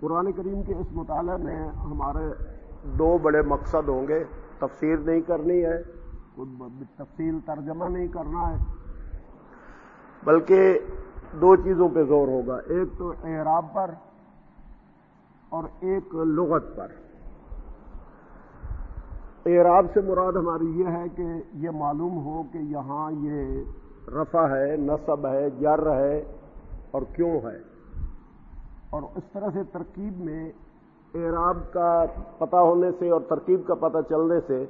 قرآن کریم کے اس مطالعے میں ہمارے دو بڑے مقصد ہوں گے. تفسیر نہیں کرنی ہے، تفصیل ترجمہ نہیں کرنا ہے، بلکہ دو چیزوں پہ زور ہوگا. ایک تو اعراب پر اور ایک لغت پر. اعراب سے مراد ہماری یہ ہے کہ یہ معلوم ہو کہ یہاں یہ رفع ہے، نصب ہے، جر ہے اور کیوں ہے. اور اس طرح سے ترکیب میں اعراب کا پتہ ہونے سے اور ترکیب کا پتہ چلنے سے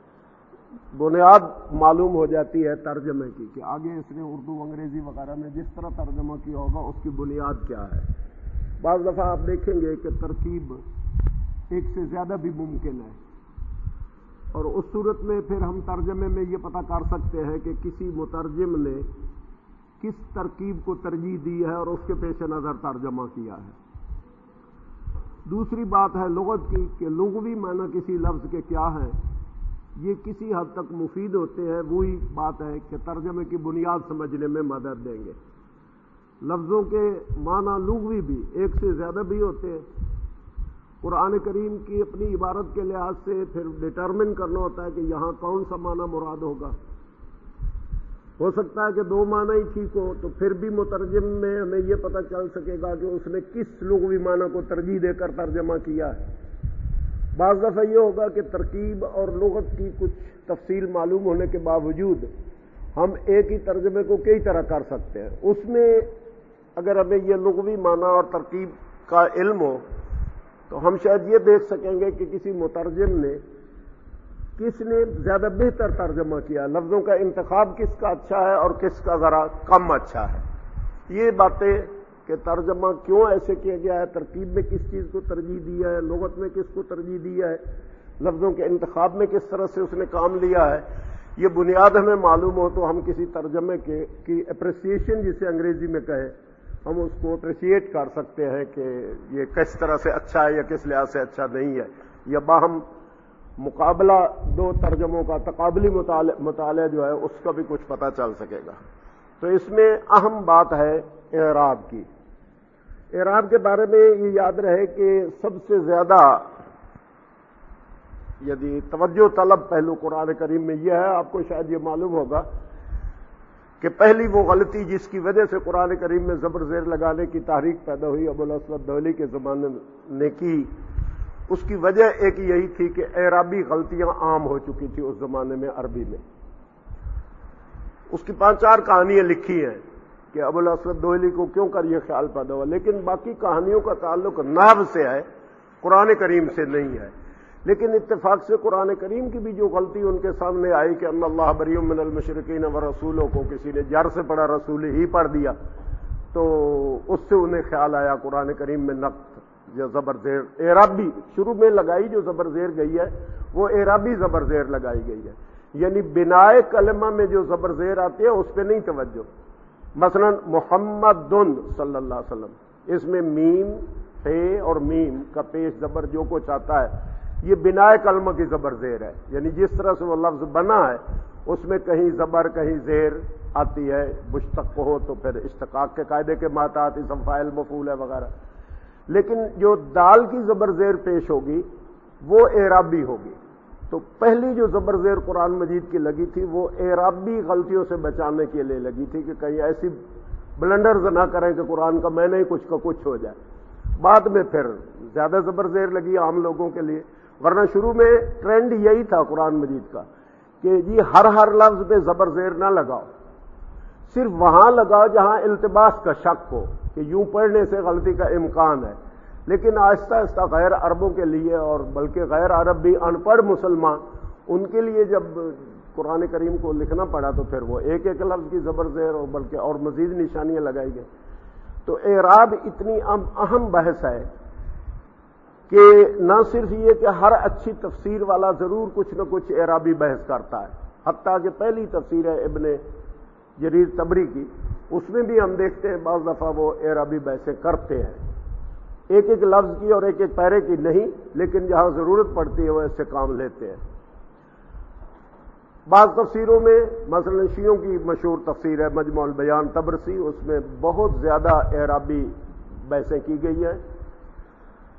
بنیاد معلوم ہو جاتی ہے ترجمے کی، کہ آگے اس نے اردو انگریزی وغیرہ میں جس طرح ترجمہ کیا ہوگا اس کی بنیاد کیا ہے. بعض دفعہ آپ دیکھیں گے کہ ترکیب ایک سے زیادہ بھی ممکن ہے، اور اس صورت میں پھر ہم ترجمے میں یہ پتہ کر سکتے ہیں کہ کسی مترجم نے کس ترکیب کو ترجیح دی ہے اور اس کے پیش نظر ترجمہ کیا ہے. دوسری بات ہے لغت کی، کہ لغوی معنی کسی لفظ کے کیا ہیں. یہ کسی حد تک مفید ہوتے ہیں. وہی بات ہے کہ ترجمے کی بنیاد سمجھنے میں مدد دیں گے. لفظوں کے معنی لغوی بھی ایک سے زیادہ بھی ہوتے ہیں. قرآن کریم کی اپنی عبارت کے لحاظ سے پھر ڈٹرمن کرنا ہوتا ہے کہ یہاں کون سا معنی مراد ہوگا. ہو سکتا ہے کہ دو معنی ہی ٹھیک ہو، تو پھر بھی مترجم میں ہمیں یہ پتہ چل سکے گا کہ اس نے کس لغوی معنی کو ترجیح دے کر ترجمہ کیا ہے. بعض دفعہ یہ ہوگا کہ ترکیب اور لغت کی کچھ تفصیل معلوم ہونے کے باوجود ہم ایک ہی ترجمے کو کئی طرح کر سکتے ہیں. اس میں اگر ہمیں یہ لغوی معنی اور ترکیب کا علم ہو تو ہم شاید یہ دیکھ سکیں گے کہ کسی مترجم نے کس نے زیادہ بہتر ترجمہ کیا، لفظوں کا انتخاب کس کا اچھا ہے اور کس کا ذرا کم اچھا ہے. یہ باتیں کہ ترجمہ کیوں ایسے کیا گیا ہے، ترکیب میں کس چیز کو ترجیح دیا ہے، لغت میں کس کو ترجیح دیا ہے، لفظوں کے انتخاب میں کس طرح سے اس نے کام لیا ہے، یہ بنیاد ہمیں معلوم ہو تو ہم کسی ترجمے کی اپریسیشن جسے انگریزی میں کہیں، ہم اس کو اپریشیٹ کر سکتے ہیں کہ یہ کس طرح سے اچھا ہے یا کس لحاظ سے اچھا نہیں ہے. یا باہم مقابلہ دو ترجموں کا تقابلی مطالعہ جو ہے اس کا بھی کچھ پتہ چل سکے گا. تو اس میں اہم بات ہے اعراب کی. اعراب کے بارے میں یہ یاد رہے کہ سب سے زیادہ یعنی توجہ طلب پہلو قرآن کریم میں یہ ہے، آپ کو شاید یہ معلوم ہوگا کہ پہلی وہ غلطی جس کی وجہ سے قرآن کریم میں زبر زیر لگانے کی تحریک پیدا ہوئی ابوالاسود دہلوی کے زمانے نے کی، اس کی وجہ ایک یہی تھی کہ اعرابی غلطیاں عام ہو چکی تھی اس زمانے میں عربی میں. اس کی 5-4 کہانیاں لکھی ہیں کہ ابوالاسود دہلوی کو کیوں کر یہ خیال پیدا ہوا، لیکن باقی کہانیوں کا تعلق نحو سے ہے، قرآن کریم سے نہیں ہے. لیکن اتفاق سے قرآن کریم کی بھی جو غلطی ان کے سامنے آئی کہ ان اللہ بری من المشرکین ورسولہ کو کسی نے جر سے پڑھا رسول ہی پڑھ دیا، تو اس سے انہیں خیال آیا قرآن کریم میں نقط یا زبر زیر اعرابی شروع میں لگائی، جو زبر زیر گئی ہے وہ اعرابی زبر زیر لگائی گئی ہے. یعنی بنائے کلمہ میں جو زبر زیر آتی ہے اس پہ نہیں توجہ. مثلا محمد صلی اللہ علیہ وسلم، اس میں میم فے اور میم کا پیش زبر جو کچھ آتا ہے یہ بنائے کلمہ کی زبر زیر ہے. یعنی جس طرح سے وہ لفظ بنا ہے اس میں کہیں زبر کہیں زیر آتی ہے، مشتق ہو تو پھر اشتقاق کے قاعدے کے ماتحت اسم فاعل مفعول ہے وغیرہ. لیکن جو دال کی زبر زیر پیش ہوگی وہ اعرابی ہوگی. تو پہلی جو زبر زیر قرآن مجید کی لگی تھی وہ اعرابی غلطیوں سے بچانے کے لیے لگی تھی کہ کہیں ایسی بلنڈرز نہ کریں کہ قرآن کا میں نہیں کچھ کا کچھ ہو جائے. بعد میں پھر زیادہ زبر زیر لگی عام لوگوں کے لیے، ورنہ شروع میں ٹرینڈ یہی تھا قرآن مجید کا کہ جی ہر لفظ پہ زبر زیر نہ لگاؤ، صرف وہاں لگاؤ جہاں التباس کا شک ہو کہ یوں پڑھنے سے غلطی کا امکان ہے. لیکن آہستہ آہستہ غیر عربوں کے لیے اور بلکہ غیر عرب بھی ان پڑھ مسلمان، ان کے لیے جب قرآن کریم کو لکھنا پڑا تو پھر وہ ایک ایک لفظ کی زبر زیر اور بلکہ اور مزید نشانیاں لگائی گئی. تو اعراب اتنی اہم بحث ہے کہ نہ صرف یہ کہ ہر اچھی تفسیر والا ضرور کچھ نہ کچھ اعرابی بحث کرتا ہے، حتیٰ کہ پہلی تفسیر ہے ابن جریر طبری کی، اس میں بھی ہم دیکھتے ہیں بعض دفعہ وہ اعرابی بحثیں کرتے ہیں، ایک ایک لفظ کی اور ایک ایک پیرے کی نہیں، لیکن جہاں ضرورت پڑتی ہے وہ اس سے کام لیتے ہیں. بعض تفسیروں میں مثلا شیعوں کی مشہور تفسیر ہے مجموع البیان طبرسی، اس میں بہت زیادہ اعرابی بحثیں کی گئی ہیں.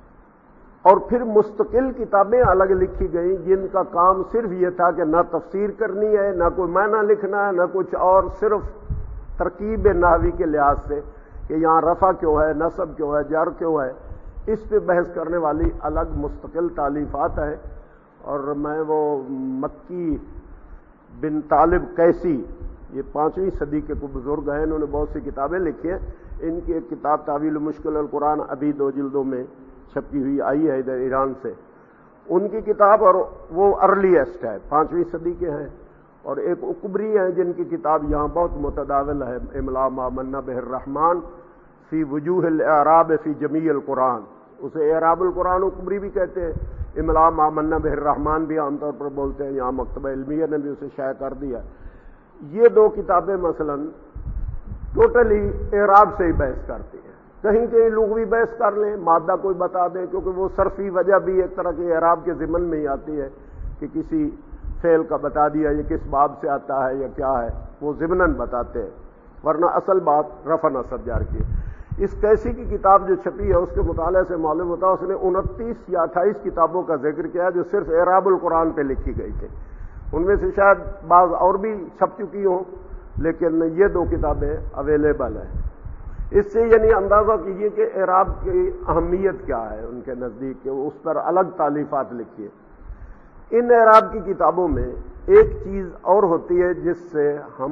اور پھر مستقل کتابیں الگ لکھی گئیں جن کا کام صرف یہ تھا کہ نہ تفسیر کرنی ہے، نہ کوئی معنی لکھنا ہے، نہ کچھ اور، صرف ترکیب نحوی کے لحاظ سے کہ یہاں رفع کیوں ہے، نصب کیوں ہے، جر کیوں ہے، اس پہ بحث کرنے والی الگ مستقل تالیفات ہیں۔ اور میں وہ مکی بن طالب کیسی، یہ 5ویں صدی کے کوئی بزرگ ہیں، انہوں نے بہت سی کتابیں لکھی ہیں۔ ان کی ایک کتاب تعویل مشکل القرآن ابھی 2 جلدوں میں چھپی ہوئی آئی ہے ادھر ایران سے، ان کی کتاب، اور وہ ارلیسٹ ہے، 5ویں صدی کے ہیں۔ اور ایک اکبری ہیں جن کی کتاب یہاں بہت متداول ہے، املا ما منا بہ الرحمن فی وجوہ الاعراب فی جمیع القرآن، اسے اعراب القرآن اکبری بھی کہتے ہیں، املا ما منا بہ الرحمن بھی عام طور پر بولتے ہیں، یہاں مکتبہ علمیہ نے بھی اسے شائع کر دیا۔ یہ 2 کتابیں مثلا ٹوٹلی اعراب سے ہی بحث کرتی ہیں، کہیں کہیں لغوی بحث کر لیں، مادہ کوئی بتا دیں، کیونکہ وہ صرفی وجہ بھی ایک طرح کے اعراب کے ضمن میں ہی آتی ہے کہ کسی فعل کا بتا دیا، یہ کس باب سے آتا ہے یا کیا ہے، وہ ضمناً بتاتے ہیں، ورنہ اصل بات رفع نصب جر کی۔ اس کیسی کی کتاب جو چھپی ہے اس کے مطالعے سے معلوم ہوتا ہے اس نے 29 یا 28 کتابوں کا ذکر کیا جو صرف اعراب القرآن پہ لکھی گئی تھی، ان میں سے شاید بعض اور بھی چھپ چکی ہوں، لیکن یہ 2 کتابیں اویلیبل ہیں۔ اس سے یعنی اندازہ کیجئے کہ اعراب کی اہمیت کیا ہے ان کے نزدیک، کہ اس پر الگ تالیفات لکھی ہے۔ ان اعراب کی کتابوں میں ایک چیز اور ہوتی ہے جس سے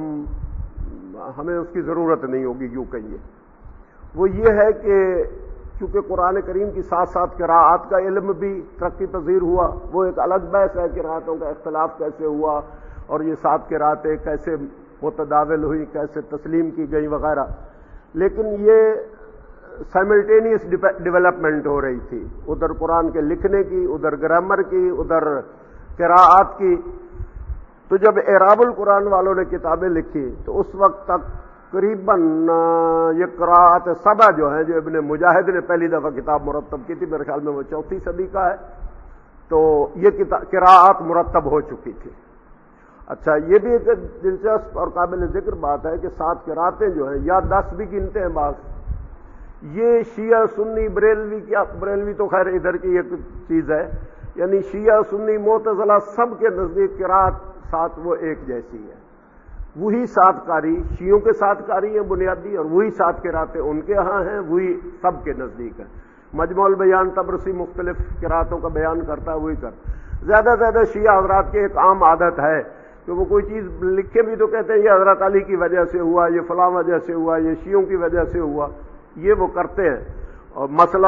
ہمیں اس کی ضرورت نہیں ہوگی یوں کہیے، وہ یہ ہے کہ چونکہ قرآن کریم کی ساتھ ساتھ قراءات کا علم بھی ترقی پذیر ہوا، وہ ایک الگ بحث ہے، قراءتوں کا اختلاف کیسے ہوا اور یہ 7 قراءتیں کیسے متداول ہوئی، کیسے تسلیم کی گئی وغیرہ، لیکن یہ سائملٹینیس ڈیولپمنٹ ہو رہی تھی، ادھر قرآن کے لکھنے کی، ادھر گرامر کی، ادھر قراءات کی۔ تو جب اعراب القرآن والوں نے کتابیں لکھی تو اس وقت تک تقریباً یہ قراءات 7 جو ہیں، جو ابن مجاہد نے پہلی دفعہ کتاب مرتب کی تھی، میرے خیال میں وہ 4 صدی کا ہے، تو یہ قراءات مرتب ہو چکی تھی۔ اچھا، یہ بھی ایک دلچسپ اور قابل ذکر بات ہے کہ 7 قراءتیں جو ہیں، یا 10 بھی گنتے ہیں بعض، یہ شیعہ سنی بریلوی، کیا بریلوی تو خیر ادھر کی ایک چیز ہے، یعنی شیعہ سنی معتزلہ سب کے نزدیک قراءت 7 وہ ایک جیسی ہے، وہی 7 قاری شیعوں کے 7 قاری ہیں بنیادی، اور وہی 7 قراءتیں ان کے ہاں ہیں، وہی سب کے نزدیک ہیں۔ مجموع البیان تبرسی مختلف قراءتوں کا بیان کرتا ہے، وہی زیادہ زیادہ شیعہ حضرات کی ایک عام عادت ہے کہ وہ کوئی چیز لکھے بھی تو کہتے ہیں یہ حضرت علی کی وجہ سے ہوا، یہ فلاں وجہ سے ہوا، یہ شیعوں کی وجہ سے ہوا، یہ وہ کرتے ہیں۔ اور مثلا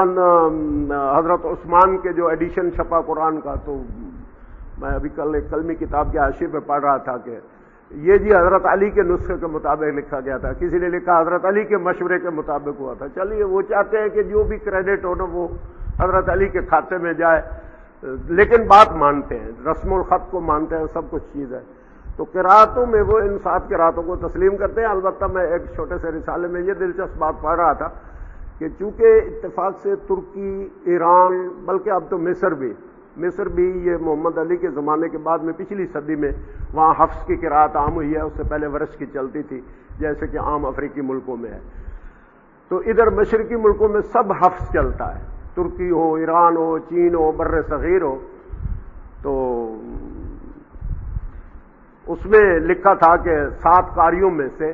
حضرت عثمان کے جو ایڈیشن چھپا قرآن کا، تو میں ابھی کل ایک کلمی کتاب کے حاشیے پہ پڑھ رہا تھا کہ یہ جی حضرت علی کے نسخے کے مطابق لکھا گیا تھا، کسی نے لکھا حضرت علی کے مشورے کے مطابق ہوا تھا۔ چلیے، وہ چاہتے ہیں کہ جو بھی کریڈٹ ہو نا وہ حضرت علی کے کھاتے میں جائے، لیکن بات مانتے ہیں، رسم الخط کو مانتے ہیں، سب کچھ چیز ہے۔ تو قراءتوں میں وہ ان 7 قراءتوں کو تسلیم کرتے ہیں۔ البتہ میں ایک چھوٹے سے رسالے میں یہ دلچسپ بات پڑھ رہا تھا کہ چونکہ اتفاق سے ترکی، ایران، بلکہ اب تو مصر بھی یہ محمد علی کے زمانے کے بعد میں پچھلی صدی میں وہاں حفظ کی قراءت عام ہوئی ہے، اس سے پہلے ورش کی چلتی تھی جیسے کہ عام افریقی ملکوں میں ہے۔ تو ادھر مشرقی ملکوں میں سب حفظ چلتا ہے، ترکی ہو، ایران ہو، چین ہو، بر صغیر ہو۔ تو اس میں لکھا تھا کہ 7 قاریوں میں سے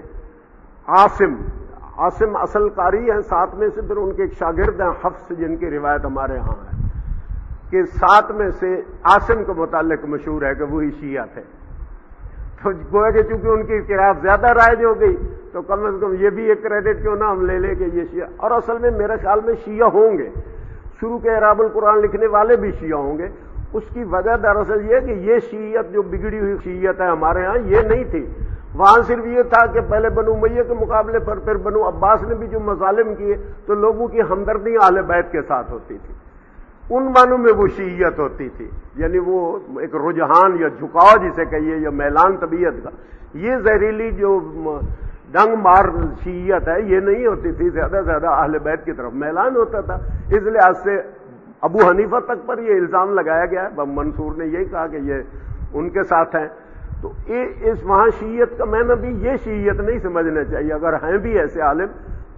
عاصم اصل قاری ہیں 7 میں سے، پھر ان کے ایک شاگرد ہیں حفص جن کی روایت ہمارے ہاں ہے کہ 7 میں سے عاصم کے متعلق مشہور ہے کہ وہی شیعہ تھے۔ تو گویا کہ چونکہ ان کی قراءت زیادہ رائج ہو گئی تو کم از کم یہ بھی ایک کریڈٹ کیوں نہ ہم لے لیں کہ یہ شیعہ، اور اصل میں میرے خیال میں شیعہ ہوں گے، شروع کے اعراب القرآن لکھنے والے بھی شیعہ ہوں گے۔ اس کی وجہ دراصل یہ کہ یہ شیعت جو بگڑی ہوئی شیعت ہے ہمارے ہاں، یہ نہیں تھی، وہاں صرف یہ تھا کہ پہلے بنو امیہ کے مقابلے پر پھر بنو عباس نے بھی جو مظالم کیے تو لوگوں کی ہمدردی اہل بیت کے ساتھ ہوتی تھی، ان معنوں میں وہ شیعت ہوتی تھی، یعنی وہ ایک رجحان یا جھکاؤ جسے کہیے یا میلان طبیعت کا، یہ زہریلی جو ڈنگ مار شیعت ہے یہ نہیں ہوتی تھی، زیادہ زیادہ اہل بیت کی طرف میلان ہوتا تھا۔ اس لحاظ سے ابو حنیفہ تک پر یہ الزام لگایا گیا ہے، منصور نے یہی کہا کہ یہ ان کے ساتھ ہیں۔ تو اس وہاں شیعت کا معنی بھی یہ شیعت نہیں سمجھنا چاہیے، اگر ہیں بھی ایسے عالم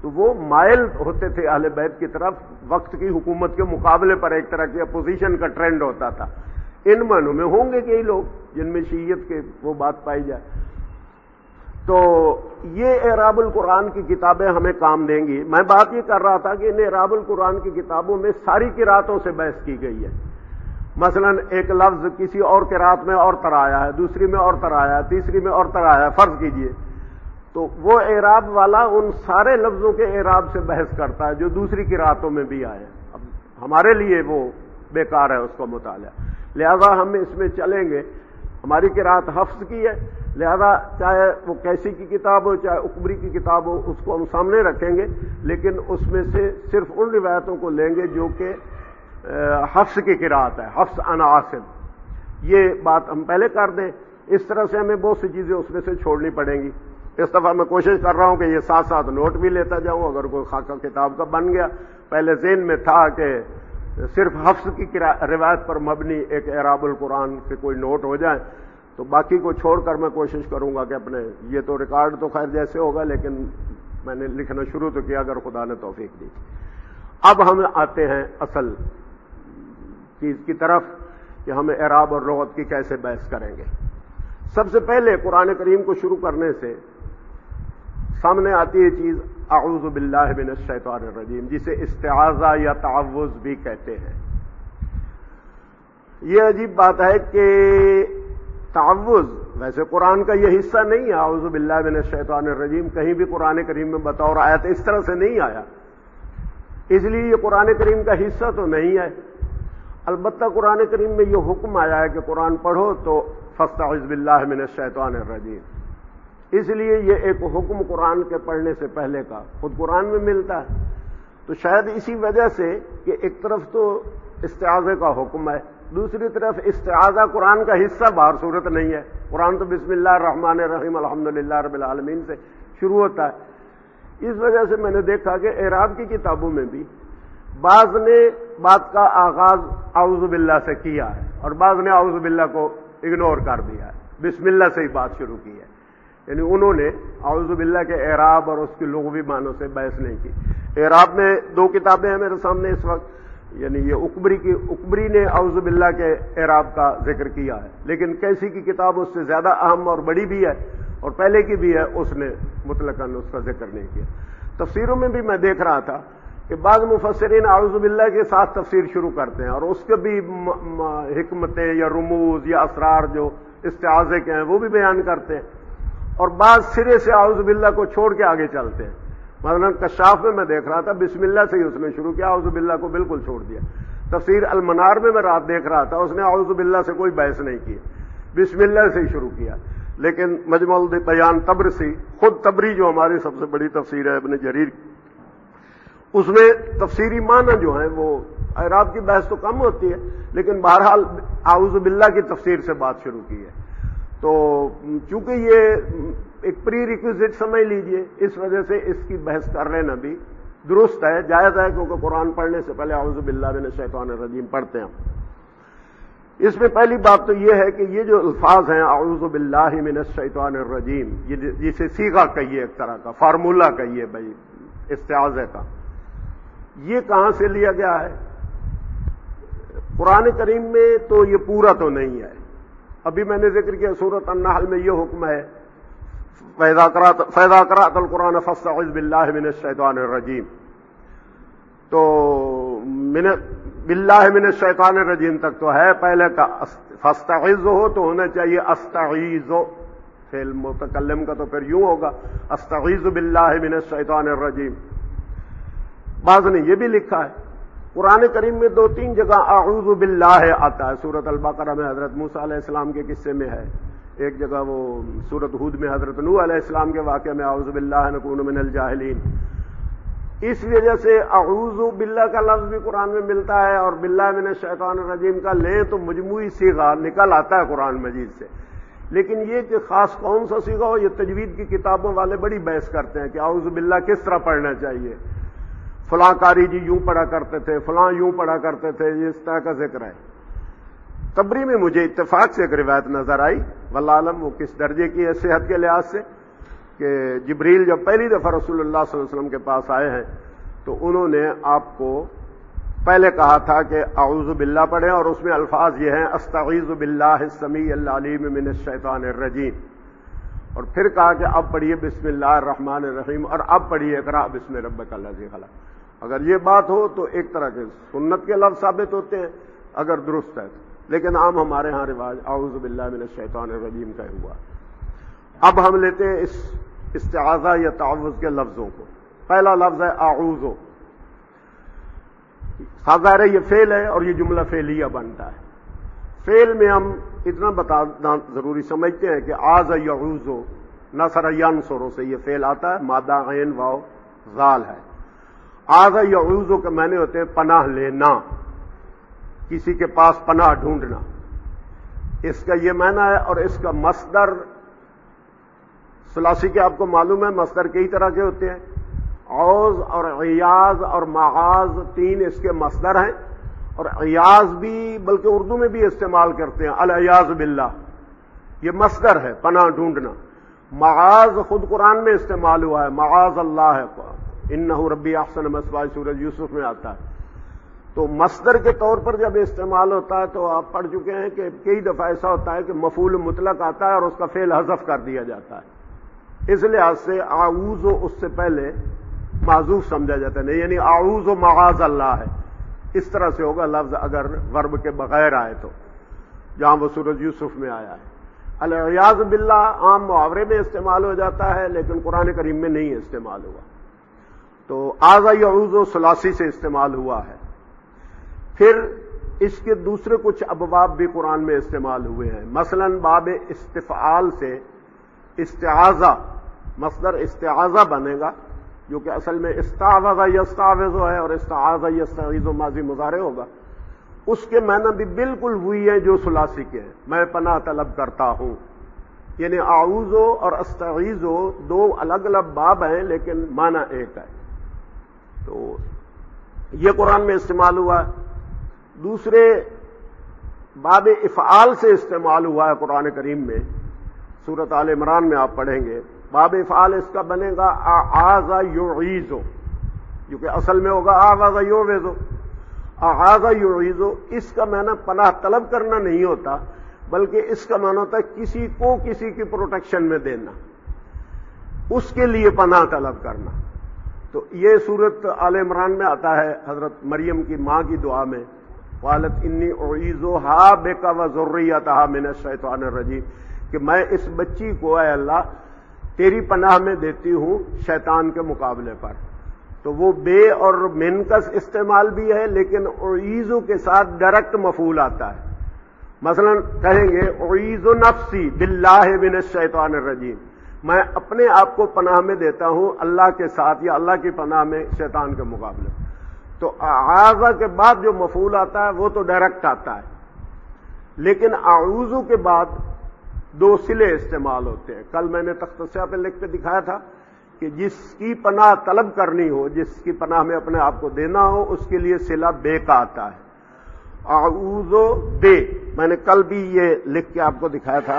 تو وہ مائل ہوتے تھے اہل بیت کی طرف، وقت کی حکومت کے مقابلے پر ایک طرح کی اپوزیشن کا ٹرینڈ ہوتا تھا۔ ان معنوں میں ہوں گے کئی لوگ جن میں شیعیت کے وہ بات پائی جائے۔ تو یہ اعراب القرآن کی کتابیں ہمیں کام دیں گی۔ میں بات یہ کر رہا تھا کہ ان اعراب القرآن کی کتابوں میں ساری قراتوں سے بحث کی گئی ہے۔ مثلا ایک لفظ کسی اور قرات میں اور طرح آیا ہے، دوسری میں اور طرح آیا ہے، تیسری میں اور طرح آیا ہے، فرض کیجئے تو وہ اعراب والا ان سارے لفظوں کے اعراب سے بحث کرتا ہے جو دوسری قراتوں میں بھی آئے۔ اب ہمارے لیے وہ بیکار ہے اس کا مطالعہ، لہذا ہم اس میں چلیں گے۔ ہماری قرات حفظ کی ہے، لہذا چاہے وہ کیسی کی کتاب ہو چاہے اکبری کی کتاب ہو، اس کو ہم سامنے رکھیں گے، لیکن اس میں سے صرف ان روایتوں کو لیں گے جو کہ حفظ کی قرات ہے، حفظ عن عاصم۔ یہ بات ہم پہلے کر دیں، اس طرح سے ہمیں بہت سی چیزیں اس میں سے چھوڑنی پڑیں گی۔ اس دفعہ میں کوشش کر رہا ہوں کہ یہ ساتھ ساتھ نوٹ بھی لیتا جاؤں، اگر کوئی خاکہ کتاب کا بن گیا۔ پہلے ذہن میں تھا کہ صرف حفظ کی روایت پر مبنی ایک اعراب القرآن کے کوئی نوٹ ہو جائے، تو باقی کو چھوڑ کر میں کوشش کروں گا کہ اپنے یہ تو ریکارڈ تو خیر جیسے ہوگا، لیکن میں نے لکھنا شروع تو کیا اگر خدا نے توفیق دی۔ اب ہم آتے ہیں اصل چیز کی طرف کہ ہم اعراب اور لغت کی کیسے بحث کریں گے۔ سب سے پہلے قرآن کریم کو شروع کرنے سے سامنے آتی ہے چیز اعوذ باللہ من الشیطان الرجیم، جسے استعاذہ یا تعوذ بھی کہتے ہیں۔ یہ عجیب بات ہے کہ تعوذ ویسے قرآن کا یہ حصہ نہیں ہے، اعوذ باللہ من الشیطان الرجیم کہیں بھی قرآن کریم میں بطور آیت اس طرح سے نہیں آیا، اس لیے یہ قرآن کریم کا حصہ تو نہیں ہے۔ البتہ قرآن کریم میں یہ حکم آیا ہے کہ قرآن پڑھو تو فاستعذ باللہ من الشیطان الرجیم، اس لیے یہ ایک حکم قرآن کے پڑھنے سے پہلے کا خود قرآن میں ملتا ہے۔ تو شاید اسی وجہ سے کہ ایک طرف تو استعاذے کا حکم ہے، دوسری طرف استعاذہ قرآن کا حصہ بہر صورت نہیں ہے۔ قرآن تو بسم اللہ الرحمن الرحیم الحمدللہ رب العالمین سے شروع ہوتا ہے۔ اس وجہ سے میں نے دیکھا کہ اعراب کی کتابوں میں بھی بعض نے بات کا آغاز اعوذ باللہ سے کیا ہے اور بعض نے اعوذ باللہ کو اگنور کر دیا ہے، بسم اللہ سے ہی بات شروع کی ہے، یعنی انہوں نے اعوذ باللہ کے اعراب اور اس کی لغوی معنوں سے بحث نہیں کی۔ اعراب میں دو کتابیں ہیں میرے سامنے اس وقت، یعنی یہ اکبری نے اعوذ باللہ کے اعراب کا ذکر کیا ہے، لیکن کیسی کی کتاب اس سے زیادہ اہم اور بڑی بھی ہے اور پہلے کی بھی ہے، اس نے مطلقاً اس کا ذکر نہیں کیا۔ تفسیروں میں بھی میں دیکھ رہا تھا کہ بعض مفسرین اعوذ باللہ کے ساتھ تفسیر شروع کرتے ہیں اور اس کے بھی حکمتیں یا رموز یا اسرار جو استعاذے کے ہیں وہ بھی بیان کرتے ہیں، اور بعض سرے سے اعوذ باللہ کو چھوڑ کے آگے چلتے ہیں۔ مثلا کشاف میں دیکھ رہا تھا بسم اللہ سے ہی اس نے شروع کیا، اعوذ باللہ کو بالکل چھوڑ دیا۔ تفسیر المنار میں رات دیکھ رہا تھا، اس نے اعوذ باللہ سے کوئی بحث نہیں کی، بسم اللہ سے ہی شروع کیا۔ لیکن مجمع البیان طبرسی، خود طبری جو ہماری سب سے بڑی تفسیر ہے ابن جریر، اس میں تفسیری معنی جو ہیں وہ اعراب کی بحث تو کم ہوتی ہے، لیکن بہرحال اعوذ باللہ کی تفسیر سے بات شروع کی ہے۔ تو چونکہ یہ ایک پری ریکویزٹ سمجھ لیجئے، اس وجہ سے اس کی بحث کر لینا بھی درست ہے، جائز ہے، کیونکہ قرآن پڑھنے سے پہلے اعوذ باللہ من الشیطان الرجیم پڑھتے ہیں۔ اس میں پہلی بات تو یہ ہے کہ یہ جو الفاظ ہیں اعوذ باللہ من الشیطان الرجیم، یہ جسے صیغہ کہیے، ایک طرح کا فارمولہ کہیے بھائی استعاذہ کا، یہ کہاں سے لیا گیا ہے؟ قرآن کریم میں تو یہ پورا تو نہیں ہے۔ ابھی میں نے ذکر کیا سورۃ النحل میں یہ حکم ہے فَإِذَا قَرَأْتَ الْقُرْآنَ فَاسْتَعِذْ بِاللَّهِ مِنَ الشَّيْطَانِ الرَّجِيمِ، تو باللہ من الشیطان الرجیم تک تو ہے، پہلے کا فاستعذ ہو تو ہونا چاہیے استعیذ، فعل متکلم کا تو پھر یوں ہوگا استعیذ باللہ من الشیطان الرجیم۔ بعض نے یہ بھی لکھا ہے۔ قرآن کریم میں 2-3 جگہ اعوذ باللہ آتا ہے، سورۃ البقرہ میں حضرت موسیٰ علیہ السلام کے قصے میں ہے، ایک جگہ وہ سورۃ ہود میں حضرت نوح علیہ السلام کے واقعے میں اعوذ باللہ نکون من الجاہلین۔ اس وجہ سے اعوذ باللہ کا لفظ بھی قرآن میں ملتا ہے، اور باللہ من الشیطان الرجیم کا لیں تو مجموعی صیغہ نکل آتا ہے قرآن مجید سے، لیکن یہ کہ خاص کون سا صیغہ ہو، یہ تجوید کی کتابوں والے بڑی بحث کرتے ہیں کہ اعوذ باللہ کس طرح پڑھنا چاہیے، فلاں قاری جی یوں پڑھا کرتے تھے، فلاں یوں پڑھا کرتے تھے، یہ اس طرح کا ذکر ہے۔ طبری میں مجھے اتفاق سے ایک روایت نظر آئی، واللہ عالم وہ کس درجے کی ہے صحت کے لحاظ سے، کہ جبریل جب پہلی دفعہ رسول اللہ صلی اللہ علیہ وسلم کے پاس آئے ہیں تو انہوں نے آپ کو پہلے کہا تھا کہ اعوذ باللہ پڑھیں، اور اس میں الفاظ یہ ہیں استعیذ باللہ السمیع العلیم من الشیطان الرجیم، اور پھر کہا کہ اب پڑھیے بسم اللہ الرحمن الرحیم، اور اب پڑھیے اقرأ بسم ربک الذی خلق۔ اگر یہ بات ہو تو ایک طرح کے سنت کے لفظ ثابت ہوتے ہیں اگر درست ہے، لیکن عام ہمارے ہاں رواج اعوذ باللہ من الشیطان الرجیم کا ہوا۔ اب ہم لیتے ہیں اس استعاذہ یا تعوذ کے لفظوں کو۔ پہلا لفظ ہے اعوذ، ظاہر ہے یہ فعل ہے اور یہ جملہ فعلیہ بنتا ہے۔ فعل میں ہم اتنا بتانا ضروری سمجھتے ہیں کہ آز یعوذ نصر ینصر سے یہ فعل آتا ہے، مادہ عین واو ذال ہے۔ آز یعوذ کے معنی ہوتے ہیں پناہ لینا، کسی کے پاس پناہ ڈھونڈنا، اس کا یہ معنی ہے۔ اور اس کا مصدر ثلاثی کے آپ کو معلوم ہے مصدر کئی طرح کے ہوتے ہیں، عوذ اور عیاذ اور معاذ تین اس کے مصدر ہیں، اور عیاذ بھی بلکہ اردو میں بھی استعمال کرتے ہیں، العیاذ باللہ، یہ مصدر ہے پناہ ڈھونڈنا۔ معاذ خود قرآن میں استعمال ہوا ہے، معاذ اللہ ہے، انہ ربی احسن مثوایا سورۃ یوسف میں آتا ہے۔ تو مصدر کے طور پر جب استعمال ہوتا ہے تو آپ پڑھ چکے ہیں کہ کئی دفعہ ایسا ہوتا ہے کہ مفعول مطلق آتا ہے اور اس کا فعل حذف کر دیا جاتا ہے، اس لحاظ سے اعوذ اس سے پہلے معذوف سمجھا جاتا ہے، نہیں، یعنی اعوذ معاذ اللہ ہے، اس طرح سے ہوگا لفظ اگر ورب کے بغیر آئے تو، جہاں وہ سورۃ یوسف میں آیا ہے۔ العیاذ باللہ عام محاورے میں استعمال ہو جاتا ہے لیکن قرآن کریم میں نہیں استعمال ہوا، تو آز یعوذ ثلاثی سے استعمال ہوا ہے۔ پھر اس کے دوسرے کچھ ابواب بھی قرآن میں استعمال ہوئے ہیں، مثلا باب استفعال سے استعاذہ، مصدر استعاذہ بنے گا جو کہ اصل میں استعوذ یستعوذ ہے، اور استعاذ یستعیذ ماضی مضارع ہوگا، اس کے معنی بھی بالکل وہی ہیں جو ثلاثی کے ہیں، میں پناہ طلب کرتا ہوں، یعنی اعوذ اور استعیذ دو الگ الگ باب ہیں لیکن معنی ایک ہے، تو یہ قرآن میں استعمال ہوا ہے۔ دوسرے باب افعال سے استعمال ہوا ہے قرآن کریم میں، سورۃ آل عمران میں آپ پڑھیں گے، باب افعال اس کا بنے گا اعاذ یعیذ، جو کہ اصل میں ہوگا اعاذ یعوذ۔ اعاذ یعیذ اس کا معنی پناہ طلب کرنا نہیں ہوتا، بلکہ اس کا معنی ہوتا ہے کسی کو کسی کی پروٹیکشن میں دینا، اس کے لیے پناہ طلب کرنا۔ تو یہ سورۃ آل عمران میں آتا ہے حضرت مریم کی ماں کی دعا میں، قالت انی اعیذھا بک وذریتھا من الشیطان الرجیم، کہ میں اس بچی کو اے اللہ تیری پناہ میں دیتی ہوں شیطان کے مقابلے پر۔ تو وہ بے اور من کا استعمال بھی ہے، لیکن اعیذ کے ساتھ ڈائریکٹ مفعول آتا ہے۔ مثلا کہیں گے اعیذ نفسی باللہ من الشیطان الرجیم، میں اپنے آپ کو پناہ میں دیتا ہوں اللہ کے ساتھ یا اللہ کی پناہ میں شیطان کے مقابلے۔ تو اعاذ کے بعد جو مفعول آتا ہے وہ تو ڈائریکٹ آتا ہے، لیکن اعوذ کے بعد دو صلے استعمال ہوتے ہیں۔ کل میں نے تختصیہ پہ لکھ کے دکھایا تھا کہ جس کی پناہ طلب کرنی ہو، جس کی پناہ میں اپنے آپ کو دینا ہو، اس کے لیے صلہ بے کا آتا ہے، اعوذ بے۔ میں نے کل بھی یہ لکھ کے آپ کو دکھایا تھا،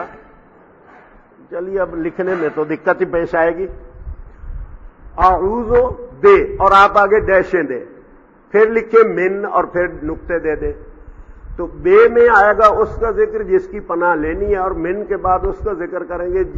چلیے اب لکھنے میں تو دقت ہی پیش آئے گی۔ اعوذ بے اور آپ آگے ڈیشیں دیں، پھر لکھے من اور پھر نقطے دے دیں، تو بے میں آئے گا اس کا ذکر جس کی پناہ لینی ہے، اور من کے بعد اس کا ذکر کریں گے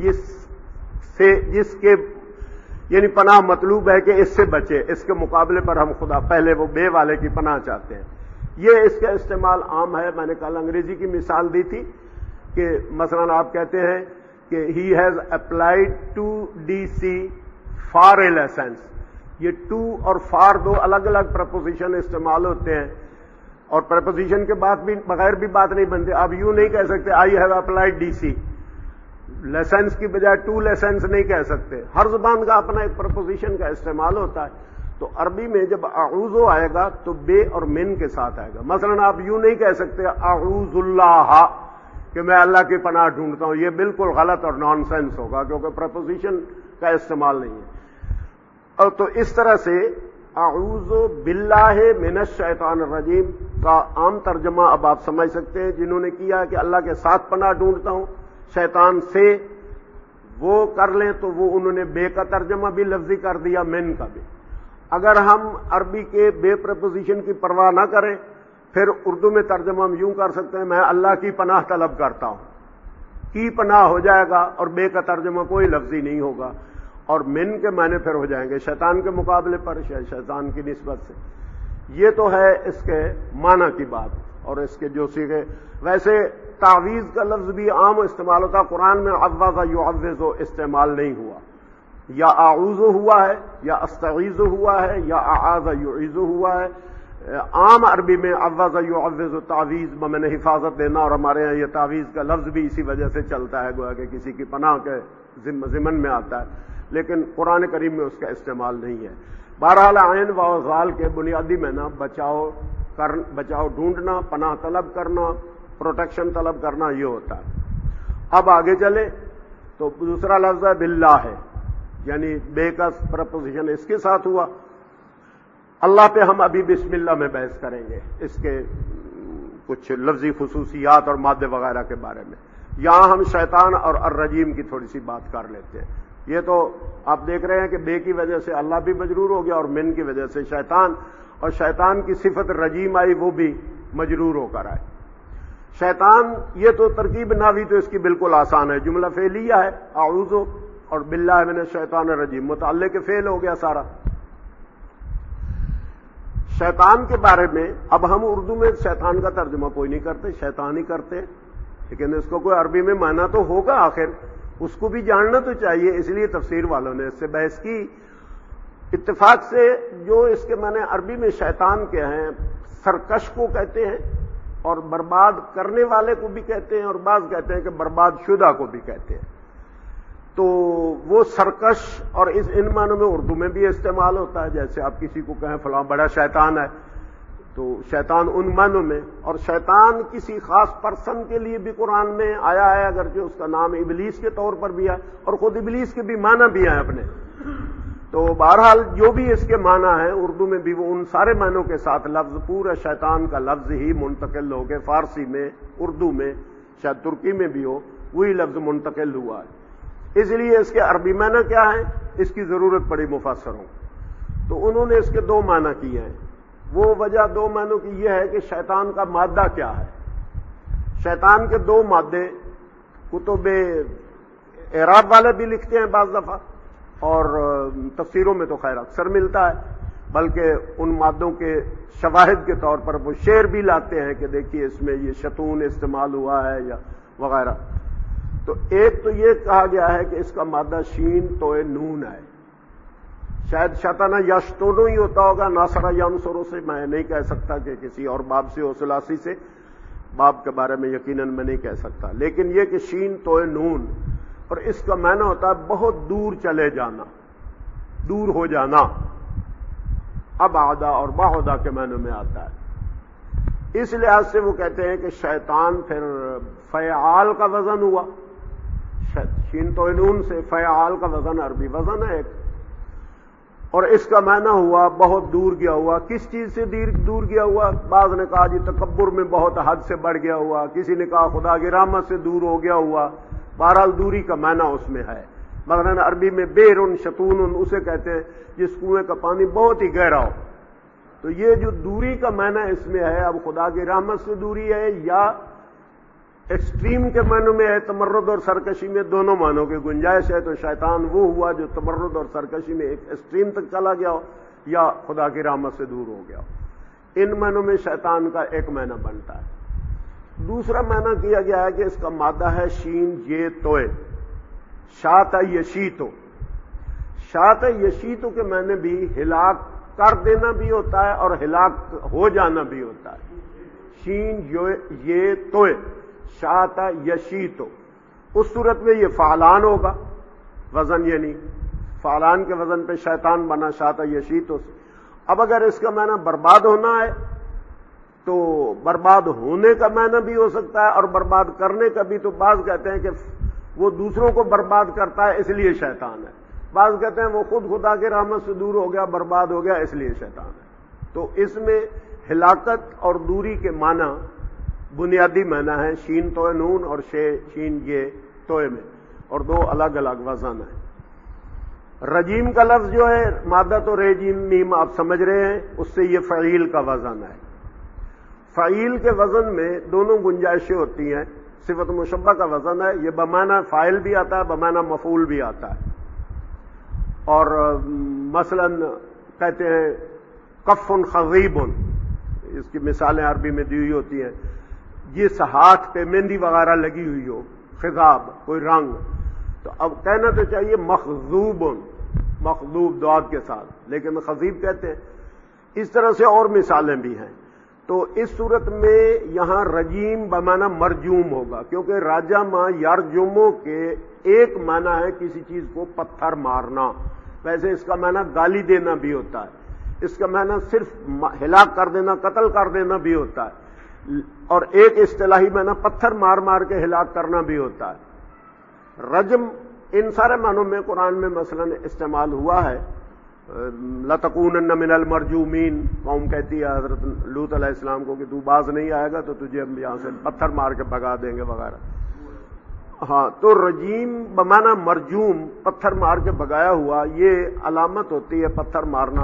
جس کے یعنی پناہ مطلوب ہے کہ اس سے بچے، اس کے مقابلے پر ہم خدا پہلے وہ بے والے کی پناہ چاہتے ہیں۔ یہ اس کا استعمال عام ہے۔ میں نے کل انگریزی کی مثال دی تھی کہ مثلا آپ کہتے ہیں کہ he has applied to D C for a licence, یہ ٹو اور فار دو الگ الگ پرپوزیشن استعمال ہوتے ہیں، اور پرپوزیشن کے بعد بھی بغیر بھی بات نہیں بنتی۔ آپ یوں نہیں کہہ سکتے I have applied D C, licence کی بجائے ٹو لیسنس نہیں کہہ سکتے۔ ہر زبان کا اپنا ایک پرپوزیشن کا استعمال ہوتا ہے، تو عربی میں جب اعوذ آئے گا تو بے اور من کے ساتھ آئے گا۔ مثلا آپ یوں نہیں کہہ سکتے اعوذ اللہ کہ میں اللہ کی پناہ ڈھونڈتا ہوں، یہ بالکل غلط اور نان سینس ہوگا کیونکہ پرپوزیشن کا استعمال نہیں ہے۔ اور تو اس طرح سے اعوذ باللہ من الشیطان الرجیم کا عام ترجمہ اب آپ سمجھ سکتے ہیں، جنہوں نے کیا کہ اللہ کے ساتھ پناہ ڈھونڈتا ہوں شیطان سے، وہ کر لیں تو وہ انہوں نے بے کا ترجمہ بھی لفظی کر دیا، من کا بھی۔ اگر ہم عربی کے بے پریپوزیشن کی پرواہ نہ کریں پھر اردو میں ترجمہ ہم یوں کر سکتے ہیں، میں اللہ کی پناہ طلب کرتا ہوں، کی پناہ ہو جائے گا اور بے کا ترجمہ کوئی لفظی نہیں ہوگا، اور من کے معنی پھر ہو جائیں گے شیطان کے مقابلے پر، شیطان کی نسبت سے۔ یہ تو ہے اس کے معنی کی بات اور اس کے جو صیغے۔ ویسے تعویذ کا لفظ بھی عام استعمال ہوتا، قرآن میں عوض یعوذ استعمال نہیں ہوا، یا اعوذ ہوا ہے یا استعیذ ہوا ہے یا اعاذ یعیذ ہوا ہے۔ عام عربی میں عوض یعوذ تعویذ بمن حفاظت دینا، اور ہمارے ہاں یہ تعویذ کا لفظ بھی اسی وجہ سے چلتا ہے، گویا کہ کسی کی پناہ کے ضمن میں آتا ہے، لیکن قرآن کریم میں اس کا استعمال نہیں ہے۔ بہرحال عین و ذال کے بنیادی معنی بچاؤ ڈھونڈنا، پناہ طلب کرنا، پروٹیکشن طلب کرنا، یہ ہوتا ہے۔ اب آگے چلے تو دوسرا لفظ ہے باللہ ہے، یعنی بے کا پرپوزیشن اس کے ساتھ ہوا۔ اللہ پہ ہم ابھی بسم اللہ میں بحث کریں گے، اس کے کچھ لفظی خصوصیات اور مادے وغیرہ کے بارے میں۔ یہاں ہم شیطان اور الرجیم کی تھوڑی سی بات کر لیتے ہیں۔ یہ تو آپ دیکھ رہے ہیں کہ بے کی وجہ سے اللہ بھی مجرور ہو گیا اور من کی وجہ سے شیطان، اور شیطان کی صفت رجیم آئی وہ بھی مجرور ہو کر آئے۔ شیطان، یہ تو ترکیب ناوی تو اس کی بالکل آسان ہے، جملہ فعلیہ ہے، اعوذ اور باللہ من الشیطان الرجیم، متعلق فعل ہو گیا سارا۔ شیطان کے بارے میں اب ہم اردو میں شیطان کا ترجمہ کوئی نہیں کرتے، شیطان ہی کرتے، لیکن اس کو کوئی عربی میں معنی تو ہوگا، آخر اس کو بھی جاننا تو چاہیے، اس لیے تفسیر والوں نے اس سے بحث کی۔ اتفاق سے جو اس کے معنی عربی میں شیطان کے ہیں، سرکش کو کہتے ہیں اور برباد کرنے والے کو بھی کہتے ہیں، اور بعض کہتے ہیں کہ برباد شدہ کو بھی کہتے ہیں۔ تو وہ سرکش اور ان معنوں میں اردو میں بھی استعمال ہوتا ہے، جیسے آپ کسی کو کہیں فلاں بڑا شیطان ہے، تو شیطان ان معنوں میں، اور شیطان کسی خاص پرسن کے لیے بھی قرآن میں آیا ہے، اگرچہ اس کا نام ابلیس کے طور پر بھی ہے اور خود ابلیس کے بھی معنی بھی ہیں اپنے۔ تو بہرحال جو بھی اس کے معنی ہیں اردو میں بھی وہ ان سارے معنوں کے ساتھ لفظ پورا شیطان کا لفظ ہی منتقل ہو کے فارسی میں، اردو میں، شاید ترکی میں بھی ہو، وہی لفظ منتقل ہوا ہے۔ اس لیے اس کے عربی معنی کیا ہے، اس کی ضرورت پڑی مفسروں، تو انہوں نے اس کے دو معنی کیے ہیں۔ وہ وجہ دو معنوں کی یہ ہے کہ شیطان کا مادہ کیا ہے۔ شیطان کے دو مادے کتب اعراب والے بھی لکھتے ہیں بعض دفعہ، اور تفسیروں میں تو خیر اکثر ملتا ہے، بلکہ ان مادوں کے شواہد کے طور پر وہ شعر بھی لاتے ہیں کہ دیکھیے اس میں یہ شتون استعمال ہوا ہے یا وغیرہ۔ تو ایک تو یہ کہا گیا ہے کہ اس کا مادہ شین توئے نون ہے، شاید شطنہ یشتونو ہی ہوتا ہوگا، ناصرہ ینصرو سے میں نہیں کہہ سکتا کہ کسی اور باب سے ہو، ثلاثی سے باب کے بارے میں یقیناً میں نہیں کہہ سکتا، لیکن یہ کہ شین توئے نون، اور اس کا معنی ہوتا ہے بہت دور چلے جانا، دور ہو جانا، ابعدہ اور بعدہ کے معنی میں آتا ہے۔ اس لحاظ سے وہ کہتے ہیں کہ شیطان پھر فعال کا وزن ہوا، شین تو نون سے فعال کا وزن عربی وزن ہے ایک، اور اس کا معنی ہوا بہت دور گیا ہوا۔ کس چیز سے دور گیا ہوا؟ بعض نے کہا جی تکبر میں بہت حد سے بڑھ گیا ہوا، کسی نے کہا خدا کی رحمت سے دور ہو گیا ہوا، بہرحال دوری کا معنی اس میں ہے۔ مثلاً عربی میں بیرن شتون اسے کہتے ہیں جس کنویں کا پانی بہت ہی گہرا ہو، تو یہ جو دوری کا معنی اس میں ہے، اب خدا کی رحمت سے دوری ہے یا ایکسٹریم کے معنوں میں ہے، تمرد اور سرکشی میں دونوں معنوں کی گنجائش ہے، تو شیطان وہ ہوا جو تمرد اور سرکشی میں ایک ایکسٹریم تک چلا گیا ہو یا خدا کی رحمت سے دور ہو گیا ہو۔ ان معنوں میں شیطان کا ایک معنی بنتا ہے۔ دوسرا معنی کیا گیا ہے کہ اس کا مادہ ہے شین یہ توئے، شاط یشیتو۔ شاط یشیتو کے معنی بھی ہلاک کر دینا بھی ہوتا ہے اور ہلاک ہو جانا بھی ہوتا ہے۔ شین یہ توئے، شاط یشیتو، اس صورت میں یہ فعلان ہوگا وزن، یعنی فعلان کے وزن پہ شیطان بنا شاط یشیتو سے۔ اب اگر اس کا معنی برباد ہونا ہے تو برباد ہونے کا معنی بھی ہو سکتا ہے اور برباد کرنے کا بھی، تو بعض کہتے ہیں کہ وہ دوسروں کو برباد کرتا ہے اس لیے شیطان ہے، بعض کہتے ہیں وہ خود خدا کی رحمت سے دور ہو گیا، برباد ہو گیا اس لیے شیطان ہے۔ تو اس میں ہلاکت اور دوری کے معنی بنیادی معنی ہے شین توئے نون اور شین یہ توئے میں۔ اور دو الگ الگ وزن ہیں۔ رجیم کا لفظ جو ہے مادہ تو رجیم میم آپ سمجھ رہے ہیں، اس سے یہ فعیل کا وزن ہے۔ فعیل کے وزن میں دونوں گنجائشیں ہوتی ہیں۔ صفت مشبہ کا وزن ہے، یہ بمعنی فاعل بھی آتا ہے، بمعنی مفعول بھی آتا ہے۔ اور مثلا کہتے ہیں کف خضیب، اس کی مثالیں عربی میں دی ہوئی ہوتی ہیں، جس ہاتھ پہ مہندی وغیرہ لگی ہوئی ہو، خضاب کوئی رنگ، تو اب کہنا تو چاہیے مخضوب، مخضوب دعات کے ساتھ، لیکن خضیب کہتے ہیں۔ اس طرح سے اور مثالیں بھی ہیں۔ تو اس صورت میں یہاں رجیم بمعنی مرجوم ہوگا، کیونکہ راجما یرجموں کے ایک معنی ہے کسی چیز کو پتھر مارنا، ویسے اس کا معنی گالی دینا بھی ہوتا ہے، اس کا معنی صرف ہلاک کر دینا، قتل کر دینا بھی ہوتا ہے، اور ایک اصطلاحی معنی پتھر مار مار کے ہلاک کرنا بھی ہوتا ہے۔ رجم ان سارے معنوں میں قرآن میں مثلا استعمال ہوا ہے۔ لَتَكُونَنَّ مِنَ الْمَرْجُومِينَ، قوم کہتی ہے حضرت لوط علیہ السلام کو کہ تو باز نہیں آئے گا تو تجھے ہم یہاں سے پتھر مار کے بھگا دیں گے وغیرہ۔ ہاں، تو رجیم بمعنی مرجوم، پتھر مار کے بھگایا ہوا، یہ علامت ہوتی ہے پتھر مارنا،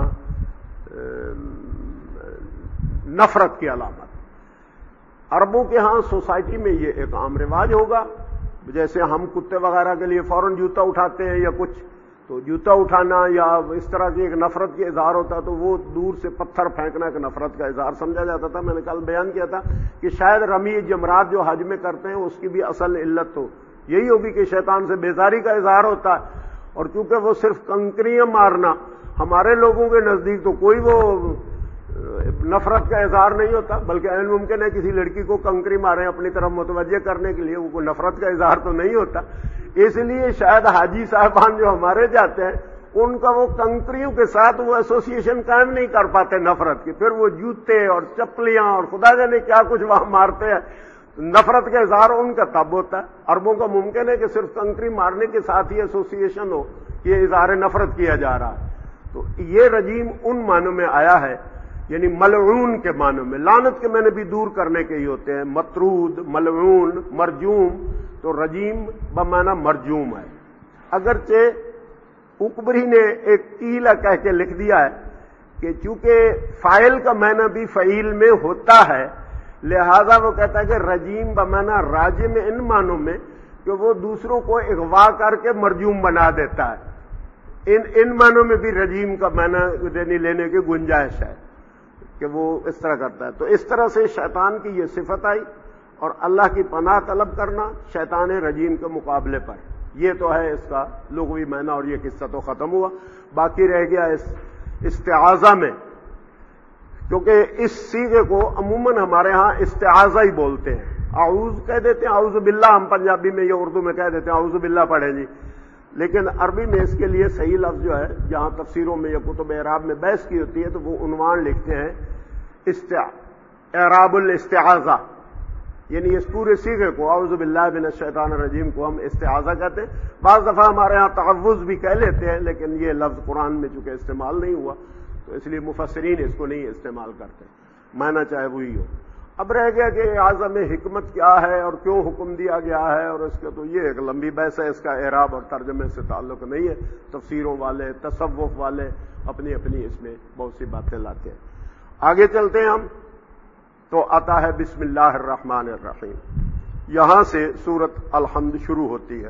نفرت کی علامت۔ عربوں کے ہاں سوسائٹی میں یہ ایک عام رواج ہوگا، جیسے ہم کتے وغیرہ کے لیے فوراً جوتا اٹھاتے ہیں یا کچھ، تو جوتا اٹھانا یا اس طرح کی ایک نفرت کی اظہار ہوتا تو وہ دور سے پتھر پھینکنا ایک نفرت کا اظہار سمجھا جاتا تھا۔ میں نے کل بیان کیا تھا کہ شاید رمی جمرات جو حج میں کرتے ہیں اس کی بھی اصل علت تو یہی ہوگی کہ شیطان سے بیزاری کا اظہار ہوتا ہے، اور چونکہ وہ صرف کنکریاں مارنا ہمارے لوگوں کے نزدیک تو کوئی وہ نفرت کا اظہار نہیں ہوتا، بلکہ عین ممکن ہے کسی لڑکی کو کنکری ماریں اپنی طرف متوجہ کرنے کے لیے، وہ کوئی نفرت کا اظہار تو نہیں ہوتا۔ اس لیے شاید حاجی صاحبان جو ہمارے جاتے ہیں ان کا وہ کنکریوں کے ساتھ وہ ایسوسیشن قائم نہیں کر پاتے نفرت کی، پھر وہ جوتے اور چپلیاں اور خدا جانے کیا کچھ وہاں مارتے ہیں، نفرت کا اظہار ان کا تب ہوتا ہے۔ عربوں کا ممکن ہے کہ صرف کنکری مارنے کے ساتھ ہی ایسوسیشن ہو، یہ اظہار نفرت کیا جا رہا ہے۔ تو یہ رجیم ان معنوں میں آیا ہے، یعنی ملعون کے معنوں میں، لعنت کے معنی بھی دور کرنے کے ہی ہوتے ہیں، مطرود، ملعون، مرجوم، تو رجیم بمعنی مرجوم ہے۔ اگرچہ اکبری نے ایک تیلا کہہ کے لکھ دیا ہے کہ چونکہ فاعل کا معنی بھی فعیل میں ہوتا ہے، لہذا وہ کہتا ہے کہ رجیم بمعنی راجم ان معنوں میں کہ وہ دوسروں کو اغوا کر کے مرجوم بنا دیتا ہے، ان معنوں میں بھی رجیم کا معنی لینے کی گنجائش ہے کہ وہ اس طرح کرتا ہے۔ تو اس طرح سے شیطان کی یہ صفت آئی، اور اللہ کی پناہ طلب کرنا شیطان رجیم کے مقابلے پر، یہ تو ہے اس کا لغوی معنی، اور یہ قصہ تو ختم ہوا۔ باقی رہ گیا اس استعاذہ میں، کیونکہ اس صیغے کو عموماً ہمارے ہاں استعاذہ ہی بولتے ہیں، اعوذ کہہ دیتے ہیں، اعوذ باللہ ہم پنجابی میں یا اردو میں کہہ دیتے ہیں اعوذ باللہ پڑھیں جی، لیکن عربی میں اس کے لیے صحیح لفظ جو ہے، جہاں تفسیروں میں یا کتب اعراب میں بحث کی ہوتی ہے تو وہ عنوان لکھتے ہیں اعراب الاستعاذہ، یعنی اس پورے صیغے کو اعوذ باللہ من الشیطان الرجیم کو ہم استعاذہ کہتے ہیں۔ بعض دفعہ ہمارے ہاں تعوذ بھی کہہ لیتے ہیں، لیکن یہ لفظ قرآن میں چونکہ استعمال نہیں ہوا تو اس لیے مفسرین اس کو نہیں استعمال کرتے، معنی چاہے وہی ہو۔ اب رہ گیا کہ اعاذہ میں حکمت کیا ہے اور کیوں حکم دیا گیا ہے، اور اس کا تو یہ ایک لمبی بحث ہے، اس کا اعراب اور ترجمے سے تعلق نہیں ہے، تفسیروں والے، تصوف والے اپنی اپنی اس میں بہت سی باتیں لاتے ہیں۔ آگے چلتے ہیں ہم، تو آتا ہے بسم اللہ الرحمن الرحیم، یہاں سے سورت الحمد شروع ہوتی ہے۔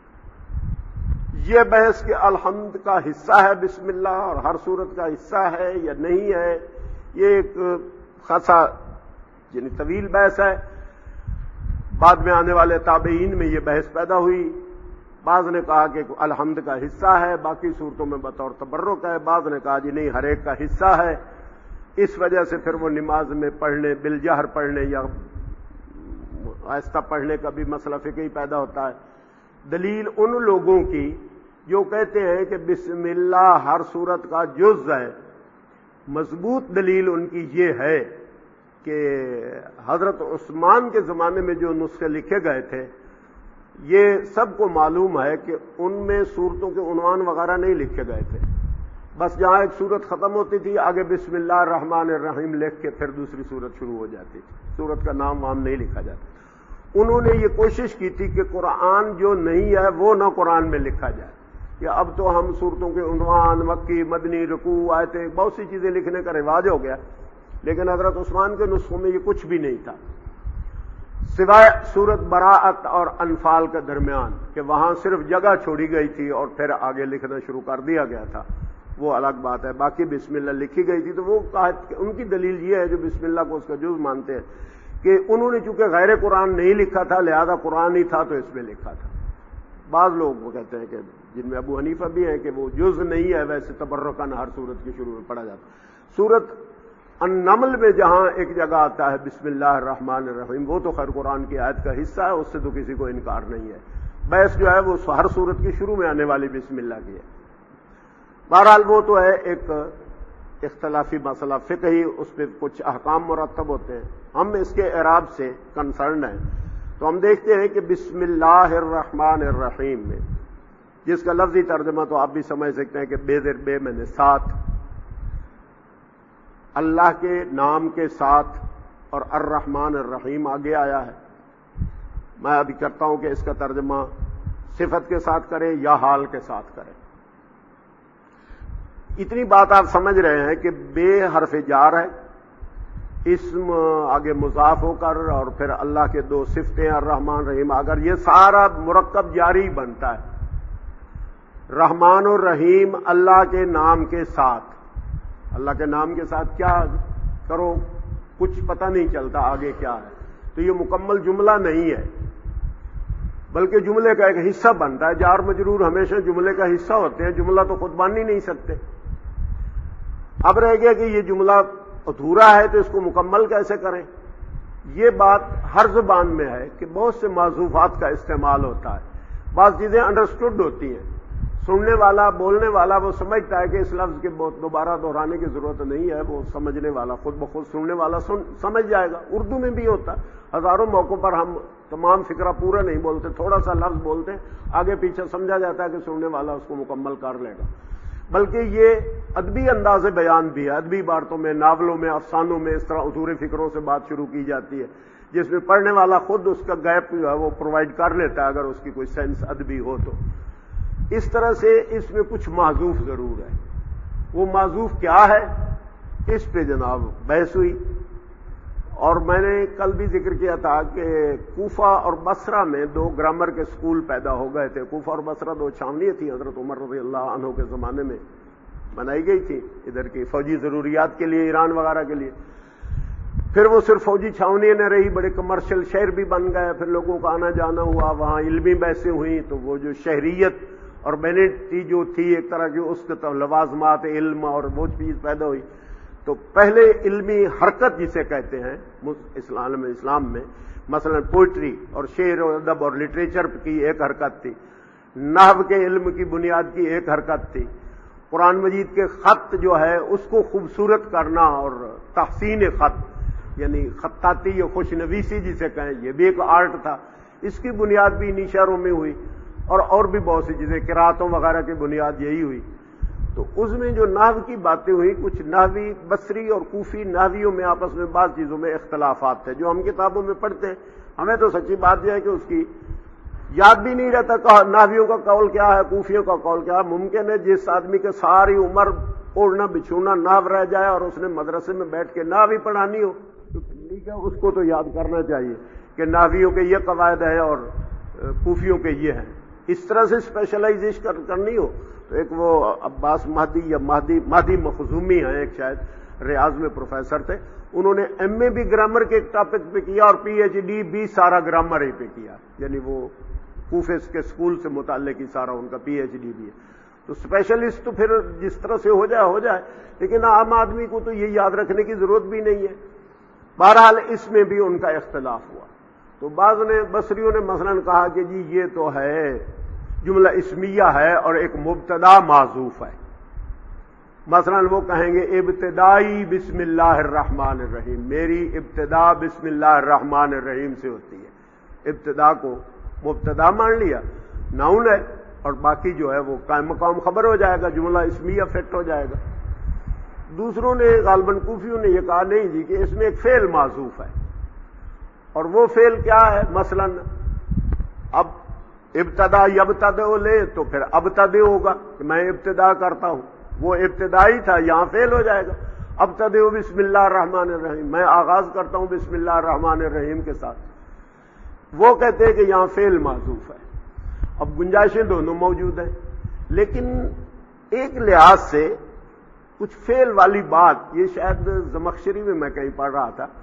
یہ بحث کہ الحمد کا حصہ ہے بسم اللہ اور ہر سورت کا حصہ ہے یا نہیں ہے، یہ ایک خاصا یعنی طویل بحث ہے۔ بعد میں آنے والے تابعین میں یہ بحث پیدا ہوئی، بعض نے کہا کہ الحمد کا حصہ ہے، باقی صورتوں میں بطور تبرک ہے، بعض نے کہا جی نہیں ہر ایک کا حصہ ہے، اس وجہ سے پھر وہ نماز میں پڑھنے، بالجہر پڑھنے یا آہستہ پڑھنے کا بھی مسئلہ فقہی پیدا ہوتا ہے۔ دلیل ان لوگوں کی جو کہتے ہیں کہ بسم اللہ ہر صورت کا جز ہے، مضبوط دلیل ان کی یہ ہے کہ حضرت عثمان کے زمانے میں جو نسخے لکھے گئے تھے، یہ سب کو معلوم ہے کہ ان میں صورتوں کے عنوان وغیرہ نہیں لکھے گئے تھے، بس جہاں ایک صورت ختم ہوتی تھی آگے بسم اللہ الرحمن الرحیم لکھ کے پھر دوسری صورت شروع ہو جاتی تھی، صورت کا نام وام نہیں لکھا جاتا۔ انہوں نے یہ کوشش کی تھی کہ قرآن جو نہیں ہے وہ نہ قرآن میں لکھا جائے، کہ اب تو ہم صورتوں کے عنوان، مکی، مدنی، رکوع، آیتیں، بہت سی چیزیں لکھنے کا رواج ہو گیا، لیکن حضرت عثمان کے نسخوں میں یہ کچھ بھی نہیں تھا سوائے سورت براءت اور انفال کے درمیان، کہ وہاں صرف جگہ چھوڑی گئی تھی اور پھر آگے لکھنا شروع کر دیا گیا تھا، وہ الگ بات ہے۔ باقی بسم اللہ لکھی گئی تھی، تو وہ ان کی دلیل یہ ہے جو بسم اللہ کو اس کا جز مانتے ہیں کہ انہوں نے چونکہ غیر قرآن نہیں لکھا تھا لہذا قرآن ہی تھا تو اس میں لکھا تھا۔ بعض لوگ وہ کہتے ہیں کہ جن میں ابو حنیفہ بھی ہیں کہ وہ جز نہیں ہے، ویسے تبرکاً ہر سورت کے شروع میں پڑھا جاتا ہے۔ سورت النمل میں جہاں ایک جگہ آتا ہے بسم اللہ الرحمن الرحیم، وہ تو خیر قرآن کی آیت کا حصہ ہے، اس سے تو کسی کو انکار نہیں ہے۔ بحث جو ہے وہ ہر سورت کی شروع میں آنے والی بسم اللہ کی ہے۔ بہرحال وہ تو ہے ایک اختلافی مسئلہ فقہی، اس پہ کچھ احکام مرتب ہوتے ہیں۔ ہم اس کے اعراب سے کنسرن ہیں، تو ہم دیکھتے ہیں کہ بسم اللہ الرحمن الرحیم میں، جس کا لفظی ترجمہ تو آپ بھی سمجھ سکتے ہیں کہ بے زیر بے میں نے ساتھ، اللہ کے نام کے ساتھ، اور الرحمن الرحیم آگے آیا ہے۔ میں ابھی کرتا ہوں کہ اس کا ترجمہ صفت کے ساتھ کریں یا حال کے ساتھ کریں۔ اتنی بات آپ سمجھ رہے ہیں کہ بے حرف جار ہے، اسم آگے مضاف ہو کر، اور پھر اللہ کے دو صفتیں الرحمن رحیم، اگر یہ سارا مرکب جاری بنتا ہے۔ رحمان اور رحیم اللہ کے نام کے ساتھ، اللہ کے نام کے ساتھ کیا کرو کچھ پتہ نہیں چلتا آگے کیا ہے، تو یہ مکمل جملہ نہیں ہے، بلکہ جملے کا ایک حصہ بنتا ہے۔ جار مجرور ہمیشہ جملے کا حصہ ہوتے ہیں، جملہ تو خود بن ہی نہیں سکتے۔ اب رہ گیا کہ یہ جملہ ادھورا ہے تو اس کو مکمل کیسے کریں۔ یہ بات ہر زبان میں ہے کہ بہت سے معذوفات کا استعمال ہوتا ہے، بعض چیزیں انڈرسٹوڈ ہوتی ہیں، سننے والا بولنے والا وہ سمجھتا ہے کہ اس لفظ کے دوبارہ دہرانے کی ضرورت نہیں ہے، وہ سمجھنے والا خود بخود سننے والا سمجھ جائے گا۔ اردو میں بھی ہوتا ہے، ہزاروں موقعوں پر ہم تمام فقرہ پورا نہیں بولتے، تھوڑا سا لفظ بولتے ہیں، آگے پیچھے سمجھا جاتا ہے کہ سننے والا اس کو مکمل کر لے گا۔ بلکہ یہ ادبی انداز بیان بھی ہے، ادبی عبارتوں میں، ناولوں میں، افسانوں میں اس طرح ادھورے فکروں سے بات شروع کی جاتی ہے، جس میں پڑھنے والا خود اس کا گیپ جو ہے وہ پرووائڈ کر لیتا ہے اگر اس کی کوئی سینس ادبی ہو تو۔ اس طرح سے اس میں کچھ معذوف ضرور ہے۔ وہ معذوف کیا ہے اس پہ جناب بحث ہوئی، اور میں نے کل بھی ذکر کیا تھا کہ کوفہ اور بصرہ میں دو گرامر کے سکول پیدا ہو گئے تھے۔ کوفہ اور بصرہ دو چھاونیاں تھیں، حضرت عمر رضی اللہ عنہ کے زمانے میں بنائی گئی تھی ادھر کی فوجی ضروریات کے لیے، ایران وغیرہ کے لیے۔ پھر وہ صرف فوجی چھاونیاں نہ رہی، بڑے کمرشل شہر بھی بن گئے، پھر لوگوں کا آنا جانا ہوا، وہاں علمی بحثیں ہوئیں، تو وہ جو شہریت اور بینٹی جو تھی ایک طرح کی، اس کے تو لوازمات علم اور وہ چیز پیدا ہوئی۔ تو پہلے علمی حرکت جسے کہتے ہیں اسلام میں، مثلا پوئٹری اور شعر و ادب اور لٹریچر کی ایک حرکت تھی، نحو کے علم کی بنیاد کی ایک حرکت تھی، قرآن مجید کے خط جو ہے اس کو خوبصورت کرنا اور تحسین خط یعنی خطاطی یا خوش نویسی جسے کہیں، یہ بھی ایک آرٹ تھا، اس کی بنیاد بھی انہی شہروں میں ہوئی، اور بھی بہت سی چیزیں، قراتوں وغیرہ کی بنیاد یہی ہوئی۔ تو اس میں جو نحو کی باتیں ہوئی، کچھ نحوی بصری اور کوفی نحویوں میں آپس میں بعض چیزوں میں اختلافات تھے جو ہم کتابوں میں پڑھتے ہیں۔ ہمیں تو سچی بات یہ ہے کہ اس کی یاد بھی نہیں رہتا کہ نحویوں کا قول کیا ہے، کوفیوں کا قول کیا ہے۔ ممکن ہے جس آدمی کے ساری عمر اوڑھنا بچھونا نحو رہ جائے اور اس نے مدرسے میں بیٹھ کے نحو ہی پڑھانی ہو تو ٹھیک ہے، اس کو تو یاد کرنا چاہیے کہ نحویوں کے یہ قواعد ہیں اور کوفیوں کے یہ ہیں۔ اس طرح سے اسپیشلائزیشن کرنی ہو تو ایک وہ عباس مہدی یا مہدی مخزومی ہیں، ایک شاید ریاض میں پروفیسر تھے، انہوں نے ایم اے بھی گرامر کے ایک ٹاپک پہ کیا اور پی ایچ ڈی بھی سارا گرامر ہی پہ کیا، یعنی وہ کوفے کے سکول سے متعلق ہی سارا ان کا پی ایچ ڈی بھی ہے۔ تو اسپیشلسٹ تو پھر جس طرح سے ہو جائے، لیکن عام آدمی کو تو یہ یاد رکھنے کی ضرورت بھی نہیں ہے۔ بہرحال اس میں بھی ان کا اختلاف ہوا، تو بعض نے بصریوں نے مثلا کہا کہ جی یہ تو ہے جملہ اسمیہ ہے اور ایک مبتدا معذوف ہے، مثلا وہ کہیں گے ابتدائی بسم اللہ الرحمن الرحیم، میری ابتدا بسم اللہ الرحمن الرحیم سے ہوتی ہے، ابتدا کو مبتدا مان لیا، ناؤن ہے، اور باقی جو ہے وہ قائم مقام خبر ہو جائے گا، جملہ اسمیہ فٹ ہو جائے گا۔ دوسروں نے غالباً کوفیوں نے یہ کہا نہیں جی کہ اس میں ایک فعل معذوف ہے، اور وہ فعل کیا ہے؟ مثلا اب ابتدا یبتدئ لے تو پھر ابتدئ ہوگا کہ میں ابتدا کرتا ہوں، وہ ابتدائی تھا، یہاں فعل ہو جائے گا ابتدئ بسم اللہ الرحمن الرحیم، میں آغاز کرتا ہوں بسم اللہ الرحمن الرحیم کے ساتھ۔ وہ کہتے ہیں کہ یہاں فعل محذوف ہے۔ اب گنجائشیں دونوں موجود ہیں، لیکن ایک لحاظ سے کچھ فعل والی بات، یہ شاید زمخشری میں کہیں پڑھ رہا تھا،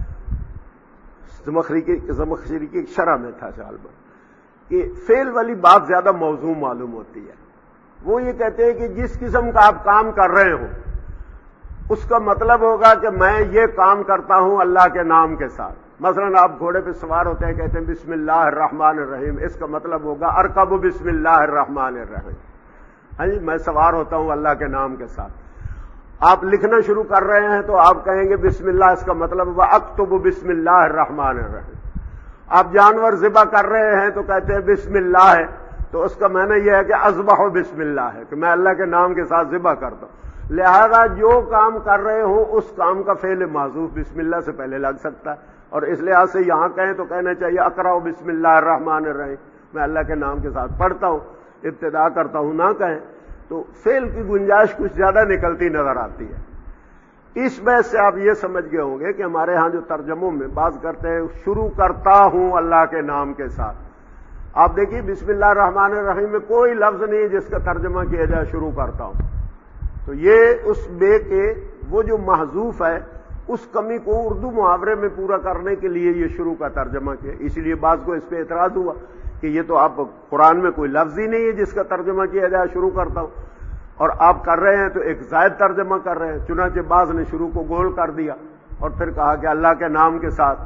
زمخشری کی شرح میں تھا سال میں، کہ فعل والی بات زیادہ موضوع معلوم ہوتی ہے۔ وہ یہ کہتے ہیں کہ جس قسم کا آپ کام کر رہے ہو اس کا مطلب ہوگا کہ میں یہ کام کرتا ہوں اللہ کے نام کے ساتھ۔ مثلا آپ گھوڑے پہ سوار ہوتے ہیں، کہتے ہیں بسم اللہ الرحمن الرحیم، اس کا مطلب ہوگا ارکب بسم اللہ الرحمن الرحیم، ہاں جی، میں سوار ہوتا ہوں اللہ کے نام کے ساتھ۔ آپ لکھنا شروع کر رہے ہیں تو آپ کہیں گے بسم اللہ، اس کا مطلب ہوگا اکتب بسم اللہ الرحمن الرحیم۔ آپ جانور ذبح کر رہے ہیں تو کہتے ہیں بسم اللہ ہے، تو اس کا معنی یہ ہے کہ اذبح بسم اللہ ہے، کہ میں اللہ کے نام کے ساتھ ذبح کرتا ہوں۔ لہذا جو کام کر رہے ہوں اس کام کا فعل محذوف بسم اللہ سے پہلے لگ سکتا ہے، اور اس لحاظ سے یہاں کہیں تو کہنا چاہیے اقرأ بسم اللہ الرحمن الرحیم، میں اللہ کے نام کے ساتھ پڑھتا ہوں، ابتدا کرتا ہوں، نہ کہیں تو فعل کی گنجائش کچھ زیادہ نکلتی نظر آتی ہے۔ اس بحث سے آپ یہ سمجھ گئے ہوں گے کہ ہمارے ہاں جو ترجموں میں بعض کرتے ہیں شروع کرتا ہوں اللہ کے نام کے ساتھ، آپ دیکھیے بسم اللہ الرحمن الرحیم میں کوئی لفظ نہیں ہے جس کا ترجمہ کیا جائے شروع کرتا ہوں، تو یہ اس بے کے وہ جو محذوف ہے اس کمی کو اردو محاورے میں پورا کرنے کے لیے یہ شروع کا ترجمہ کیا، اس لیے بعض کو اس پہ اعتراض ہوا کہ یہ تو آپ قرآن میں کوئی لفظ ہی نہیں ہے جس کا ترجمہ کیا جائے شروع کرتا ہوں، اور آپ کر رہے ہیں تو ایک زائد ترجمہ کر رہے ہیں۔ چنانچہ بعض نے شروع کو گول کر دیا اور پھر کہا کہ اللہ کے نام کے ساتھ،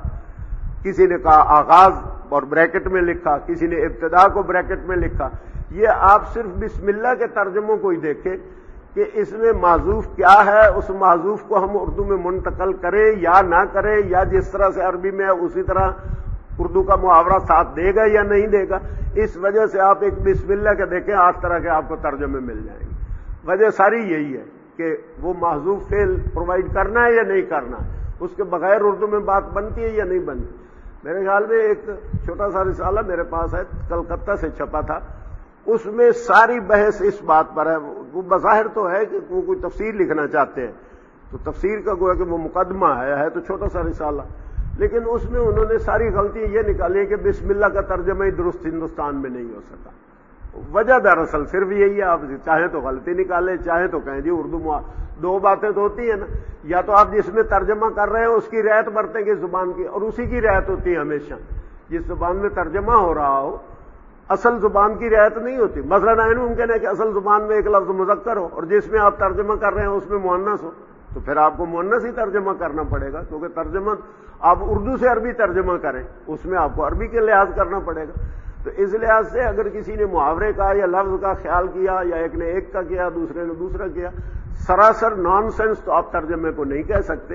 کسی نے کہا آغاز اور بریکٹ میں لکھا، کسی نے ابتدا کو بریکٹ میں لکھا۔ یہ آپ صرف بسم اللہ کے ترجموں کو ہی دیکھیں کہ اس میں معذوف کیا ہے، اس معذوف کو ہم اردو میں منتقل کریں یا نہ کریں، یا جس طرح سے عربی میں ہے اسی طرح اردو کا محاورہ ساتھ دے گا یا نہیں دے گا۔ اس وجہ سے آپ ایک بسم اللہ کے دیکھیں 8 طرح کے آپ کو ترجمے مل جائیں گے۔ وجہ ساری یہی ہے کہ وہ محذوف فعل پرووائڈ کرنا ہے یا نہیں کرنا، اس کے بغیر اردو میں بات بنتی ہے یا نہیں بنتی۔ میرے خیال میں ایک چھوٹا سا رسالہ میرے پاس ہے، کلکتہ سے چھپا تھا، اس میں ساری بحث اس بات پر ہے۔ وہ بظاہر تو ہے کہ وہ کوئی تفسیر لکھنا چاہتے ہیں، تو تفسیر کا گویا کہ وہ مقدمہ ہے تو چھوٹا سا رسالہ، لیکن اس میں انہوں نے ساری غلطی یہ نکالی کہ بسم اللہ کا ترجمہ ہی درست ہندوستان میں نہیں ہو سکا۔ وجہ دراصل صرف یہی ہے، آپ چاہیں تو غلطی نکالیں، چاہیں تو کہیں جی اردو دو باتیں تو ہوتی ہیں نا، یا تو آپ جس میں ترجمہ کر رہے ہیں اس کی رعایت برتیں گے زبان کی، اور اسی کی رعایت ہوتی ہے ہمیشہ۔ جس زبان میں ترجمہ ہو رہا ہو اصل زبان کی رعایت نہیں ہوتی۔ مثلا این ممکن ہے کہ اصل زبان میں ایک لفظ مذکر ہو اور جس میں آپ ترجمہ کر رہے ہیں اس میں مؤنث ہو، تو پھر آپ کو مؤنث ہی ترجمہ کرنا پڑے گا، کیونکہ ترجمہ آپ اردو سے عربی ترجمہ کریں اس میں آپ کو عربی کے لحاظ کرنا پڑے گا۔ تو اس لحاظ سے اگر کسی نے محاورے کا یا لفظ کا خیال کیا، یا ایک نے ایک کا کیا دوسرے نے دوسرا کیا، سراسر نان سینس تو آپ ترجمے کو نہیں کہہ سکتے۔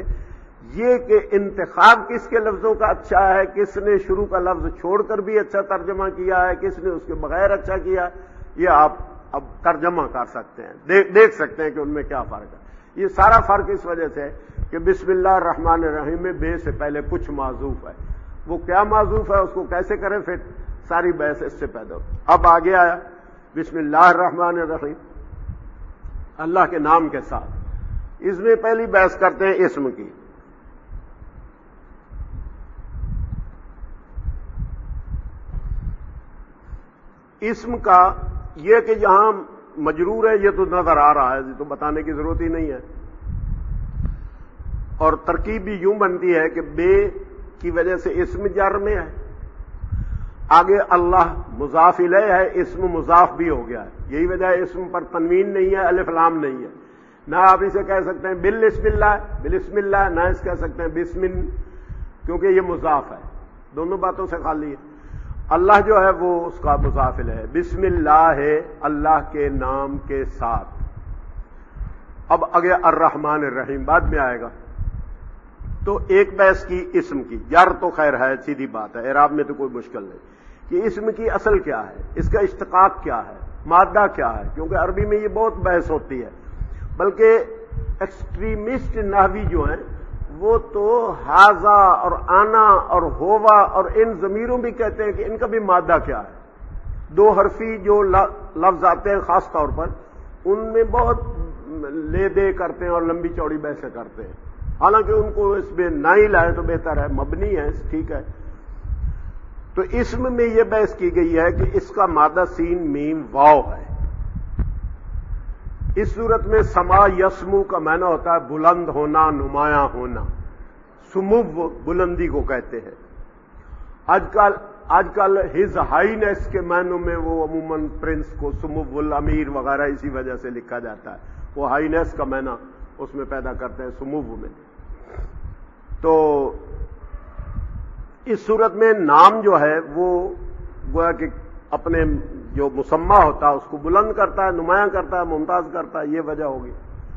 یہ کہ انتخاب کس کے لفظوں کا اچھا ہے، کس نے شروع کا لفظ چھوڑ کر بھی اچھا ترجمہ کیا ہے، کس نے اس کے بغیر اچھا کیا، یہ آپ اب ترجمہ کر سکتے ہیں، دیکھ سکتے ہیں کہ ان میں کیا فرق ہے۔ یہ سارا فرق اس وجہ سے ہے کہ بسم اللہ الرحمن الرحیم میں بے سے پہلے کچھ معذوف ہے، وہ کیا معذوف ہے، اس کو کیسے کریں، پھر ساری بحث اس سے پیدا ہوتی۔ اب آگے آیا بسم اللہ الرحمن الرحیم، اللہ کے نام کے ساتھ۔ اس میں پہلی بحث کرتے ہیں اسم کی۔ اسم کا یہ کہ یہاں مجرور ہے یہ تو نظر آ رہا ہے، یہ تو بتانے کی ضرورت ہی نہیں ہے، اور ترکیب بھی یوں بنتی ہے کہ بے کی وجہ سے اسم جر میں ہے، آگے اللہ مضاف الیہ ہے، اسم مضاف بھی ہو گیا ہے، یہی وجہ ہے اسم پر تنوین نہیں ہے، الف لام نہیں ہے۔ نہ آپ اسے کہہ سکتے ہیں بالاسم اللہ، بالاسم اللہ، نہ اس کہہ سکتے ہیں بسم، کیونکہ یہ مضاف ہے، دونوں باتوں سے خالی ہے۔ اللہ جو ہے وہ اس کا مضاف الیہ ہے، بسم اللہ ہے اللہ کے نام کے ساتھ۔ اب آگے الرحمن الرحیم بعد میں آئے گا، تو ایک بحث کی اسم کی، جر تو خیر ہے سیدھی بات ہے، اعراب میں تو کوئی مشکل نہیں کہ اسم کی اصل کیا ہے، اس کا اشتقاق کیا ہے، مادہ کیا ہے، کیونکہ عربی میں یہ بہت بحث ہوتی ہے، بلکہ ایکسٹریمسٹ نحوی جو ہیں وہ تو ہاذا اور آنا اور ہووا اور ان ضمیروں بھی کہتے ہیں کہ ان کا بھی مادہ کیا ہے. دو حرفی جو لفظ آتے ہیں خاص طور پر ان میں بہت لے دے کرتے ہیں اور لمبی چوڑی بحثیں کرتے ہیں. حالانکہ ان کو اس میں نہ ہی لائے تو بہتر ہے، مبنی ہے، ٹھیک ہے. تو اسم میں یہ بحث کی گئی ہے کہ اس کا مادہ سین میم واو ہے. اس صورت میں سما یسمو کا معنی ہوتا ہے بلند ہونا، نمایاں ہونا. سمو بلندی کو کہتے ہیں. آج کل ہز ہائینس کے معنوں میں وہ عموماً پرنس کو سمو الامیر وغیرہ اسی وجہ سے لکھا جاتا ہے. وہ ہائینس کا معنی اس میں پیدا کرتے ہیں سمو میں. تو اس صورت میں نام جو ہے وہ گویا کہ اپنے جو مسمہ ہوتا ہے اس کو بلند کرتا ہے، نمایاں کرتا ہے، ممتاز کرتا ہے. یہ وجہ ہوگی.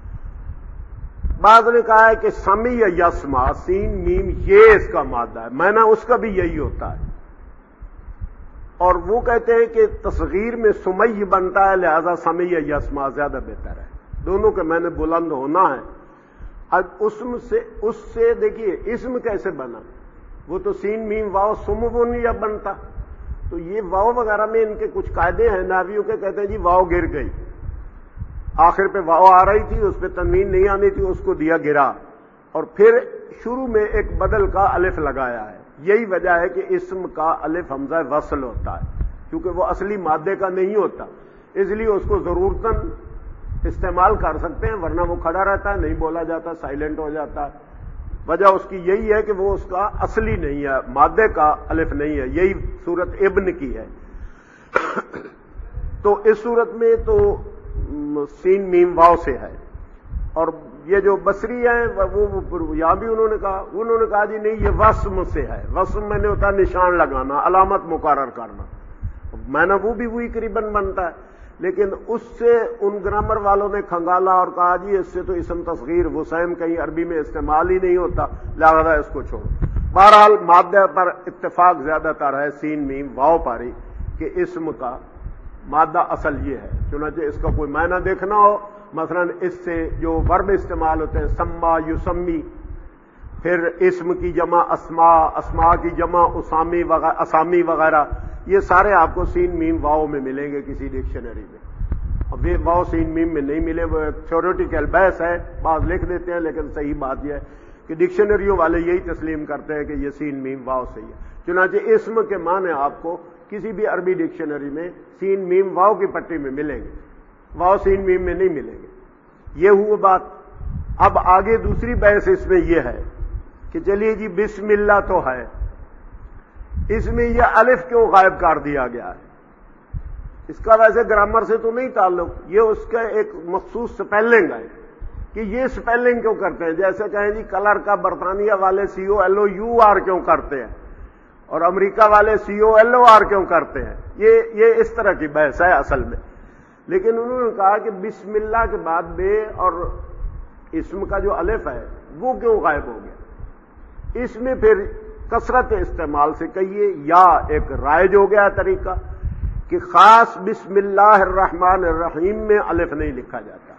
بعض نے کہا ہے کہ سمی یا یسما سین میم یہ اس کا مادہ ہے، معنی اس کا بھی یہی ہوتا ہے. اور وہ کہتے ہیں کہ تصغیر میں سمی بنتا ہے، لہذا سمی یا یسما زیادہ بہتر ہے. دونوں کے معنی بلند ہونا ہے. اب اس سے دیکھیے اسم کیسے بنا. وہ تو سین میم واو سمون یا بنتا. تو یہ واو وغیرہ میں ان کے کچھ قاعدے ہیں نحویوں کے. کہتے ہیں جی واو گر گئی، آخر پہ واو آ رہی تھی، اس پہ تنوین نہیں آنی تھی، اس کو دیا گرا، اور پھر شروع میں ایک بدل کا الف لگایا ہے. یہی وجہ ہے کہ اسم کا الف حمزہ وصل ہوتا ہے، کیونکہ وہ اصلی مادے کا نہیں ہوتا. اس لیے اس کو ضرورتاً استعمال کر سکتے ہیں، ورنہ وہ کھڑا رہتا ہے، نہیں بولا جاتا، سائلنٹ ہو جاتا ہے. وجہ اس کی یہی ہے کہ وہ اس کا اصلی نہیں ہے، مادے کا الف نہیں ہے. یہی صورت ابن کی ہے. تو اس صورت میں تو سین میم واو سے ہے. اور یہ جو بصری ہیں وہ یہاں بھی انہوں نے کہا جی نہیں یہ وسم سے ہے. وسم میں نے ہوتا نشان لگانا، علامت مقرر کرنا. میں نے وہ بھی وہی قریباً بنتا ہے، لیکن اس سے ان گرامر والوں نے کھنگالا اور کہا جی اس سے تو اسم تصغیر وسیم کہیں عربی میں استعمال ہی نہیں ہوتا، لہذا اس کو چھوڑو. بہرحال مادہ پر اتفاق زیادہ تر ہے سین میم واو پاری کہ اسم کا مادہ اصل یہ ہے. چنانچہ اس کا کوئی معنی دیکھنا ہو، مثلا اس سے جو ورب استعمال ہوتے ہیں سما یسمی، پھر اسم کی جمع اسما، اسما کی جمع اسامی وغیرہ، یہ سارے آپ کو سین میم واو میں ملیں گے کسی ڈکشنری میں. اب یہ واو سین میم میں نہیں ملے، وہ ایک تھیوریٹیکل بحث ہے، بعض لکھ دیتے ہیں، لیکن صحیح بات یہ ہے کہ ڈکشنریوں والے یہی تسلیم کرتے ہیں کہ یہ سین میم واو صحیح ہے. چنانچہ اسم کے معنی آپ کو کسی بھی عربی ڈکشنری میں سین میم واو کی پٹی میں ملیں گے، واو سین میم میں نہیں ملیں گے. یہ ہوئی بات. اب آگے دوسری بحث اس میں یہ ہے کہ چلیے جی بسم اللہ تو ہے، اس میں یہ الف کیوں غائب کر دیا گیا ہے؟ اس کا ویسے گرامر سے تو نہیں تعلق، یہ اس کا ایک مخصوص سپیلنگ ہے کہ یہ سپیلنگ کیوں کرتے ہیں. جیسے کہیں جی کلر کا برطانیہ والے COLOUR کیوں کرتے ہیں اور امریکہ والے COLOR کیوں کرتے ہیں. یہ اس طرح کی بحث ہے اصل میں. لیکن انہوں نے کہا کہ بسم اللہ کے بعد بے اور اسم کا جو الف ہے وہ کیوں غائب ہو گیا. اس میں پھر کثرت استعمال سے کہیے یا ایک رائج ہو گیا طریقہ کہ خاص بسم اللہ الرحمن الرحیم میں الف نہیں لکھا جاتا.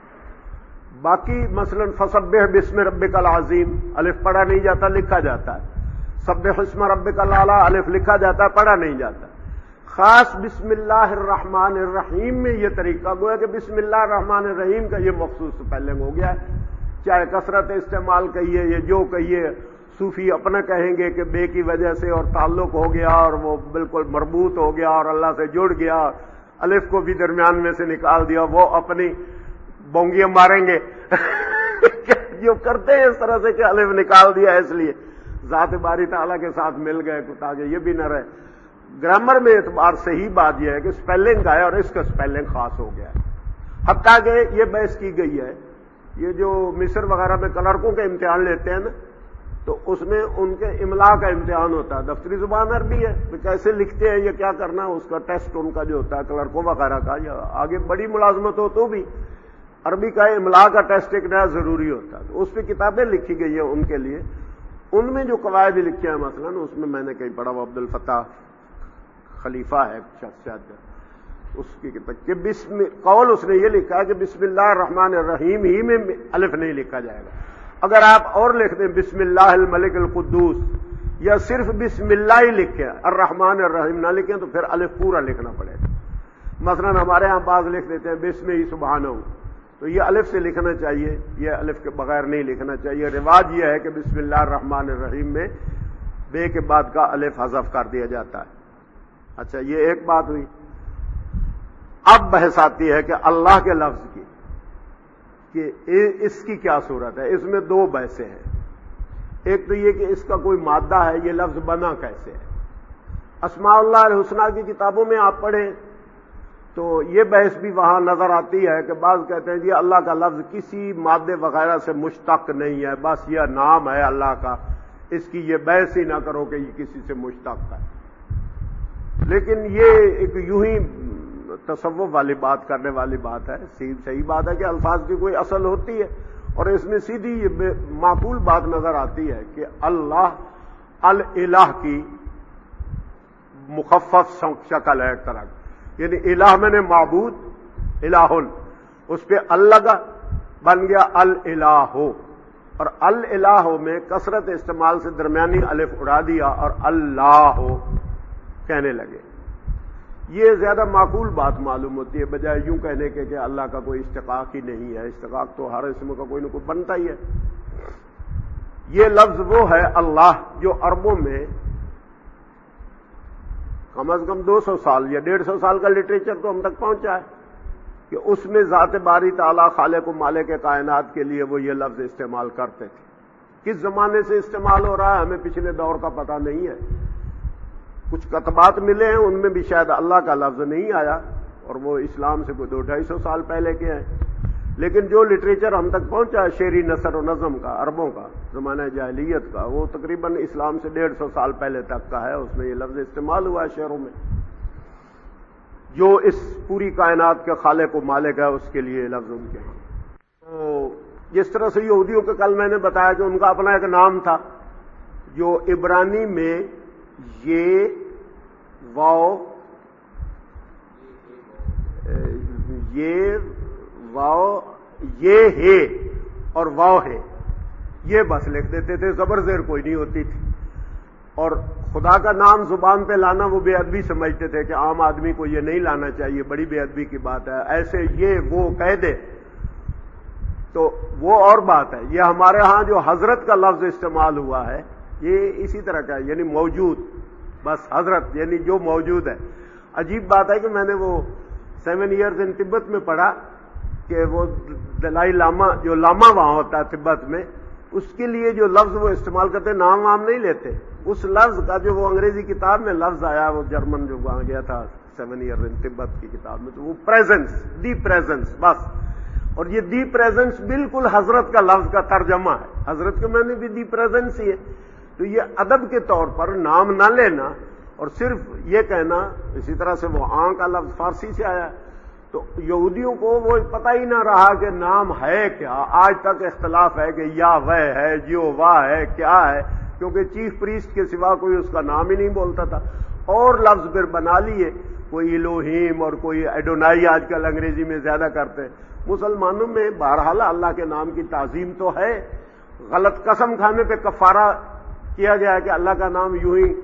باقی مثلا فسبح بسم ربک العظیم الف پڑھا نہیں جاتا، لکھا جاتا ہے. سبح اسم ربک الاعلی الف لکھا جاتا ہے، پڑھا نہیں جاتا. خاص بسم اللہ الرحمن الرحیم میں یہ طریقہ گویا کہ بسم اللہ الرحمن الرحیم کا یہ مخصوص سپیلنگ ہو گیا ہے. چاہے کثرت استعمال کہیے یہ جو کہیے، صوفی اپنا کہیں گے کہ بے کی وجہ سے اور تعلق ہو گیا اور وہ بالکل مربوط ہو گیا اور اللہ سے جڑ گیا، الف کو بھی درمیان میں سے نکال دیا. وہ اپنی بونگیاں ماریں گے جو کرتے ہیں اس طرح سے کہ الف نکال دیا اس لیے ذات باری تعالیٰ کے ساتھ مل گئے تاکہ یہ بھی نہ رہے. گرامر میں اعتبار سے ہی بات یہ ہے کہ سپیلنگ ہے اور اس کا سپیلنگ خاص ہو گیا ہے. حتیٰ کہ یہ بحث کی گئی ہے، یہ جو مصر وغیرہ میں کلرکوں کے امتحان لیتے ہیں نا، تو اس میں ان کے املا کا امتحان ہوتا ہے. دفتری زبان عربی ہے تو کیسے لکھتے ہیں، یہ کیا کرنا ہے، اس کا ٹیسٹ ان کا جو ہوتا ہے کلرکوں وغیرہ کا، یا آگے بڑی ملازمت ہو تو بھی عربی کا املا کا ٹیسٹ ایک نیا ضروری ہوتا ہے. تو اس پہ کتابیں لکھی گئی ہیں ان کے لیے. ان میں جو قواعد لکھے ہیں مثلا اس میں نے کہیں پڑھا، وہ عبد الفتاح خلیفہ ہے شخصیت، اس کی کتاب کہ قول اس نے یہ لکھا ہے کہ بسم اللہ الرحمن الرحیم ہی میں الف نہیں لکھا جائے گا. اگر آپ اور لکھ دیں بسم اللہ الملک القدوس یا صرف بسم اللہ ہی لکھیں الرحمن الرحیم نہ لکھیں تو پھر الف پورا لکھنا پڑے گا. مثلا ہمارے ہاں بعض لکھ دیتے ہیں بسم ہی سبحانہ، تو یہ الف سے لکھنا چاہیے، یہ الف کے بغیر نہیں لکھنا چاہیے. رواج یہ ہے کہ بسم اللہ الرحمن الرحیم میں بے کے بعد کا الف حذف کر دیا جاتا ہے. اچھا، یہ ایک بات ہوئی. اب بحث آتی ہے کہ اللہ کے لفظ کی کہ اس کی کیا صورت ہے. اس میں دو بحثیں ہیں. ایک تو یہ کہ اس کا کوئی مادہ ہے، یہ لفظ بنا کیسے ہے. اسماء اللہ الحسنی کی کتابوں میں آپ پڑھیں تو یہ بحث بھی وہاں نظر آتی ہے کہ بعض کہتے ہیں جی اللہ کا لفظ کسی مادے وغیرہ سے مشتق نہیں ہے، بس یہ نام ہے اللہ کا، اس کی یہ بحث ہی نہ کرو کہ یہ کسی سے مشتق ہے. لیکن یہ ایک یوں ہی تصوف والی بات کرنے والی بات ہے. صحیح بات ہے کہ الفاظ کی کوئی اصل ہوتی ہے، اور اس میں سیدھی یہ معقول بات نظر آتی ہے کہ اللہ الہ کی مخفف شکل ہے ایک طرح کی، یعنی الہ میں نے معبود الہن، اس پہ اللہ بن گیا الالہو، اور الالہو میں کثرت استعمال سے درمیانی الف اڑا دیا اور اللہ کہنے لگے. یہ زیادہ معقول بات معلوم ہوتی ہے بجائے یوں کہنے کے کہ اللہ کا کوئی اشتقاق ہی نہیں ہے. اشتقاق تو ہر اسم کا کوئی نہ کوئی بنتا ہی ہے. یہ لفظ وہ ہے اللہ جو عربوں میں کم از کم 200 سال یا 150 سال کا لٹریچر تو ہم تک پہنچا ہے کہ اس میں ذات باری تعالیٰ خالق و مالک کائنات کے لیے وہ یہ لفظ استعمال کرتے تھے. کس زمانے سے استعمال ہو رہا ہے ہمیں پچھلے دور کا پتہ نہیں ہے. کچھ کتبات ملے ہیں، ان میں بھی شاید اللہ کا لفظ نہیں آیا، اور وہ اسلام سے کوئی 200-250 سال پہلے کے ہیں. لیکن جو لٹریچر ہم تک پہنچا ہے شعری نثر و نظم کا عربوں کا زمانہ جاہلیت کا، وہ تقریباً اسلام سے 150 سال پہلے تک کا ہے. اس میں یہ لفظ استعمال ہوا ہے شعروں میں. جو اس پوری کائنات کے خالق و مالک ہے اس کے لیے یہ لفظ ان کے ہیں. تو جس طرح سے یہودیوں کے کل میں نے بتایا کہ ان کا اپنا ایک نام تھا جو عبرانی میں یہ واو یہ ہے اور واو ہے، یہ بس لکھ دیتے تھے، زبر زیر کوئی نہیں ہوتی تھی. اور خدا کا نام زبان پہ لانا وہ بے ادبی سمجھتے تھے کہ عام آدمی کو یہ نہیں لانا چاہیے، بڑی بے ادبی کی بات ہے. ایسے یہ وہ کہہ دے تو وہ اور بات ہے. یہ ہمارے ہاں جو حضرت کا لفظ استعمال ہوا ہے یہ اسی طرح کا ہے، یعنی موجود، بس حضرت یعنی جو موجود ہے. عجیب بات ہے کہ میں نے وہ 7 ایئرز ان تبت میں پڑھا کہ وہ دلائی لاما جو لاما وہاں ہوتا ہے تبت میں، اس کے لیے جو لفظ وہ استعمال کرتے نام وام نہیں لیتے. اس لفظ کا جو وہ انگریزی کتاب میں لفظ آیا، وہ جرمن جو وہاں گیا تھا 7 ایئرز ان تبت کی کتاب میں، تو وہ پریزنس، دی پریزنس بس. اور یہ دی پریزنس بالکل حضرت کا لفظ کا ترجمہ ہے. حضرت کے معنی بھی دی پریزنس ہی ہے. تو یہ ادب کے طور پر نام نہ لینا اور صرف یہ کہنا. اسی طرح سے وہ آن کا لفظ فارسی سے آیا، تو یہودیوں کو وہ پتہ ہی نہ رہا کہ نام ہے کیا. آج تک اختلاف ہے کہ یا وہ ہے، جیو واہ ہے، کیا ہے، کیونکہ چیف پریسٹ کے سوا کوئی اس کا نام ہی نہیں بولتا تھا. اور لفظ پھر بنا لیے، کوئی الوہیم اور کوئی ایڈونائی آج کل انگریزی میں زیادہ کرتے ہیں. مسلمانوں میں بہرحال اللہ کے نام کی تعظیم تو ہے. غلط قسم کھانے پہ کفارہ کیا گیا ہے کہ اللہ کا نام یوں ہی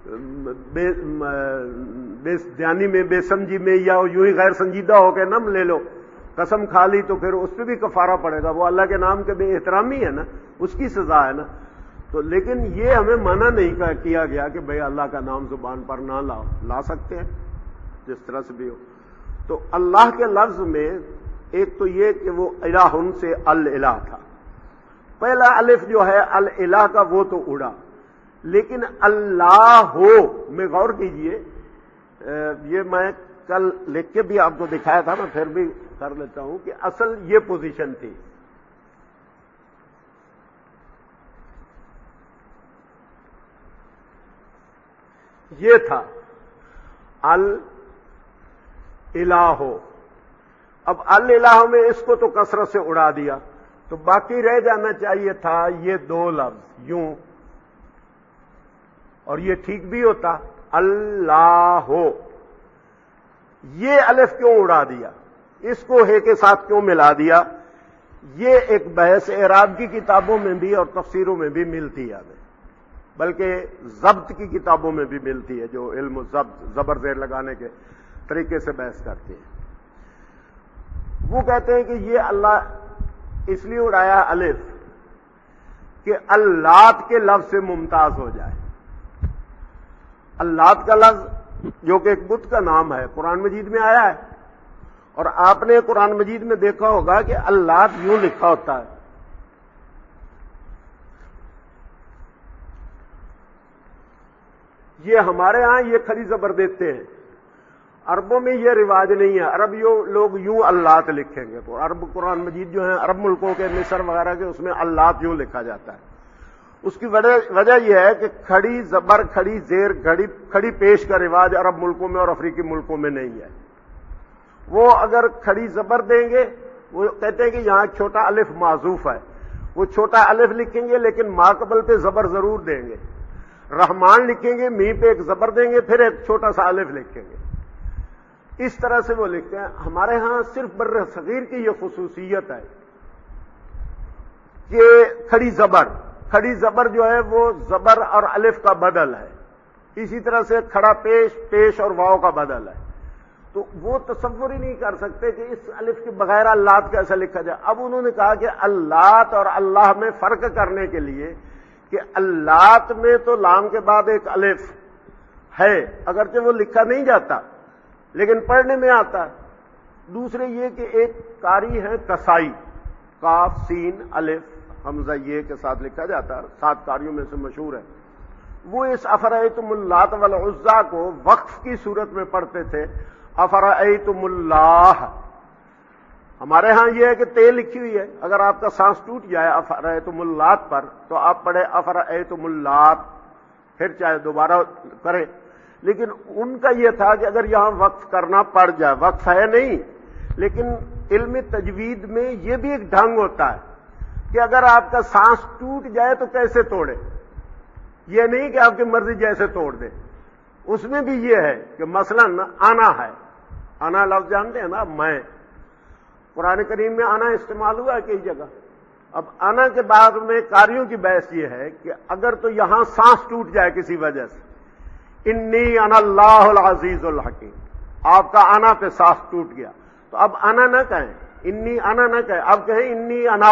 بے دھیانی میں، بے سمجھی میں، یا یوں ہی غیر سنجیدہ ہو کے نم لے لو، قسم کھا لی تو پھر اس پہ بھی کفارہ پڑے گا. وہ اللہ کے نام کے بے احترامی ہے نا، اس کی سزا ہے نا. تو لیکن یہ ہمیں منع نہیں کیا گیا کہ بھئی اللہ کا نام زبان پر نہ لاؤ، لا سکتے ہیں جس طرح سے بھی ہو. تو اللہ کے لفظ میں ایک تو یہ کہ وہ الہن سے الالہ تھا. پہلا الف جو ہے الالہ کا وہ تو اڑا، لیکن اللہ ہو میں غور کیجئے. یہ میں کل لکھ کے بھی آپ کو دکھایا تھا، میں پھر بھی کر لیتا ہوں کہ اصل یہ پوزیشن تھی. یہ تھا الالہ. اب الالہ میں اس کو تو کثرت سے اڑا دیا، تو باقی رہ جانا چاہیے تھا یہ دو لفظ یوں، اور یہ ٹھیک بھی ہوتا اللہ. یہ الف کیوں اڑا دیا، اس کو ہے کے ساتھ کیوں ملا دیا؟ یہ ایک بحث اعراب کی کتابوں میں بھی اور تفسیروں میں بھی ملتی ہے ہمیں، بلکہ ضبط کی کتابوں میں بھی ملتی ہے، جو علم ضبط زبر زیر لگانے کے طریقے سے بحث کرتے ہیں۔ وہ کہتے ہیں کہ یہ اللہ اس لیے اڑایا الف کہ اللات کے لفظ سے ممتاز ہو جائے۔ اللات کا لفظ جو کہ ایک بت کا نام ہے، قرآن مجید میں آیا ہے، اور آپ نے قرآن مجید میں دیکھا ہوگا کہ اللات یوں لکھا ہوتا ہے، یہ ہمارے ہاں یہ کھڑی زبر دیتے ہیں، عربوں میں یہ رواج نہیں ہے، عرب لوگ یوں اللات لکھیں گے، تو عرب قرآن مجید جو ہے عرب ملکوں کے مصر وغیرہ کے اس میں اللات یوں لکھا جاتا ہے۔ اس کی وجہ یہ ہے کہ کھڑی زبر کھڑی زیر کھڑی پیش کا رواج عرب ملکوں میں اور افریقی ملکوں میں نہیں ہے۔ وہ اگر کھڑی زبر دیں گے، وہ کہتے ہیں کہ یہاں چھوٹا الف معذوف ہے، وہ چھوٹا الف لکھیں گے لیکن ما قبل پہ زبر ضرور دیں گے۔ رحمان لکھیں گے، می پہ ایک زبر دیں گے، پھر ایک چھوٹا سا الف لکھیں گے، اس طرح سے وہ لکھتے ہیں۔ ہمارے ہاں صرف بر صغیر کی یہ خصوصیت ہے کہ کھڑی زبر جو ہے وہ زبر اور الف کا بدل ہے، اسی طرح سے کھڑا پیش اور واو کا بدل ہے، تو وہ تصور ہی نہیں کر سکتے کہ اس الف کے بغیر اللات کیسا لکھا جائے۔ اب انہوں نے کہا کہ اللات اور اللہ میں فرق کرنے کے لیے کہ اللات میں تو لام کے بعد ایک الف ہے، اگرچہ وہ لکھا نہیں جاتا لیکن پڑھنے میں آتا ہے۔ دوسرے یہ کہ ایک قاری ہے کسائی، کاف سین الف حمزہ یہ کے ساتھ لکھا جاتا ہے، 7 قاریوں میں سے مشہور ہے، وہ اس افرأیتم اللات والعزیٰ کو وقف کی صورت میں پڑھتے تھے، افرأیتم اللہ۔ ہمارے ہاں یہ ہے کہ تے لکھی ہوئی ہے، اگر آپ کا سانس ٹوٹ جائے افرأیتم اللات پر تو آپ پڑھے افرأیتم اللات، پھر چاہے دوبارہ کریں، لیکن ان کا یہ تھا کہ اگر یہاں وقف کرنا پڑ جائے، وقف ہے نہیں، لیکن علم تجوید میں یہ بھی ایک ڈھنگ ہوتا ہے کہ اگر آپ کا سانس ٹوٹ جائے تو کیسے توڑے، یہ نہیں کہ آپ کی مرضی جیسے توڑ دے۔ اس میں بھی یہ ہے کہ مثلا آنا ہے، آنا لفظ جانتے ہیں نا، میں، قرآن کریم میں آنا استعمال ہوا ہے کئی جگہ۔ اب آنا کے بعد میں قاریوں کی بحث یہ ہے کہ اگر تو یہاں سانس ٹوٹ جائے کسی وجہ سے، انی انا اللہ العزیز الحکیم، آپ کا آنا پہ سانس ٹوٹ گیا تو اب آنا نہ کہیں، انی انا نہ کہیں، اب کہیں انی انا،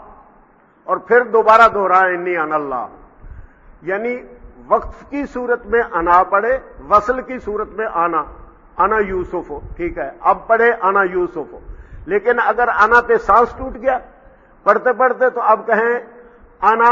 اور پھر دوبارہ دوہرائیں انی انا اللہ، یعنی وقف کی صورت میں انا پڑھے، وصل کی صورت میں آنا، انا یوسف ہو، ٹھیک ہے، اب پڑھے انا یوسف ہو، لیکن اگر انا پہ سانس ٹوٹ گیا پڑھتے پڑھتے تو اب کہیں انا،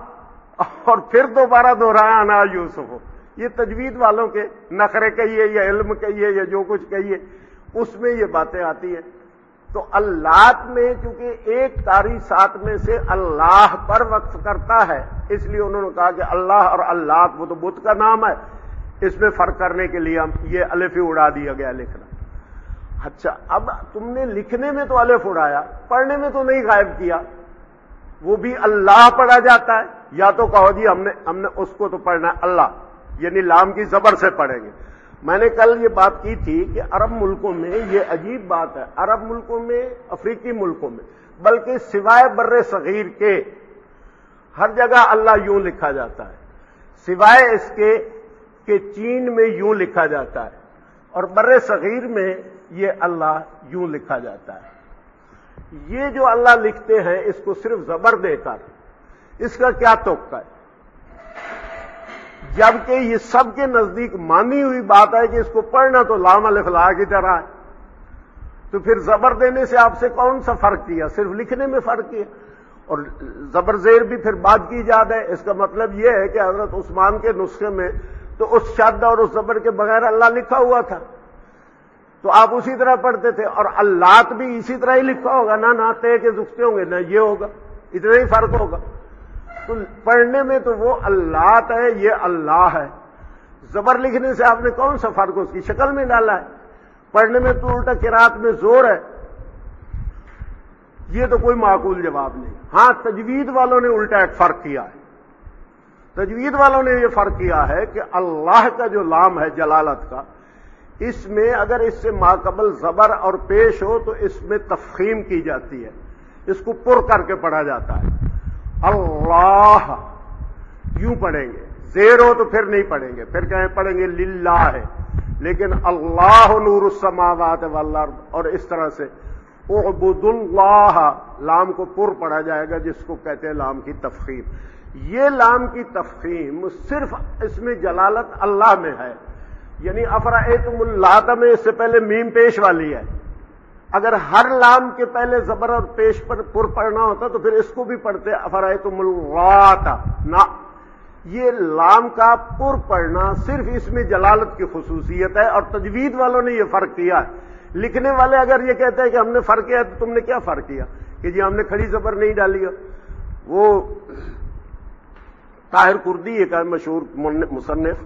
اور پھر دوبارہ دوہرائیں انا یوسف ہو۔ یہ تجوید والوں کے نخرے کہیے یا علم کہیے یا جو کچھ کہیے، اس میں یہ باتیں آتی ہیں۔ تو اللات میں چونکہ ایک قاری 7 میں سے اللہ پر وقف کرتا ہے، اس لیے انہوں نے کہا کہ اللہ اور اللات وہ تو بت کا نام ہے، اس میں فرق کرنے کے لیے ہم یہ الف ہی اڑا دیا گیا لکھنا۔ اچھا، اب تم نے لکھنے میں تو الف اڑایا، پڑھنے میں تو نہیں غائب کیا، وہ بھی اللہ پڑھا جاتا ہے، یا تو کہو جی ہم نے اس کو تو پڑھنا ہے اللہ، یعنی لام کی زبر سے پڑھیں گے۔ میں نے کل یہ بات کی تھی کہ عرب ملکوں میں یہ عجیب بات ہے، عرب ملکوں میں، افریقی ملکوں میں، بلکہ سوائے بر صغیر کے ہر جگہ اللہ یوں لکھا جاتا ہے، سوائے اس کے کہ چین میں یوں لکھا جاتا ہے، اور بر صغیر میں یہ اللہ یوں لکھا جاتا ہے۔ یہ جو اللہ لکھتے ہیں اس کو صرف زبر دے کر، اس کا کیا توقع ہے؟ جبکہ یہ سب کے نزدیک مانی ہوئی بات ہے کہ اس کو پڑھنا تو لام الف لا کی طرح ہے، تو پھر زبر دینے سے آپ سے کون سا فرق کیا؟ صرف لکھنے میں فرق کیا، اور زبر زیر بھی پھر بات کی ایجاد ہے۔ اس کا مطلب یہ ہے کہ حضرت عثمان کے نسخے میں تو اس شد اور اس زبر کے بغیر اللہ لکھا ہوا تھا، تو آپ اسی طرح پڑھتے تھے، اور اللات بھی اسی طرح ہی لکھا ہوگا، نہ تے کے زختے ہوں گے، نہ یہ ہوگا، اتنا ہی فرق ہوگا۔ تو پڑھنے میں تو وہ اللات ہے، یہ اللہ ہے، زبر لکھنے سے آپ نے کون سا فرق اس کی شکل میں ڈالا ہے؟ پڑھنے میں تو الٹا قرات میں زور ہے، یہ تو کوئی معقول جواب نہیں۔ ہاں، تجوید والوں نے الٹا ایک فرق کیا ہے، تجوید والوں نے یہ فرق کیا ہے کہ اللہ کا جو لام ہے جلالت کا، اس میں اگر اس سے ماقبل زبر اور پیش ہو تو اس میں تفخیم کی جاتی ہے، اس کو پر کر کے پڑھا جاتا ہے. اللہ یوں پڑھیں گے, زیر ہو تو پھر نہیں پڑھیں گے, پھر کہیں پڑھیں گے للہ ہے, لیکن اللہ نور السماوات والارض, اور اس طرح سے اعبد اللہ, لام کو پر پڑھا جائے گا جس کو کہتے ہیں لام کی تفخیم. یہ لام کی تفخیم صرف اس میں جلالت اللہ میں ہے, یعنی افرأیتم اللات میں اس سے پہلے میم پیش والی ہے. اگر ہر لام کے پہلے زبر اور پیش پر پڑھنا ہوتا تو پھر اس کو بھی پڑھتے افرأیتم اللات نہ. یہ لام کا پر پڑھنا صرف اس میں جلالت کی خصوصیت ہے, اور تجوید والوں نے یہ فرق کیا ہے. لکھنے والے اگر یہ کہتے ہیں کہ ہم نے فرق کیا تو تم نے کیا فرق کیا کہ جی ہم نے کھڑی زبر نہیں ڈالی. وہ طاہر کردی ایک ہے مشہور مصنف,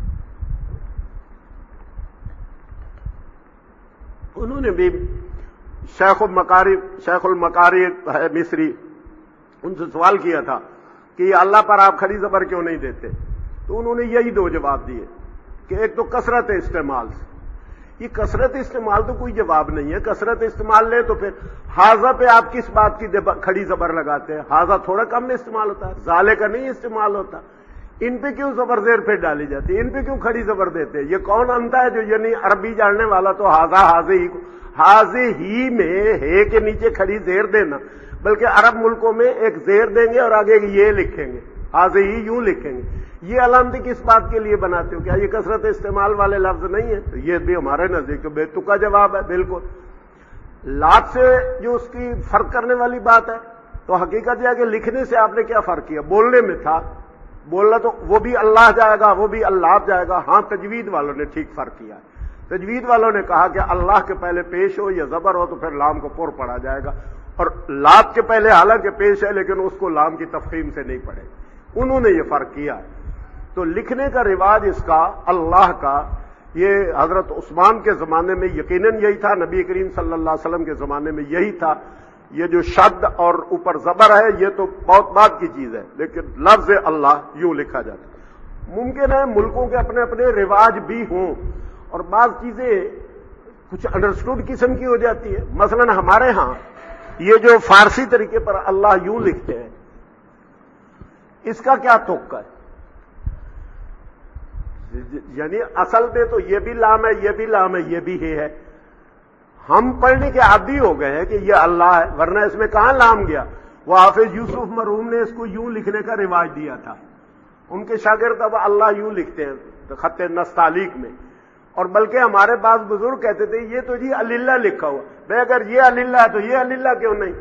انہوں نے بھی شیخ المقاری ہے مصری, ان سے سوال کیا تھا کہ یہ اللہ پر آپ کھڑی زبر کیوں نہیں دیتے, تو انہوں نے یہی دو جواب دیے کہ ایک تو کثرت استعمال سے. یہ کثرت استعمال تو کوئی جواب نہیں ہے. کثرت استعمال لے تو پھر حاضہ پہ آپ کس بات کی کھڑی زبر لگاتے ہیں؟ حاضہ تھوڑا کم میں استعمال ہوتا ہے, زالے کا نہیں استعمال ہوتا. ان پہ کیوں زبر زیر پہ ڈالی جاتی ہے, ان پہ کیوں کھڑی زبر دیتے ہیں؟ یہ کون انتا ہے جو یعنی عربی جاننے والا تو حاضے ہی میں ہے کے نیچے کھڑی زیر دینا, بلکہ عرب ملکوں میں ایک زیر دیں گے اور آگے یہ لکھیں گے, حاضے ہی یوں لکھیں گے. یہ علامتی کس بات کے لیے بناتے ہو؟ کیا یہ کثرت استعمال والے لفظ نہیں ہے؟ تو یہ بھی ہمارے نزدیک بے تکا جواب ہے. بالکل لات سے جو اس کی فرق کرنے والی بات ہے, تو حقیقت یہ ہے کہ لکھنے سے آپ نے کیا فرق کیا؟ بولنے میں تھا, بولنا تو وہ بھی اللہ جائے گا, وہ بھی اللہ جائے گا. ہاں تجوید والوں نے ٹھیک فرق کیا. تجوید والوں نے کہا کہ اللہ کے پہلے پیش ہو یا زبر ہو تو پھر لام کو پر پڑھا جائے گا, اور لات کے پہلے حالانکہ پیش ہے لیکن اس کو لام کی تفخیم سے نہیں پڑھے. انہوں نے یہ فرق کیا. تو لکھنے کا رواج اس کا اللہ کا, یہ حضرت عثمان کے زمانے میں یقیناً یہی تھا, نبی کریم صلی اللہ علیہ وسلم کے زمانے میں یہی تھا. یہ جو شد اور اوپر زبر ہے یہ تو بہت بعد کی چیز ہے, لیکن لفظ اللہ یوں لکھا جاتا ہے. ممکن ہے ملکوں کے اپنے اپنے رواج بھی ہوں, اور بعض چیزیں کچھ انڈرسٹوڈ قسم کی ہو جاتی ہے. مثلا ہمارے ہاں یہ جو فارسی طریقے پر اللہ یوں لکھتے ہیں, اس کا کیا توقع ہے؟ یعنی اصل میں تو یہ بھی لام ہے, یہ بھی لام ہے, یہ بھی ہے. ہم پڑھنے کے عادی ہو گئے ہیں کہ یہ اللہ ہے, ورنہ اس میں کہاں لام گیا؟ وہ حافظ یوسف مرحوم نے اس کو یوں لکھنے کا رواج دیا تھا. ان کے شاگرد اب اللہ یوں لکھتے ہیں خط نستعلیق میں, اور بلکہ ہمارے بعض بزرگ کہتے تھے یہ تو جی اللہ لکھا ہوا. بھائی اگر یہ اللہ ہے تو یہ اللہ کیوں نہیں؟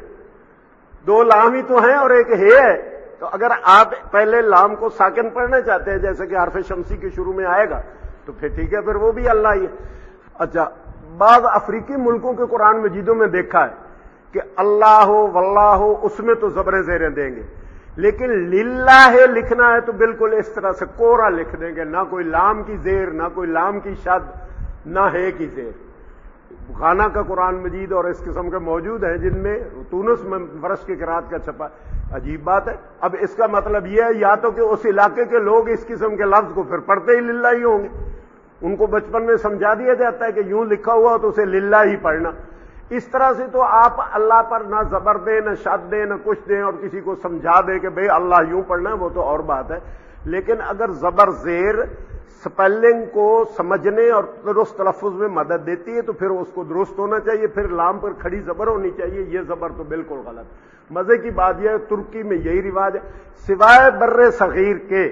دو لام ہی تو ہیں اور ایک ہے. تو اگر آپ پہلے لام کو ساکن پڑھنا چاہتے ہیں جیسے کہ حرف شمسی کے شروع میں آئے گا تو پھر ٹھیک ہے, پھر وہ بھی اللہ ہی ہے. اچھا, بعض افریقی ملکوں کے قرآن مجیدوں میں دیکھا ہے کہ اللہ ہو واللہ ہو, اس میں تو زبر زیریں دیں گے, لیکن للہ لکھنا ہے تو بالکل اس طرح سے کوڑا لکھ دیں گے, نہ کوئی لام کی زیر, نہ کوئی لام کی شد, نہ ہے کی زیر. غانا کا قرآن مجید اور اس قسم کے موجود ہیں جن میں تونس میں ورش کی قرات کا چھپا. عجیب بات ہے. اب اس کا مطلب یہ ہے یا تو کہ اس علاقے کے لوگ اس قسم کے لفظ کو پھر پڑھتے ہی للہ ہی ہوں گے, ان کو بچپن میں سمجھا دیا جاتا ہے کہ یوں لکھا ہوا تو اسے للہ ہی پڑھنا. اس طرح سے تو آپ اللہ پر نہ زبر دیں, نہ شد دیں, نہ کچھ دیں, اور کسی کو سمجھا دیں کہ بھئی اللہ یوں پڑھنا ہے, وہ تو اور بات ہے. لیکن اگر زبر زیر سپیلنگ کو سمجھنے اور درست تلفظ میں مدد دیتی ہے تو پھر اس کو درست ہونا چاہیے, پھر لام پر کھڑی زبر ہونی چاہیے. یہ زبر تو بالکل غلط. مزے کی بات یہ ہے ترکی میں یہی رواج ہے, سوائے بر صغیر کے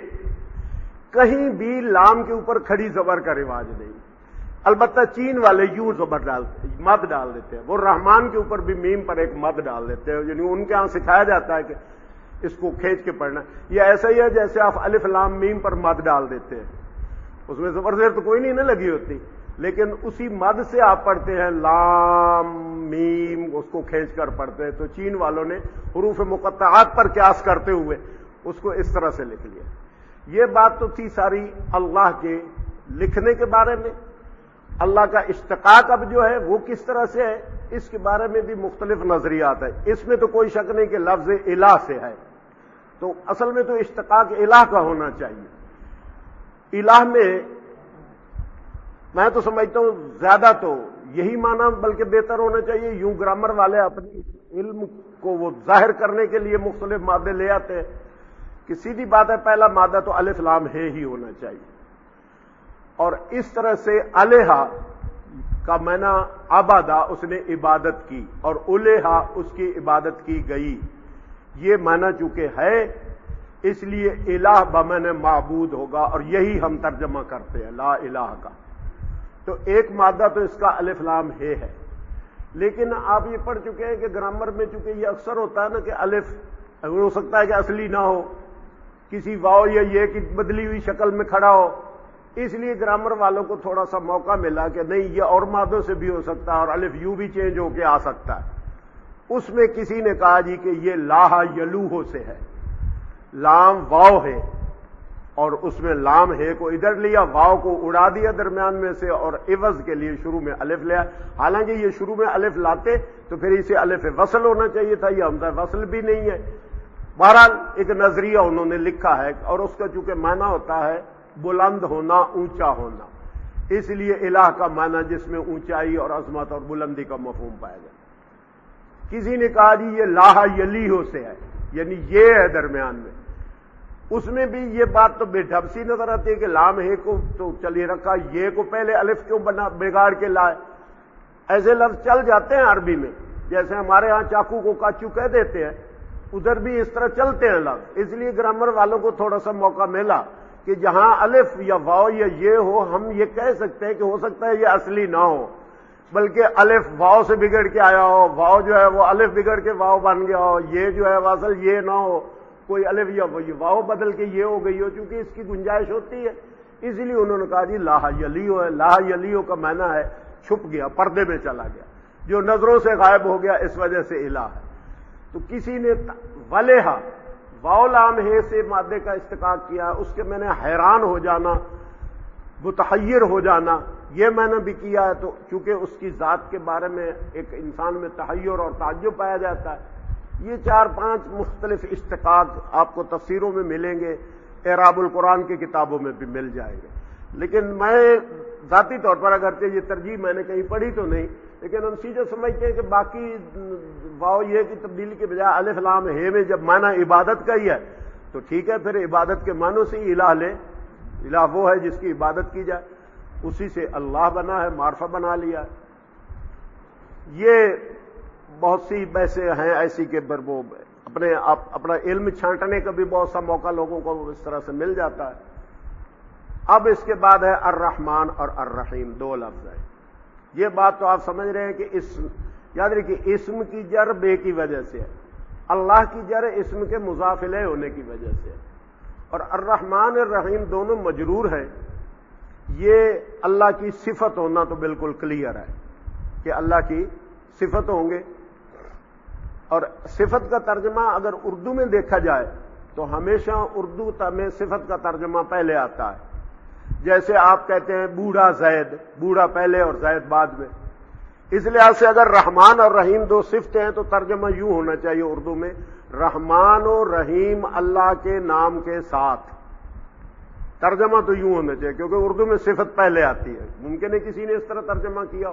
کہیں بھی لام کے اوپر کھڑی زبر کا رواج نہیں. البتہ چین والے یوں زبر مد ڈال دیتے ہیں, وہ رحمان کے اوپر بھی میم پر ایک مد ڈال دیتے ہیں, یعنی ان کے ہاں سکھایا جاتا ہے کہ اس کو کھینچ کے پڑھنا. یہ ایسا ہی ہے جیسے آپ الف لام میم پر مد ڈال دیتے ہیں, اس میں زبر زیر تو کوئی نہیں لگی ہوتی, لیکن اسی مد سے آپ پڑھتے ہیں لام میم, اس کو کھینچ کر پڑھتے ہیں. تو چین والوں نے حروف مقطعات پر قیاس کرتے ہوئے اس کو اس طرح سے لکھ لیا. یہ بات تو تھی ساری اللہ کے لکھنے کے بارے میں. اللہ کا اشتقاق اب جو ہے وہ کس طرح سے ہے, اس کے بارے میں بھی مختلف نظریات ہیں. اس میں تو کوئی شک نہیں کہ لفظ الہ سے ہے, تو اصل میں تو اشتقاق الہ کا ہونا چاہیے. الہ میں تو سمجھتا ہوں زیادہ تو یہی معنی بلکہ بہتر ہونا چاہیے. یوں گرامر والے اپنی علم کو وہ ظاہر کرنے کے لیے مختلف مادے لے آتے ہیں کہ سیدھی بات ہے پہلا مادہ تو الف لام ہے ہی ہونا چاہیے، اور اس طرح سے الہا کا معنی عبادہ، اس نے عبادت کی، اور الہا اس کی عبادت کی گئی، یہ معنی چونکہ ہے اس لیے الہ بمعنی معبود ہوگا، اور یہی ہم ترجمہ کرتے ہیں لا الہ کا۔ تو ایک مادہ تو اس کا الف لام ہے۔ لیکن آپ یہ پڑھ چکے ہیں کہ گرامر میں چونکہ یہ اکثر ہوتا ہے نا کہ الف ہو سکتا ہے کہ اصلی نہ ہو، کسی واو یا یہ کی بدلی ہوئی شکل میں کھڑا ہو، اس لیے گرامر والوں کو تھوڑا سا موقع ملا کہ نہیں یہ اور مادوں سے بھی ہو سکتا ہے اور الف یوں بھی چینج ہو کے آ سکتا ہے۔ اس میں کسی نے کہا جی کہ یہ لاہ یلوہ سے ہے، لام واو ہے اور اس میں لام ہے کو ادھر لیا، واو کو اڑا دیا درمیان میں سے اور عوض کے لیے شروع میں الف لیا، حالانکہ یہ شروع میں الف لاتے تو پھر اسے الف وصل ہونا چاہیے تھا، یہ حمزہ وصل بھی نہیں ہے۔ بہرحال ایک نظریہ انہوں نے لکھا ہے، اور اس کا چونکہ معنی ہوتا ہے بلند ہونا، اونچا ہونا، اس لیے الہ کا معنی جس میں اونچائی اور عظمت اور بلندی کا مفہوم پایا جائے۔ کسی نے کہا جی یہ لاہ یلیہ سے ہے، یعنی یہ ہے درمیان میں، اس میں بھی یہ بات تو بے ڈھب سی نظر آتی ہے کہ لام ہے کو تو چلیے رکھا، یہ کو پہلے الف کیوں بگاڑ کے لائے؟ ایسے لفظ چل جاتے ہیں عربی میں، جیسے ہمارے ہاں چاقو کو کاچو کہہ دیتے ہیں، ادھر بھی اس طرح چلتے ہیں لفظ، اس لیے گرامر والوں کو تھوڑا سا موقع ملا کہ جہاں الف یا واو یا یہ ہو، ہم یہ کہہ سکتے ہیں کہ ہو سکتا ہے یہ اصلی نہ ہو، بلکہ الف واو سے بگڑ کے آیا ہو، واو جو ہے وہ الف بگڑ کے واو بن گیا ہو، یہ جو ہے وہ اصل یہ نہ ہو، کوئی الف یا واو بدل کے یہ ہو گئی ہو، چونکہ اس کی گنجائش ہوتی ہے، اس لیے انہوں نے کہا جی لاہ یلیہ ہے۔ لاہ یلیہ کا معنی ہے چھپ گیا، پردے میں چلا گیا، جو نظروں سے غائب ہو گیا، اس وجہ سے الہ ہے۔ تو کسی نے ولہا واو لام ہے سے مادے کا استقاق کیا، اس کے میں نے حیران ہو جانا، متحیر ہو جانا، یہ میں نے بھی کیا ہے، تو چونکہ اس کی ذات کے بارے میں ایک انسان میں تحیر اور تعجب پایا جاتا ہے۔ یہ 4-5 مختلف اشتقاق آپ کو تفسیروں میں ملیں گے، اعراب القرآن کی کتابوں میں بھی مل جائیں گے، لیکن میں ذاتی طور پر اگرچہ یہ ترجیح میں نے کہیں پڑھی تو نہیں، لیکن ہم سیدھے سمجھتے ہیں کہ باقی واو یہ کی تبدیلی کے بجائے الف لام ہے میں جب معنی عبادت کا ہی ہے تو ٹھیک ہے، پھر عبادت کے معنوں سے ہی الہ لے، الہ وہ ہے جس کی عبادت کی جائے، اسی سے اللہ بنا ہے، معرفہ بنا لیا۔ یہ بہت سی بحثیں ہیں ایسی کہ وہ اپنا علم چھانٹنے کا بھی بہت سا موقع لوگوں کو اس طرح سے مل جاتا ہے۔ اب اس کے بعد ہے الرحمن اور الرحیم، 2 لفظ ہیں۔ یہ بات تو آپ سمجھ رہے ہیں کہ یاد رکھیے اسم کی جر بے کی وجہ سے ہے، اللہ کی جر اسم کے مضاف الیہ ہونے کی وجہ سے ہے، اور الرحمن الرحیم دونوں مجرور ہیں۔ یہ اللہ کی صفت ہونا تو بالکل کلیئر ہے کہ اللہ کی صفت ہوں گے، اور صفت کا ترجمہ اگر اردو میں دیکھا جائے تو ہمیشہ اردو میں صفت کا ترجمہ پہلے آتا ہے، جیسے آپ کہتے ہیں بوڑھا زید، بوڑھا پہلے اور زید بعد میں، اس لحاظ سے اگر رحمان اور رحیم 2 صفتیں ہیں تو ترجمہ یوں ہونا چاہیے اردو میں، رحمان و رحیم اللہ کے نام کے ساتھ، ترجمہ تو یوں ہونا چاہیے کیونکہ اردو میں صفت پہلے آتی ہے، ممکن ہے کسی نے اس طرح ترجمہ کیا ہو۔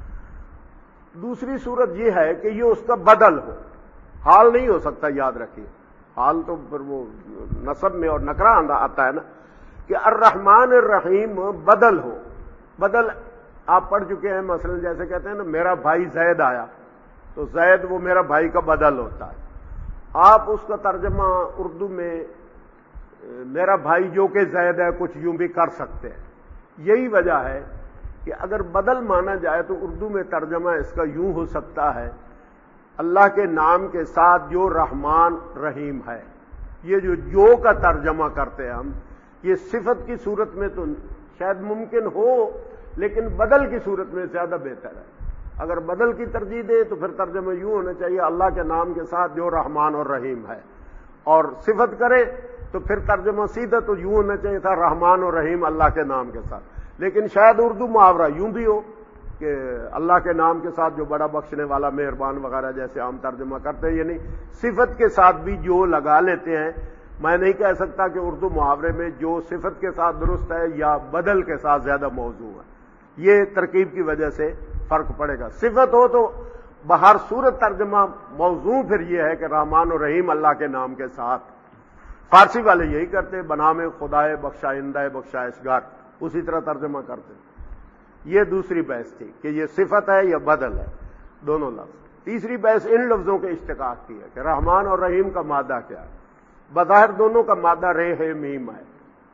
دوسری صورت یہ ہے کہ یہ اس کا بدل ہو، حال نہیں ہو سکتا، یاد رکھیے، حال تو پھر وہ نصب میں اور نکرہ آتا ہے نا، کہ الرحمن الرحیم بدل ہو۔ بدل آپ پڑھ چکے ہیں، مثلا جیسے کہتے ہیں نا میرا بھائی زید آیا، تو زید وہ میرا بھائی کا بدل ہوتا ہے، آپ اس کا ترجمہ اردو میں میرا بھائی جو کہ زید ہے کچھ یوں بھی کر سکتے ہیں۔ یہی وجہ ہے کہ اگر بدل مانا جائے تو اردو میں ترجمہ اس کا یوں ہو سکتا ہے، اللہ کے نام کے ساتھ جو رحمان رحیم ہے۔ یہ جو کا ترجمہ کرتے ہیں ہم، یہ صفت کی صورت میں تو شاید ممکن ہو، لیکن بدل کی صورت میں زیادہ بہتر ہے۔ اگر بدل کی ترجیح دیں تو پھر ترجمہ یوں ہونا چاہیے اللہ کے نام کے ساتھ جو رحمان اور رحیم ہے، اور صفت کریں تو پھر ترجمہ سیدھا تو یوں ہونا چاہیے تھا رحمان اور رحیم اللہ کے نام کے ساتھ، لیکن شاید اردو محاورہ یوں بھی ہو کہ اللہ کے نام کے ساتھ جو بڑا بخشنے والا مہربان وغیرہ جیسے عام ترجمہ کرتے ہیں، یعنی صفت کے ساتھ بھی جو لگا لیتے ہیں۔ میں نہیں کہہ سکتا کہ اردو محاورے میں جو صفت کے ساتھ درست ہے یا بدل کے ساتھ زیادہ موضوع ہے، یہ ترکیب کی وجہ سے فرق پڑے گا۔ صفت ہو تو بہر صورت ترجمہ موضوع پھر یہ ہے کہ رحمان اور رحیم اللہ کے نام کے ساتھ. فارسی والے یہی کرتے، بنام خدائے بخشائندہ بخشائشگر، اسی طرح ترجمہ کرتے. یہ دوسری بحث تھی کہ یہ صفت ہے یا بدل ہے، دونوں لفظ. تیسری بحث ان لفظوں کے اشتقاق کی ہے کہ رحمان اور رحیم کا مادہ کیا ہے. بظاہر دونوں کا مادہ رے ہے میم ہے،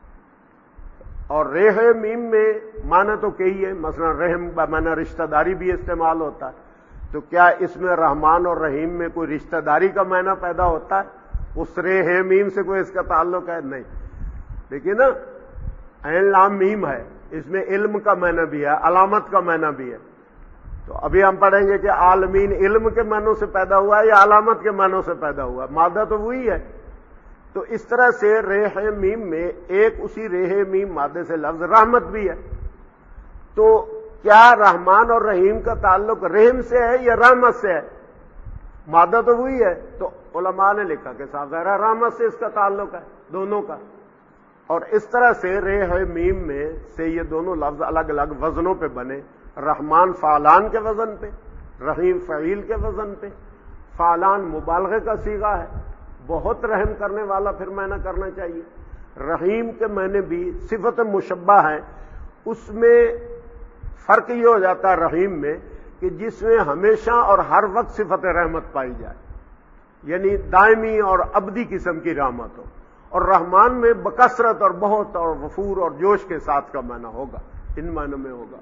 اور رے ہے میم میں معنی تو کئی ہے. مثلا رحم بمعنی رشتہ داری بھی استعمال ہوتا ہے، تو کیا اس میں رحمان اور رحیم میں کوئی رشتہ داری کا معنی پیدا ہوتا ہے؟ اس رے ہے میم سے کوئی اس کا تعلق ہے؟ نہیں. دیکھیے نا، عین لام میم ہے، اس میں علم کا معنی بھی ہے، علامت کا معنی بھی ہے. تو ابھی ہم پڑھیں گے کہ عالمین علم کے معنوں سے پیدا ہوا ہے یا علامت کے معنوں سے پیدا ہوا ہے، مادہ تو وہی ہے. تو اس طرح سے ریح میم میں ایک اسی ریح میم مادے سے لفظ رحمت بھی ہے. تو کیا رحمان اور رحیم کا تعلق رحم سے ہے یا رحمت سے ہے؟ مادہ تو وہی ہے. تو علماء نے لکھا کہ صاحب ظاہر رحمت سے اس کا تعلق ہے، دونوں کا. اور اس طرح سے ریح میم میں سے یہ دونوں لفظ الگ الگ وزنوں پہ بنے. رحمان فعلان کے وزن پہ، رحیم فعیل کے وزن پہ. فعلان مبالغے کا صیغہ ہے، بہت رحم کرنے والا پھر معنی کرنا چاہیے. رحیم کے معنی بھی صفت مشبہ ہے. اس میں فرق یہ ہو جاتا ہے رحیم میں کہ جس میں ہمیشہ اور ہر وقت صفت رحمت پائی جائے، یعنی دائمی اور ابدی قسم کی رحمت ہو. اور رحمان میں بکثرت اور بہت اور وفور اور جوش کے ساتھ کا معنی ہوگا، ان معنوں میں ہوگا.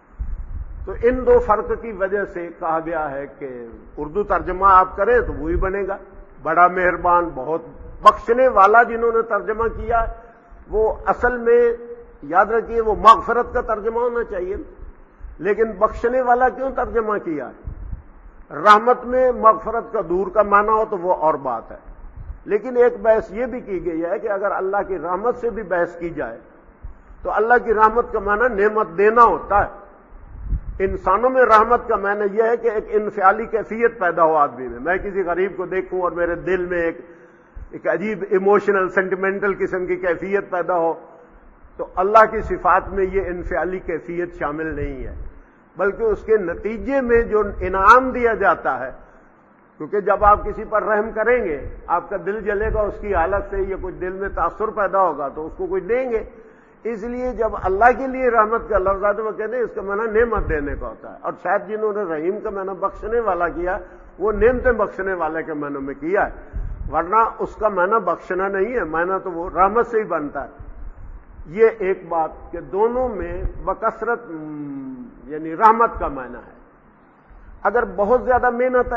تو ان دو فرق کی وجہ سے کہا گیا ہے کہ اردو ترجمہ آپ کریں تو وہی بنے گا، بڑا مہربان بہت بخشنے والا. جنہوں نے ترجمہ کیا وہ اصل میں یاد رکھیے وہ مغفرت کا ترجمہ ہونا چاہیے، لیکن بخشنے والا کیوں ترجمہ کیا ہے؟ رحمت میں مغفرت کا دور کا معنی ہو تو وہ اور بات ہے. لیکن ایک بحث یہ بھی کی گئی ہے کہ اگر اللہ کی رحمت سے بھی بحث کی جائے تو اللہ کی رحمت کا معنی نعمت دینا ہوتا ہے. انسانوں میں رحمت کا معنی یہ ہے کہ ایک انفعالی کیفیت پیدا ہو آدمی میں. میں کسی غریب کو دیکھوں اور میرے دل میں ایک عجیب ایموشنل سینٹیمنٹل قسم کی کیفیت پیدا ہو، تو اللہ کی صفات میں یہ انفعالی کیفیت شامل نہیں ہے، بلکہ اس کے نتیجے میں جو انعام دیا جاتا ہے. کیونکہ جب آپ کسی پر رحم کریں گے آپ کا دل جلے گا، اس کی حالت سے یا کچھ دل میں تاثر پیدا ہوگا تو اس کو کچھ دیں گے. اس لیے جب اللہ کے لیے رحمت کا لفظ آتا ہے وہ کہتے ہیں اس کا معنی نعمت دینے کا ہوتا ہے. اور شاید جنہوں نے رحیم کا معنی بخشنے والا کیا وہ نعمتیں بخشنے والے کے معنی میں کیا ہے، ورنہ اس کا معنی بخشنا نہیں ہے، معنی تو وہ رحمت سے ہی بنتا ہے. یہ ایک بات کہ دونوں میں بکثرت یعنی رحمت کا معنی ہے. اگر بہت زیادہ محنت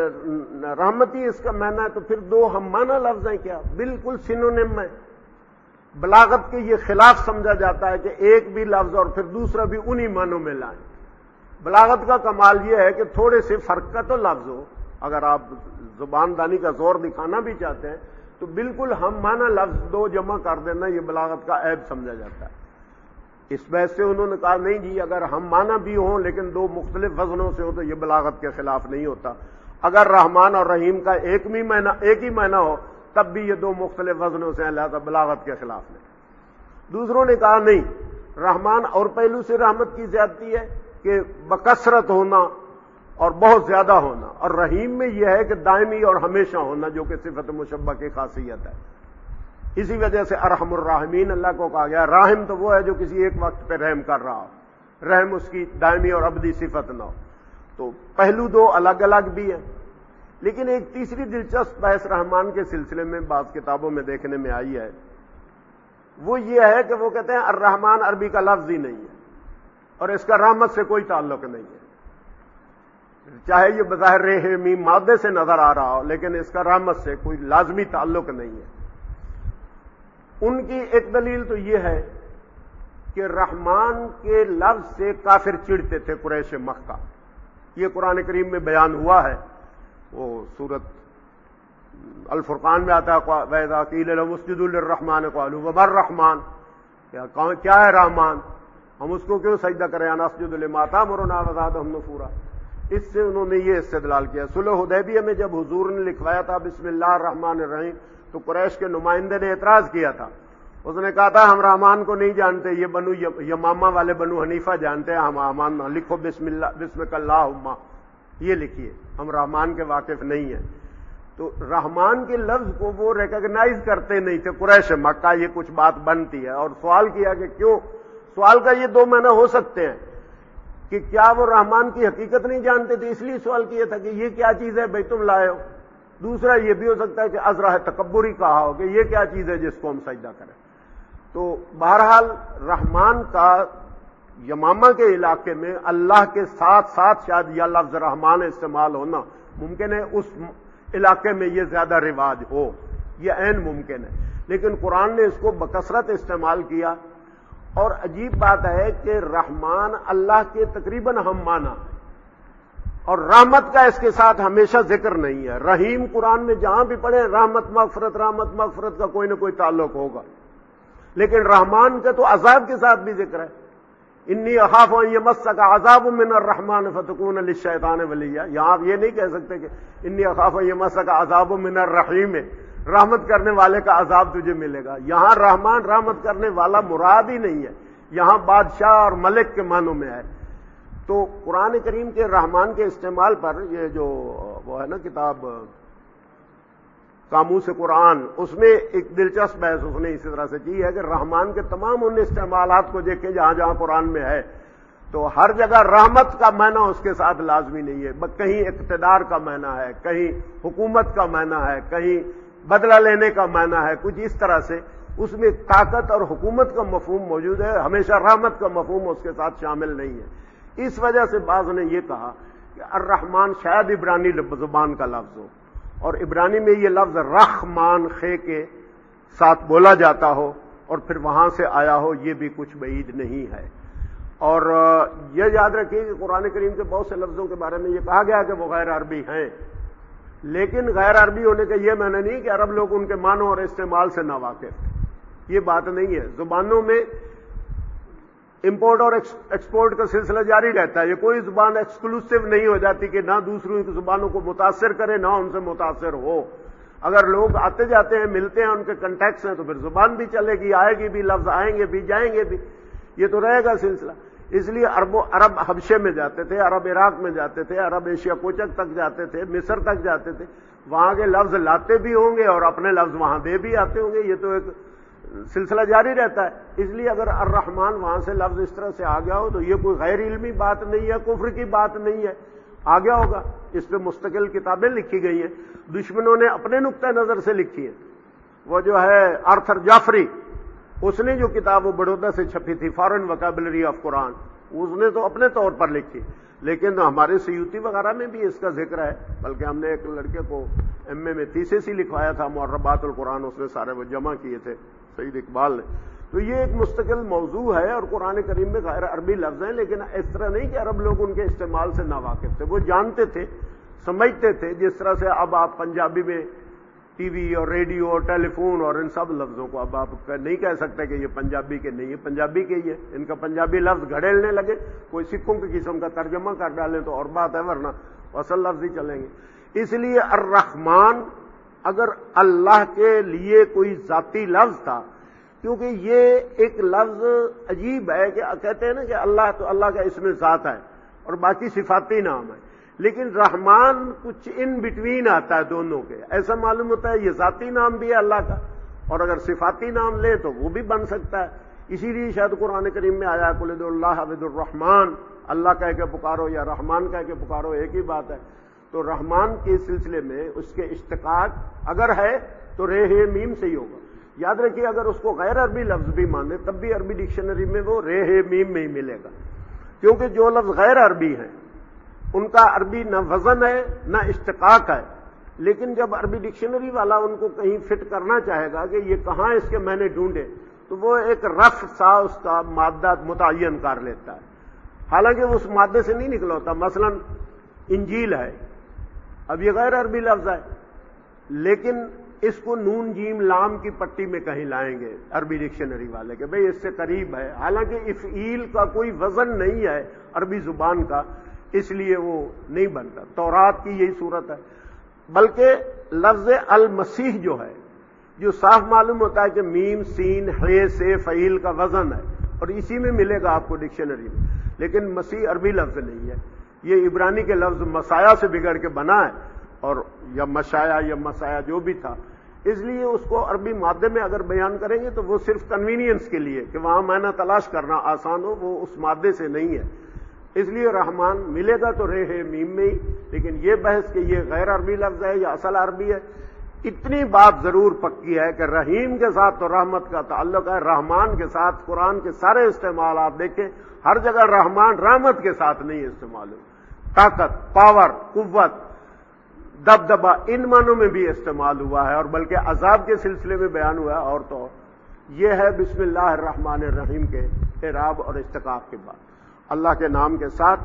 ہے رحمتی اس کا معنی ہے تو پھر دو ہم معنی لفظ ہیں کیا، بالکل سینونیم ہے. بلاغت کے یہ خلاف سمجھا جاتا ہے کہ ایک بھی لفظ اور پھر دوسرا بھی انہی معنوں میں لائیں. بلاغت کا کمال یہ ہے کہ تھوڑے سے فرق کا تو لفظ ہو. اگر آپ زبان دانی کا زور دکھانا بھی چاہتے ہیں تو بالکل ہم معنی لفظ دو جمع کر دینا یہ بلاغت کا عیب سمجھا جاتا ہے. اس بحث سے انہوں نے کہا نہیں جی اگر ہم معنی بھی ہوں لیکن دو مختلف وزنوں سے ہو تو یہ بلاغت کے خلاف نہیں ہوتا. اگر رحمان اور رحیم کا ایک ہی معنی ہو تب بھی یہ دو مختلف وزنوں سے ہیں، لہذا بلاغت کے خلاف نہیں. دوسروں نے کہا نہیں، رحمان اور پہلو سے رحمت کی زیادتی ہے کہ بکثرت ہونا اور بہت زیادہ ہونا، اور رحیم میں یہ ہے کہ دائمی اور ہمیشہ ہونا جو کہ صفت مشبہ کی خاصیت ہے. اسی وجہ سے ارحم الراحمین اللہ کو کہا گیا. راحم تو وہ ہے جو کسی ایک وقت پہ رحم کر رہا ہو، رحم اس کی دائمی اور ابدی صفت نہ ہو. تو پہلو دو الگ الگ بھی ہیں. لیکن ایک تیسری دلچسپ بحث رحمان کے سلسلے میں بعض کتابوں میں دیکھنے میں آئی ہے، وہ یہ ہے کہ وہ کہتے ہیں الرحمان عربی کا لفظ ہی نہیں ہے اور اس کا رحمت سے کوئی تعلق نہیں ہے. چاہے یہ بظاہر رے میم مادے سے نظر آ رہا ہو لیکن اس کا رحمت سے کوئی لازمی تعلق نہیں ہے. ان کی ایک دلیل تو یہ ہے کہ رحمان کے لفظ سے کافر چڑھتے تھے قریش مکہ. یہ قرآن کریم میں بیان ہوا ہے، وہ سورت الفرقان میں آتا ہے وَإِذَا قِيلَ لَهُمُ اسْجُدُوا لِلرَّحْمَنِ قَالُوا وَمَا الرَّحْمَنُ، کیا ہے رحمان، ہم اس کو کیوں سجدہ کریں، أَنْ أَسْجُدُ لِمَا تَأْمُرُنَا وَزَادَهُمْ نُفُورًا. اس سے انہوں نے یہ استدلال کیا. صلح حدیبیہ میں جب حضور نے لکھوایا تھا بسم اللہ الرحمن الرحیم تو قریش کے نمائندے نے اعتراض کیا تھا. اس نے کہا تھا ہم رحمان کو نہیں جانتے، یہ بنو یمامہ والے بنو حنیفہ جانتے ہیں، ہم رحمان لکھو بسم اللہ بسمک اللہم. یہ لکھیے، ہم رحمان کے واقف نہیں ہیں۔ تو رحمان کے لفظ کو وہ ریکگنائز کرتے نہیں تھے قریش مکہ، یہ کچھ بات بنتی ہے، اور سوال کیا کہ کیوں؟ سوال کا یہ دو معنی ہو سکتے ہیں کہ کیا وہ رحمان کی حقیقت نہیں جانتے تھے اس لیے سوال کیا تھا کہ یہ کیا چیز ہے بھائی تم لائے ہو؟ دوسرا یہ بھی ہو سکتا ہے کہ ازراہ تکبری کہا ہو کہ یہ کیا چیز ہے جس کو ہم سجدہ کریں۔ تو بہرحال رحمان کا یمامہ کے علاقے میں اللہ کے ساتھ ساتھ شاید یہ لفظ رحمان استعمال ہونا ممکن ہے، اس علاقے میں یہ زیادہ رواج ہو، یہ عین ممکن ہے، لیکن قرآن نے اس کو بکثرت استعمال کیا۔ اور عجیب بات ہے کہ رحمان اللہ کے تقریباً ہم معنی، اور رحمت کا اس کے ساتھ ہمیشہ ذکر نہیں ہے۔ رحیم قرآن میں جہاں بھی پڑھے رحمت مغفرت کا کوئی نہ کوئی تعلق ہوگا، لیکن رحمان کا تو عذاب کے ساتھ بھی ذکر ہے۔ انی اخاف ان یمسک عذاب من الرحمن فتکون للشیطان ولیا۔ یہاں آپ یہ نہیں کہہ سکتے کہ انی اخاف ان یمسک عذاب من الرحیم، رحمت کرنے والے کا عذاب تجھے ملے گا۔ یہاں رحمان رحمت کرنے والا مراد ہی نہیں ہے، یہاں بادشاہ اور ملک کے معنوں میں ہے۔ تو قرآن کریم کے رحمان کے استعمال پر یہ جو وہ ہے نا کتاب قاموس قرآن، اس میں ایک دلچسپ بحث اس نے اسی طرح سے کی ہے کہ رحمان کے تمام ان استعمالات کو دیکھیں جہاں جہاں قرآن میں ہے، تو ہر جگہ رحمت کا معنی اس کے ساتھ لازمی نہیں ہے، کہیں اقتدار کا معنی ہے، کہیں حکومت کا معنی ہے، کہیں بدلہ لینے کا معنی ہے، کچھ اس طرح سے اس میں طاقت اور حکومت کا مفہوم موجود ہے، ہمیشہ رحمت کا مفہوم اس کے ساتھ شامل نہیں ہے۔ اس وجہ سے بعض نے یہ کہا کہ الرحمن شاید عبرانی زبان کا لفظ ہو، اور عبرانی میں یہ لفظ رحمان خے کے ساتھ بولا جاتا ہو اور پھر وہاں سے آیا ہو، یہ بھی کچھ بعید نہیں ہے۔ اور یہ یاد رکھیے کہ قرآن کریم کے بہت سے لفظوں کے بارے میں یہ کہا گیا کہ وہ غیر عربی ہیں، لیکن غیر عربی ہونے کا یہ معنی نہیں کہ عرب لوگ ان کے معنوں اور استعمال سے ناواقف، یہ بات نہیں ہے۔ زبانوں میں امپورٹ اور ایکسپورٹ کا سلسلہ جاری رہتا ہے، یہ کوئی زبان ایکسکلوسیو نہیں ہو جاتی کہ نہ دوسروں کی زبانوں کو متاثر کرے نہ ان سے متاثر ہو۔ اگر لوگ آتے جاتے ہیں، ملتے ہیں، ان کے کنٹیکٹس ہیں، تو پھر زبان بھی چلے گی، آئے گی بھی، لفظ آئیں گے بھی، جائیں گے بھی، یہ تو رہے گا سلسلہ۔ اس لیے عرب حبشے میں جاتے تھے، عرب عراق میں جاتے تھے، عرب ایشیا کوچک تک جاتے تھے، مصر تک جاتے تھے، وہاں کے لفظ لاتے بھی ہوں گے اور اپنے لفظ وہاں دے بھی آتے ہوں گے، یہ تو ایک سلسلہ جاری رہتا ہے۔ اس لیے اگر الرحمن وہاں سے لفظ اس طرح سے آ گیا ہو تو یہ کوئی غیر علمی بات نہیں ہے، کفر کی بات نہیں ہے، آ گیا ہوگا۔ اس پہ مستقل کتابیں لکھی گئی ہیں، دشمنوں نے اپنے نقطہ نظر سے لکھی ہیں۔ وہ جو ہے آرتھر جعفری، اس نے جو کتاب وہ بڑودہ سے چھپی تھی، فارن وکیبلری آف قرآن، اس نے تو اپنے طور پر لکھی، لیکن ہمارے سیوطی وغیرہ میں بھی اس کا ذکر ہے، بلکہ ہم نے ایک لڑکے کو ایم اے میں تھیسس ہی لکھوایا تھا، معربات القرآن، اس نے سارے وہ جمع کیے تھے سعید اقبال نے۔ تو یہ ایک مستقل موضوع ہے، اور قرآن کریم میں غیر عربی لفظ ہیں، لیکن اس طرح نہیں کہ عرب لوگ ان کے استعمال سے ناواقف تھے، وہ جانتے تھے، سمجھتے تھے، جس طرح سے اب آپ پنجابی میں ٹی وی اور ریڈیو اور ٹیلی فون اور ان سب لفظوں کو اب آپ نہیں کہہ سکتے کہ یہ پنجابی کے نہیں ہے، پنجابی کے ہی ہے، ان کا پنجابی لفظ گھڑیلنے لگے، کوئی سکھوں کی قسم کا ترجمہ کر ڈالیں تو اور بات ہے، ورنہ اصل لفظ ہی چلیں گے۔ اس لیے الرحمن اگر اللہ کے لیے کوئی ذاتی لفظ تھا، کیونکہ یہ ایک لفظ عجیب ہے کہ کہتے ہیں نا کہ اللہ تو اللہ کا اسم ذات ہے اور باقی صفاتی نام ہے، لیکن رحمان کچھ ان بٹوین آتا ہے دونوں کے، ایسا معلوم ہوتا ہے یہ ذاتی نام بھی ہے اللہ کا، اور اگر صفاتی نام لے تو وہ بھی بن سکتا ہے۔ اسی لیے شاید قرآن کریم میں آیا قل ادعوا اللہ عبد الرحمن، اللہ کہہ کے پکارو یا رحمان کہہ کے پکارو، ایک ہی بات ہے۔ تو رحمان کے سلسلے میں اس کے اشتقاق اگر ہے تو رے میم سے ہی ہوگا۔ یاد رکھیے اگر اس کو غیر عربی لفظ بھی مانے تب بھی عربی ڈکشنری میں وہ رے میم میں ہی ملے گا، کیونکہ جو لفظ غیر عربی ہیں ان کا عربی نہ وزن ہے نہ اشتقاق ہے، لیکن جب عربی ڈکشنری والا ان کو کہیں فٹ کرنا چاہے گا کہ یہ کہاں اس کے معنی ڈھونڈے تو وہ ایک رف سا اس کا مادہ متعین کر لیتا ہے، حالانکہ وہ اس مادے سے نہیں نکلا ہوتا۔ مثلا انجیل ہے، اب یہ غیر عربی لفظ ہے، لیکن اس کو نون جیم لام کی پٹی میں کہیں لائیں گے عربی ڈکشنری والے کہ بھئی اس سے قریب ہے، حالانکہ افعیل کا کوئی وزن نہیں ہے عربی زبان کا، اس لیے وہ نہیں بنتا۔ تورات کی یہی صورت ہے، بلکہ لفظ المسیح جو ہے، جو صاف معلوم ہوتا ہے کہ میم سین ہے سے فعیل کا وزن ہے، اور اسی میں ملے گا آپ کو ڈکشنری میں، لیکن مسیح عربی لفظ نہیں ہے، یہ عبرانی کے لفظ مسایا سے بگڑ کے بنا ہے، اور یا مشایا یا مسایا جو بھی تھا، اس لیے اس کو عربی مادے میں اگر بیان کریں گے تو وہ صرف کنوینئنس کے لیے کہ وہاں معنی تلاش کرنا آسان ہو، وہ اس مادے سے نہیں ہے۔ اس لیے رحمان ملے گا تو رے میم میں ہی، لیکن یہ بحث کہ یہ غیر عربی لفظ ہے یا اصل عربی ہے، اتنی بات ضرور پکی ہے کہ رحیم کے ساتھ تو رحمت کا تعلق ہے، رحمان کے ساتھ قرآن کے سارے استعمال آپ دیکھیں ہر جگہ رحمان رحمت کے ساتھ نہیں استعمال ہو، طاقت، پاور، قوت، دبدبا ان معنوں میں بھی استعمال ہوا ہے، اور بلکہ عذاب کے سلسلے میں بیان ہوا ہے اور تو یہ ہے بسم اللہ الرحمن الرحیم کے اعراب اور اشتقاق کے بعد اللہ کے نام کے ساتھ۔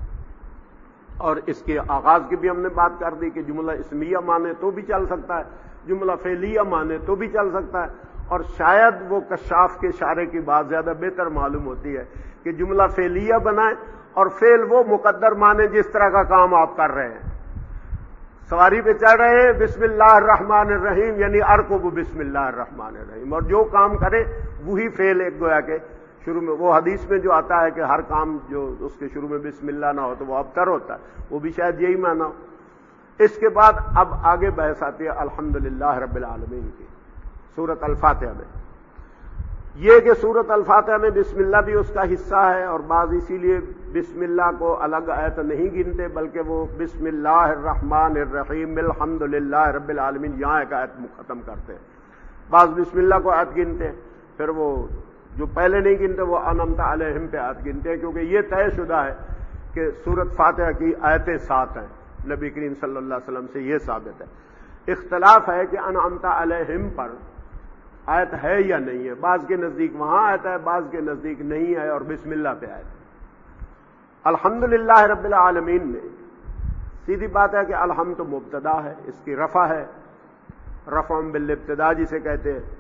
اور اس کے آغاز کی بھی ہم نے بات کر دی کہ جملہ اسمیہ مانے تو بھی چل سکتا ہے، جملہ فعلیہ مانے تو بھی چل سکتا ہے، اور شاید وہ کشاف کے اشارے کی بات زیادہ بہتر معلوم ہوتی ہے کہ جملہ فعلیہ بنائیں اور فعل وہ مقدر مانے جس طرح کا کام آپ کر رہے ہیں۔ سواری پہ چڑھ رہے ہیں، بسم اللہ الرحمن الرحیم یعنی ارکب بسم اللہ الرحمن الرحیم، اور جو کام کرے وہی فعل ایک گویا کہ شروع میں وہ حدیث میں جو آتا ہے کہ ہر کام جو اس کے شروع میں بسم اللہ نہ ہو تو وہ ابتر ہوتا ہے، وہ بھی شاید یہی معنی ہو۔ اس کے بعد اب آگے بحث آتی ہے الحمدللہ رب العالمین کی سورۃ الفاتحہ میں۔ یہ کہ سورۃ الفاتحہ میں بسم اللہ بھی اس کا حصہ ہے، اور بعض اسی لیے بسم اللہ کو الگ آیت نہیں گنتے بلکہ وہ بسم اللہ الرحمن الرحیم الحمدللہ رب العالمین یہاں ایک آیت ختم کرتے ہیں، بعض بسم اللہ کو آیت گنتے ہیں، پھر وہ جو پہلے نہیں گنتے وہ انعمت علیہم پہ آیت گنتے ہیں، کیونکہ یہ طے شدہ ہے کہ سورۃ فاتحہ کی آیتیں 7 ہیں، نبی کریم صلی اللہ علیہ وسلم سے یہ ثابت ہے۔ اختلاف ہے کہ انعمت علیہم پر آیت ہے یا نہیں ہے، بعض کے نزدیک وہاں آیت ہے، بعض کے نزدیک نہیں ہے، اور بسم اللہ پہ آیت ہے۔ الحمدللہ رب العالمین میں سیدھی بات ہے کہ الحمد مبتدا ہے، اس کی رفع ہے، رفع بالابتدا جسے کہتے ہیں،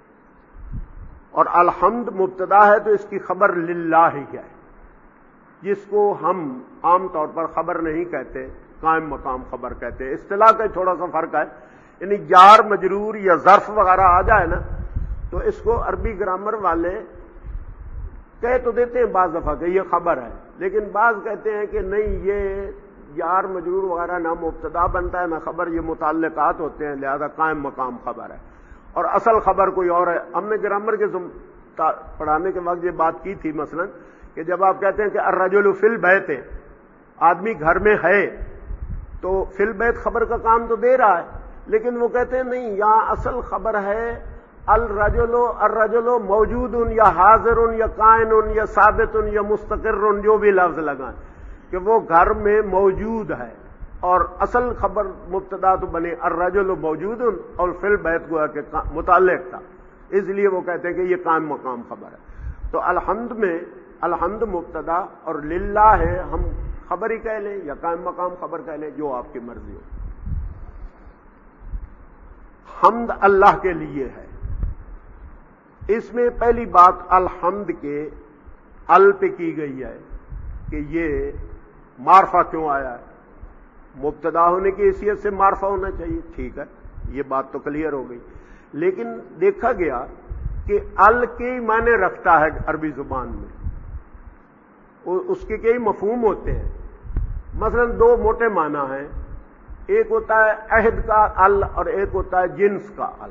اور الحمد مبتدا ہے تو اس کی خبر للہ ہی ہے، جس کو ہم عام طور پر خبر نہیں کہتے، قائم مقام خبر کہتے ہیں۔ اصطلاح کا تھوڑا سا فرق ہے، یعنی جار مجرور یا ظرف وغیرہ آ جائے نا تو اس کو عربی گرامر والے کہہ تو دیتے ہیں بعض دفعہ کہ یہ خبر ہے، لیکن بعض کہتے ہیں کہ نہیں، یہ جار مجرور وغیرہ نہ مبتدا بنتا ہے نہ خبر، یہ متعلقات ہوتے ہیں، لہذا قائم مقام خبر ہے، اور اصل خبر کوئی اور ہے۔ ہم نے گرامر کے پڑھانے کے وقت یہ بات کی تھی مثلا کہ جب آپ کہتے ہیں کہ الرجل فی البیت، آدمی گھر میں ہے، تو فی البیت خبر کا کام تو دے رہا ہے، لیکن وہ کہتے ہیں نہیں، یہاں اصل خبر ہے الرجل موجود یا حاضر یا قائن یا ثابت یا مستقر، جو بھی لفظ لگائیں کہ وہ گھر میں موجود ہے، اور اصل خبر مبتدا تو بنے الرجل موجود اور فی البیت گویا کہ متعلق تھا، اس لیے وہ کہتے ہیں کہ یہ قائم مقام خبر ہے۔ تو الحمد میں الحمد مبتدا اور للہ ہے، ہم خبر ہی کہہ لیں یا قائم مقام خبر کہہ لیں، جو آپ کی مرضی ہو۔ حمد اللہ کے لیے ہے، اس میں پہلی بات الحمد کے ال پہ کی گئی ہے کہ یہ معرفہ کیوں آیا ہے، مبتدا ہونے کی حیثیت سے معرفہ ہونا چاہیے، ٹھیک ہے، یہ بات تو کلیئر ہو گئی، لیکن دیکھا گیا کہ ال کے معنی رکھتا ہے عربی زبان میں، اس کے کئی مفہوم ہوتے ہیں۔ مثلا 2 موٹے معنی ہیں، ایک ہوتا ہے عہد کا ال اور ایک ہوتا ہے جنس کا ال،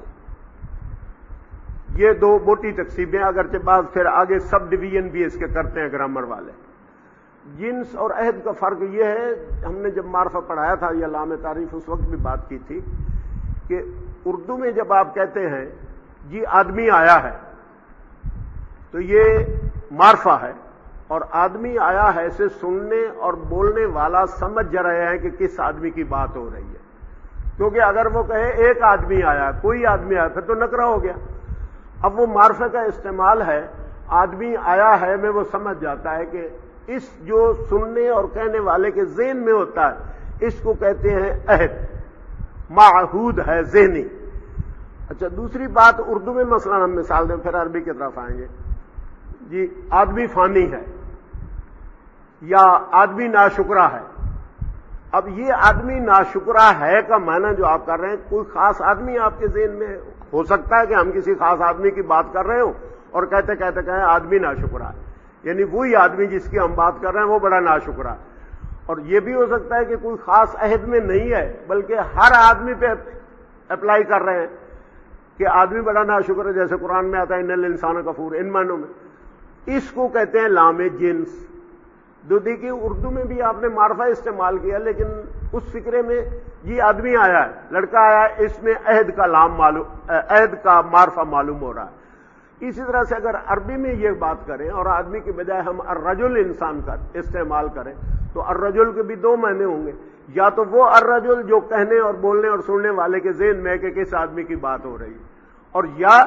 یہ 2 موٹی تقسیمیں، اگرچہ بعض پھر آگے سب ڈویژن بھی اس کے کرتے ہیں گرامر والے۔ جنس اور عہد کا فرق یہ ہے، ہم نے جب معرفہ پڑھایا تھا یہ علامہ تعریف اس وقت بھی بات کی تھی کہ اردو میں جب آپ کہتے ہیں جی آدمی آیا ہے تو یہ معرفہ ہے، اور آدمی آیا ہے سے سننے اور بولنے والا سمجھ جا رہے ہیں کہ کس آدمی کی بات ہو رہی ہے، کیونکہ اگر وہ کہے ایک آدمی آیا، کوئی آدمی آیا، پھر تو نکرہ ہو گیا۔ اب وہ معرفہ کا استعمال ہے، آدمی آیا ہے میں وہ سمجھ جاتا ہے کہ اس جو سننے اور کہنے والے کے ذہن میں ہوتا ہے اس کو کہتے ہیں عہد، معہود ہے ذہنی۔ اچھا دوسری بات اردو میں مثلا ہم مثال دیں، پھر عربی کی طرف آئیں گے، جی آدمی فانی ہے یا آدمی ناشکرا ہے۔ اب یہ آدمی ناشکرا ہے کا معنی جو آپ کر رہے ہیں، کوئی خاص آدمی آپ کے ذہن میں ہو سکتا ہے کہ ہم کسی خاص آدمی کی بات کر رہے ہوں اور کہتے کہتے کہیں آدمی ناشکرا ہے، یعنی وہی آدمی جس کی ہم بات کر رہے ہیں وہ بڑا ناشکرا ہے، اور یہ بھی ہو سکتا ہے کہ کوئی خاص عہد میں نہیں ہے بلکہ ہر آدمی پہ اپلائی کر رہے ہیں کہ آدمی بڑا ناشکر ہے، جیسے قرآن میں آتا ہے ان الانسان کفور، ان معنوں میں اس کو کہتے ہیں لام جنس۔ دودھی کی اردو میں بھی آپ نے معرفہ استعمال کیا، لیکن اس فکرے میں یہ آدمی آیا ہے، لڑکا آیا ہے، اس میں عہد کا لام معلوم، عہد کا معرفہ معلوم ہو رہا ہے۔ اسی طرح سے اگر عربی میں یہ بات کریں اور آدمی کے بجائے ہم الرجل انسان کا استعمال کریں تو الرجل کے بھی دو معنی ہوں گے، یا تو وہ الرجل جو کہنے اور بولنے اور سننے والے کے ذہن میں کہ کس آدمی کی بات ہو رہی ہے، اور یا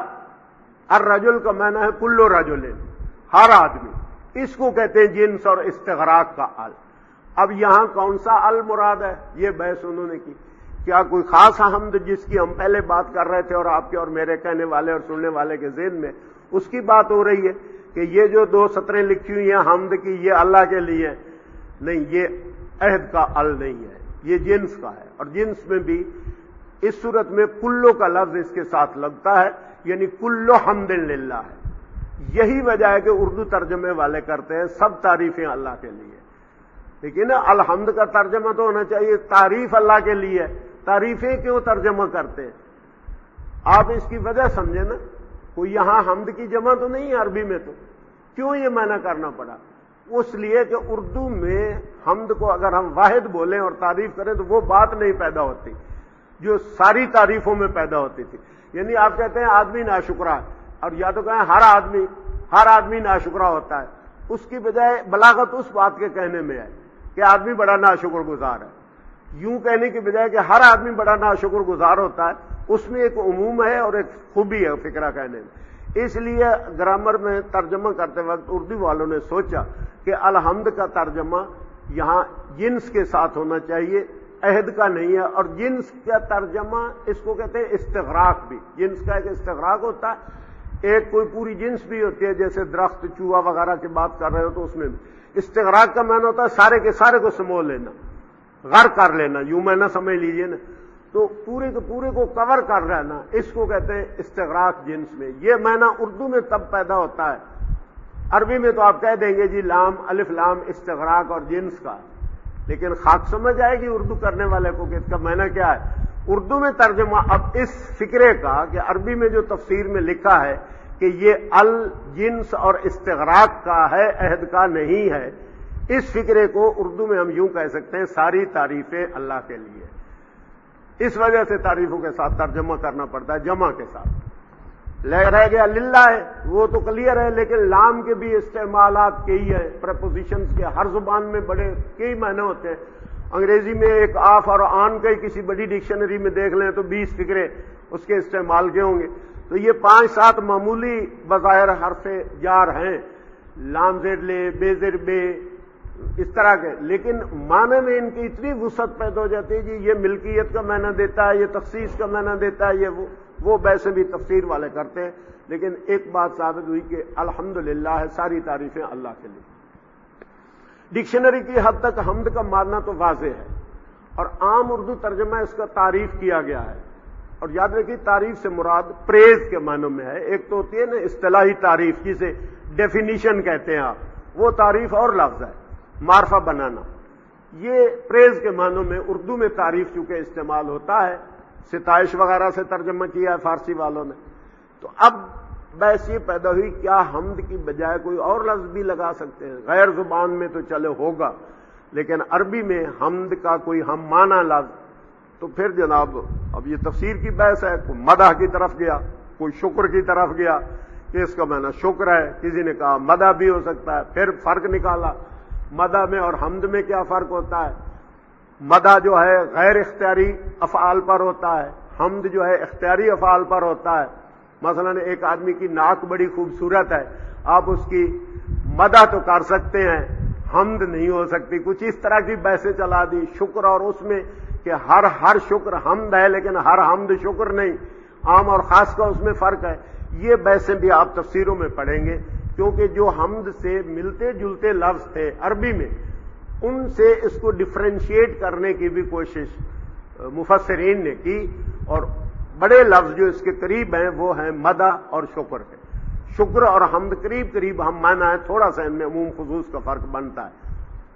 الرجل کا معنی ہے کل رجل، ہر آدمی، اس کو کہتے ہیں جنس اور استغراق کا ال۔ اب یہاں کون سا ال مراد ہے یہ بحث انہوں نے کی، کیا کوئی خاص حمد جس کی ہم پہلے بات کر رہے تھے اور آپ کے اور میرے کہنے والے اور سننے والے کے ذہن میں اس کی بات ہو رہی ہے کہ یہ جو 2 سطریں لکھی ہوئی ہیں حمد کی یہ اللہ کے لیے؟ نہیں، یہ عہد کا ال نہیں ہے، یہ جنس کا ہے، اور جنس میں بھی اس صورت میں کلو کا لفظ اس کے ساتھ لگتا ہے، یعنی کلو حمد للہ ہے۔ یہی وجہ ہے کہ اردو ترجمے والے کرتے ہیں سب تعریفیں اللہ کے لیے، لیکن الحمد کا ترجمہ تو ہونا چاہیے تعریف اللہ کے لیے، تعریفیں کیوں ترجمہ کرتے ہیں؟ آپ اس کی وجہ سمجھیں نا، کوئی یہاں حمد کی جمع تو نہیں ہے عربی میں، تو کیوں یہ معنی کرنا پڑا؟ اس لیے کہ اردو میں حمد کو اگر ہم واحد بولیں اور تعریف کریں تو وہ بات نہیں پیدا ہوتی جو ساری تعریفوں میں پیدا ہوتی تھی۔ یعنی آپ کہتے ہیں آدمی ناشکرا ہے، اور یا تو کہیں ہر آدمی ناشکرا ہوتا ہے، اس کی بجائے بلاغت اس بات کے کہنے میں ہے کہ آدمی بڑا ناشکر گزار ہے۔ یوں کہنے کی بجائے کہ ہر آدمی بڑا ناشکر گزار ہوتا ہے، اس میں ایک عموم ہے اور ایک خوبی ہے فکرہ کہنے میں۔ اس لیے گرامر میں ترجمہ کرتے وقت اردو والوں نے سوچا کہ الحمد کا ترجمہ یہاں جنس کے ساتھ ہونا چاہیے، عہد کا نہیں ہے، اور جنس کا ترجمہ اس کو کہتے ہیں استغراق بھی۔ جنس کا ایک استغراق ہوتا ہے، ایک کوئی پوری جنس بھی ہوتی ہے، جیسے درخت، چوہا وغیرہ کی بات کر رہے ہو تو اس میں بھی استغراق کا معنی ہوتا ہے سارے کے سارے کو سمو لینا، غرق کر لینا، یوں میں نہ سمجھ لیجئے نا، تو پورے کے پورے کو کور کر رہنا، اس کو کہتے ہیں استغراق جنس میں۔ یہ معنی اردو میں تب پیدا ہوتا ہے، عربی میں تو آپ کہہ دیں گے جی لام الف لام استغراق اور جنس کا، لیکن خاک سمجھ آئے گی اردو کرنے والے کو کہ اس کا معنی کیا ہے۔ اردو میں ترجمہ اب اس فکرے کا کہ عربی میں جو تفسیر میں لکھا ہے کہ یہ الجنس اور استغراق کا ہے، عہد کا نہیں ہے، اس فکرے کو اردو میں ہم یوں کہہ سکتے ہیں ساری تعریفیں اللہ کے لیے۔ اس وجہ سے تعریفوں کے ساتھ ترجمہ کرنا پڑتا ہے، جمع کے ساتھ۔ رہ گیا للہ ہے، وہ تو کلیئر ہے، لیکن لام کے بھی استعمالات کئی ہیں، پریپوزیشنز کے ہر زبان میں بڑے کئی معنی ہوتے ہیں۔ انگریزی میں ایک آف اور آن کا کسی بڑی ڈکشنری میں دیکھ لیں تو 20 فکرے اس کے استعمال کے ہوں گے، تو یہ 5-7 معمولی بظاہر حرف جار ہیں، لام زیر لے، بے زیر بے، اس طرح کے، لیکن معنی میں ان کی اتنی وسعت پیدا ہو جاتی ہے جی یہ ملکیت کا معنی دیتا ہے، یہ تخصیص کا معنی دیتا ہے، یہ وہ ویسے بھی تفسیر والے کرتے ہیں، لیکن ایک بات ثابت ہوئی کہ الحمدللہ ہے، ساری تعریفیں اللہ کے لیے۔ ڈکشنری کی حد تک حمد کا معنی تو واضح ہے، اور عام اردو ترجمہ اس کا تعریف کیا گیا ہے، اور یاد رکھیے تعریف سے مراد پریز کے معنوں میں ہے۔ ایک تو ہوتی ہے نا اصطلاحی تعریف جسے ڈیفینیشن کہتے ہیں آپ، وہ تعریف اور لفظ ہے، معرفہ بنانا۔ یہ پریز کے معنوں میں اردو میں تعریف چونکہ استعمال ہوتا ہے، ستائش وغیرہ سے ترجمہ کیا ہے فارسی والوں نے، تو اب بحث یہ پیدا ہوئی کیا حمد کی بجائے کوئی اور لفظ بھی لگا سکتے ہیں؟ غیر زبان میں تو چلے ہوگا، لیکن عربی میں حمد کا کوئی ہم معنی لفظ، تو پھر جناب اب یہ تفسیر کی بحث ہے، کوئی مدح کی طرف گیا، کوئی شکر کی طرف گیا کہ اس کا معنی شکر ہے، کسی نے کہا مدح بھی ہو سکتا ہے، پھر فرق نکالا مدح میں اور حمد میں کیا فرق ہوتا ہے۔ مدح جو ہے غیر اختیاری افعال پر ہوتا ہے، حمد جو ہے اختیاری افعال پر ہوتا ہے۔ مثلا ایک آدمی کی ناک بڑی خوبصورت ہے، آپ اس کی مدح تو کر سکتے ہیں، حمد نہیں ہو سکتی، کچھ اس طرح کی بحثیں چلا دی۔ شکر اور اس میں کہ ہر شکر حمد ہے لیکن ہر حمد شکر نہیں، عام اور خاص کا اس میں فرق ہے۔ یہ بحثیں بھی آپ تفسیروں میں پڑھیں گے، کیونکہ جو حمد سے ملتے جلتے لفظ تھے عربی میں، ان سے اس کو ڈفرینشیٹ کرنے کی بھی کوشش مفسرین نے کی، اور بڑے لفظ جو اس کے قریب ہیں وہ ہیں مدح اور شکر کے۔ شکر اور حمد قریب قریب ہم معنی ہے، تھوڑا سا ان میں عموم خصوص کا فرق بنتا ہے۔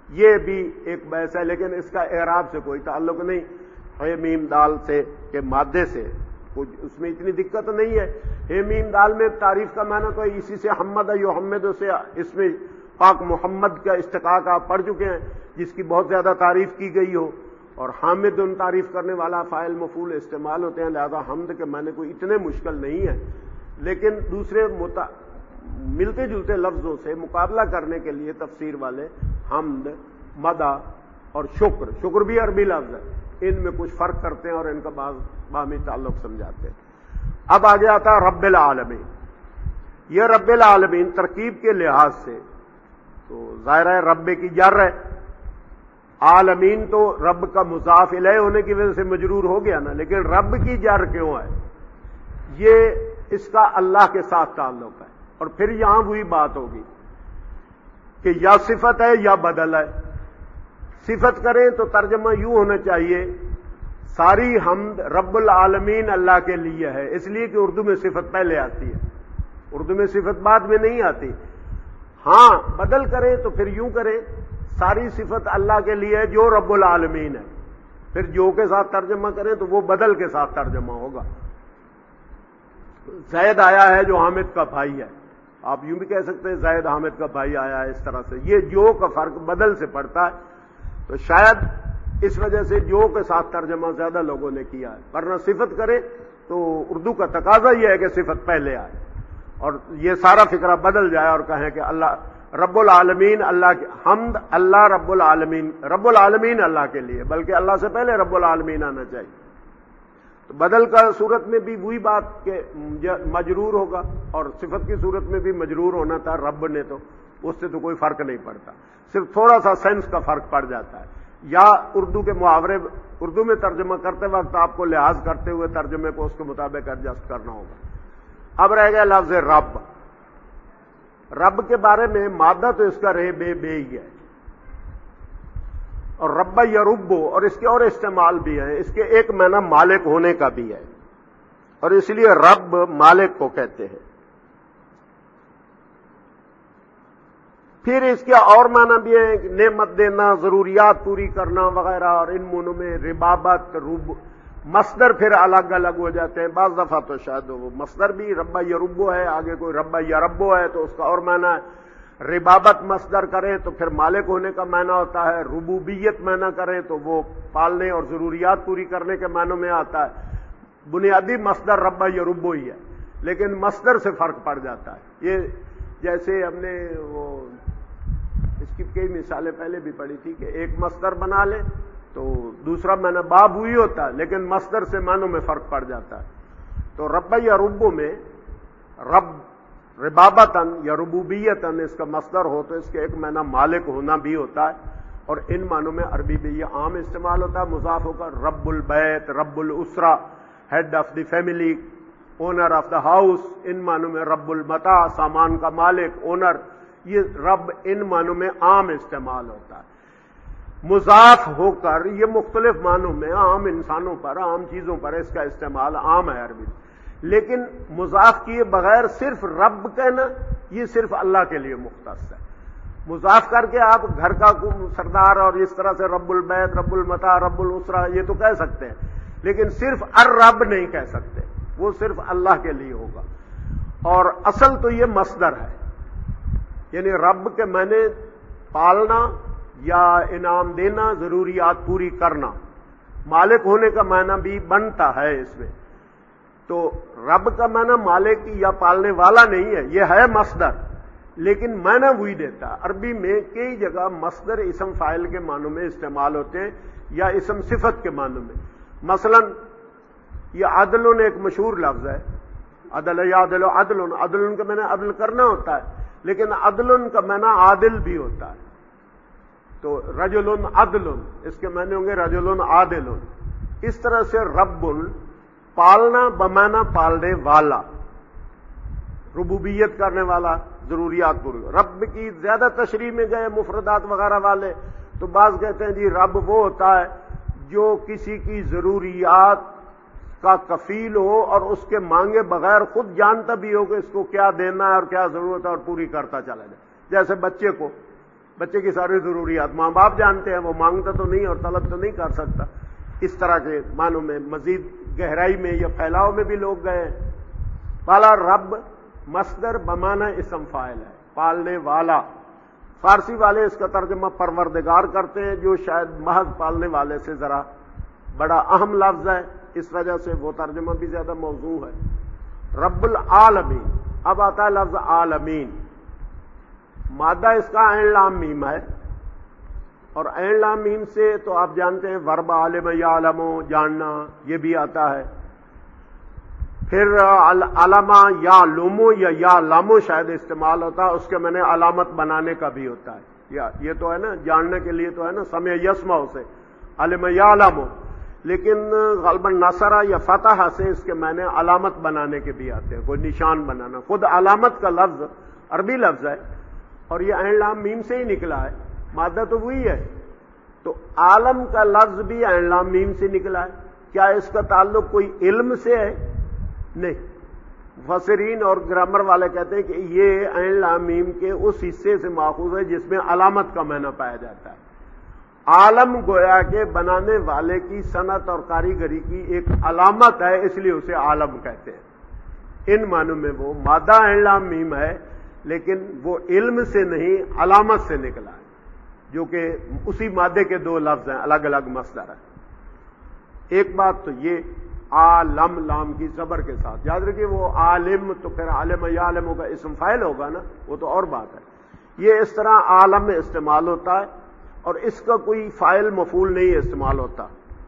یہ بھی ایک بحث ہے، لیکن اس کا اعراب سے کوئی تعلق نہیں، ہے میم دال سے کہ مادے سے کچھ اس میں اتنی دقت نہیں ہے۔ ہے میم دال میں تعریف کا معنی تو اسی سے حمد یحمد سے اس میں پاک محمد کا اشتقاق آپ پڑھ چکے ہیں، جس کی بہت زیادہ تعریف کی گئی ہو، اور حامد ان تعریف کرنے والا فاعل مفعول استعمال ہوتے ہیں، لہذا حمد کے معنی کوئی اتنے مشکل نہیں ہے، لیکن دوسرے ملتے جلتے لفظوں سے مقابلہ کرنے کے لیے تفسیر والے حمد، مدح اور شکر بھی عربی لفظ ہے، ان میں کچھ فرق کرتے ہیں اور ان کا باہمی تعلق سمجھاتے ہیں۔ اب آگے آتا ہے رب العالمین۔ یہ رب العالمین ترکیب کے لحاظ سے تو ظاہر ہے رب کی جر ہے، عالمین تو رب کا مضاف الیہ ہونے کی وجہ سے مجرور ہو گیا نا، لیکن رب کی جر کیوں ہے؟ یہ اس کا اللہ کے ساتھ تعلق ہے، اور پھر یہاں وہی بات ہوگی کہ یا صفت ہے یا بدل ہے۔ صفت کریں تو ترجمہ یوں ہونا چاہیے ساری حمد رب العالمین اللہ کے لیے ہے، اس لیے کہ اردو میں صفت پہلے آتی ہے، اردو میں صفت بعد میں نہیں آتی۔ ہاں بدل کریں تو پھر یوں کریں ساری صفت اللہ کے لیے ہے جو رب العالمین ہے، پھر جو کے ساتھ ترجمہ کریں تو وہ بدل کے ساتھ ترجمہ ہوگا۔ زید آیا ہے جو حامد کا بھائی ہے، آپ یوں بھی کہہ سکتے ہیں زید حامد کا بھائی آیا ہے، اس طرح سے یہ جو کا فرق بدل سے پڑتا ہے، تو شاید اس وجہ سے جو کے ساتھ ترجمہ زیادہ لوگوں نے کیا ہے، ورنہ صفت کرے تو اردو کا تقاضا یہ ہے کہ صفت پہلے آئے اور یہ سارا فکرہ بدل جائے اور کہیں کہ اللہ رب العالمین، اللہ کی حمد اللہ رب العالمین اللہ کے لیے، بلکہ اللہ سے پہلے رب العالمین آنا چاہیے۔ تو بدل کا صورت میں بھی وہی بات کہ مجرور ہوگا، اور صفت کی صورت میں بھی مجرور ہونا تھا رب نے، تو اس سے تو کوئی فرق نہیں پڑتا، صرف تھوڑا سا سینس کا فرق پڑ جاتا ہے، یا اردو کے محاورے اردو میں ترجمہ کرتے وقت آپ کو لحاظ کرتے ہوئے ترجمے کو اس کے مطابق ایڈجسٹ کرنا ہوگا۔ اب رہ گیا لفظ رب۔ رب کے بارے میں مادہ تو اس کا رے بے ہی ہے، اور رب یربو، اور اس کے اور استعمال بھی ہیں، اس کے ایک معنی مالک ہونے کا بھی ہے، اور اس لیے رب مالک کو کہتے ہیں۔ پھر اس کے اور معنی بھی ہے، نعمت دینا، ضروریات پوری کرنا وغیرہ، اور ان معنوں میں ربابت، مصدر پھر الگ الگ ہو جاتے ہیں، بعض دفعہ تو شاید وہ مصدر بھی رب یربو ہے، آگے کوئی رب یربو ہے تو اس کا اور معنی ہے۔ ربابت مصدر کریں تو پھر مالک ہونے کا معنی ہوتا ہے، ربوبیت معنی کریں تو وہ پالنے اور ضروریات پوری کرنے کے معنوں میں آتا ہے۔ بنیادی مصدر رب یربو ہی ہے، لیکن مصدر سے فرق پڑ جاتا ہے۔ یہ جیسے ہم نے وہ اس کی کئی مثالیں پہلے بھی پڑھی تھی کہ ایک مصدر بنا لیں تو دوسرا معنی باب ہوئی ہوتا ہے، لیکن مصدر سے معنوں میں فرق پڑ جاتا ہے۔ تو رب یا ربو میں رب ربابتن یا ربوبیتن اس کا مصدر ہو تو اس کے ایک معنی مالک ہونا بھی ہوتا ہے، اور ان معنوں میں عربی بھی یہ عام استعمال ہوتا ہے، مضاف ہو کر رب البیت، رب الاسرہ، head of the family, owner of the house, ان معنوں میں رب المتاع، سامان کا مالک، اونر، یہ رب ان معنوں میں عام استعمال ہوتا ہے۔ مضاف ہو کر یہ مختلف معنوں میں عام انسانوں پر، عام چیزوں پر اس کا استعمال عام ہے عربی، لیکن مضاف کیے بغیر صرف رب کہنا یہ صرف اللہ کے لیے مختص ہے۔ مضاف کر کے آپ گھر کا سردار اور اس طرح سے رب البیت، رب المتاع، رب الاسرہ یہ تو کہہ سکتے ہیں، لیکن صرف الرب نہیں کہہ سکتے، وہ صرف اللہ کے لیے ہوگا۔ اور اصل تو یہ مصدر ہے، یعنی رب کے معنی پالنا یا انعام دینا، ضروریات پوری کرنا، مالک ہونے کا معنی بھی بنتا ہے اس میں۔ تو رب کا معنی مالک یا پالنے والا نہیں ہے، یہ ہے مصدر، لیکن معنی وہی دیتا ہے۔ عربی میں کئی جگہ مصدر اسم فاعل کے معنوں میں استعمال ہوتے ہیں یا اسم صفت کے معنوں میں۔ مثلا یہ عدل ایک مشہور لفظ ہے، عدل یعدل عدل، عدل کا معنی عدل کرنا ہوتا ہے، لیکن عدل کا معنی عادل بھی ہوتا ہے۔ تو رجل عدل، اس کے معنی ہوں گے رجل عادل۔ اس طرح سے رب پالنا بمعنی پالنے والا، ربوبیت کرنے والا، ضروریات پوری۔ رب کی زیادہ تشریح میں گئے مفردات وغیرہ والے تو بعض کہتے ہیں جی رب وہ ہوتا ہے جو کسی کی ضروریات کا کفیل ہو اور اس کے مانگے بغیر خود جانتا بھی ہو کہ اس کو کیا دینا ہے اور کیا ضرورت ہے اور پوری کرتا چلا جائے۔ جیسے بچے کو بچے کی ساری ضروریات ماں باپ جانتے ہیں، وہ مانگتا تو نہیں اور طلب تو نہیں کر سکتا. اس طرح کے معنوں میں مزید گہرائی میں یا پھیلاؤ میں بھی لوگ گئے. پالا رب مصدر بمانا اسم فاعل ہے، پالنے والا. فارسی والے اس کا ترجمہ پروردگار کرتے ہیں، جو شاید محض پالنے والے سے ذرا بڑا اہم لفظ ہے، اس وجہ سے وہ ترجمہ بھی زیادہ موزوں ہے. رب العالمین. اب آتا ہے لفظ عالمین. مادہ اس کا عین لام میم ہے، اور عین لام میم سے تو آپ جانتے ہیں ورب عالم یعلم، جاننا، یہ بھی آتا ہے. پھر علامہ یا لومو یا لامو شاید استعمال ہوتا ہے، اس کے معنی علامت بنانے کا بھی ہوتا ہے. یہ تو ہے نا جاننے کے لیے تو ہے نا سمع یسمع سے علم یعلم، لیکن غالباً نصرہ یا فتح سے اس کے معنی علامت بنانے کے بھی آتے ہیں، کوئی نشان بنانا. خود علامت کا لفظ عربی لفظ ہے اور یہ عین لام میم سے ہی نکلا ہے، مادہ تو وہی ہے. تو عالم کا لفظ بھی عین لام میم سے نکلا ہے. کیا اس کا تعلق کوئی علم سے ہے؟ نہیں. مفسرین اور گرامر والے کہتے ہیں کہ یہ عین لام میم کے اس حصے سے ماخوذ ہے جس میں علامت کا معنی پایا جاتا ہے. عالم گویا کے بنانے والے کی صنعت اور کاریگری کی ایک علامت ہے، اس لیے اسے عالم کہتے ہیں. ان معنوں میں وہ مادہ عین لام میم ہے، لیکن وہ علم سے نہیں علامت سے نکلا ہے، جو کہ اسی مادے کے دو لفظ ہیں، الگ الگ مصدر ہے. ایک بات تو یہ عالم لام کی زبر کے ساتھ یاد رکھیے، وہ عالم تو پھر عالم یعلم کا اسم فاعل ہوگا نا، وہ تو اور بات ہے. یہ اس طرح عالم میں استعمال ہوتا ہے اور اس کا کوئی فاعل مفعول نہیں استعمال ہوتا،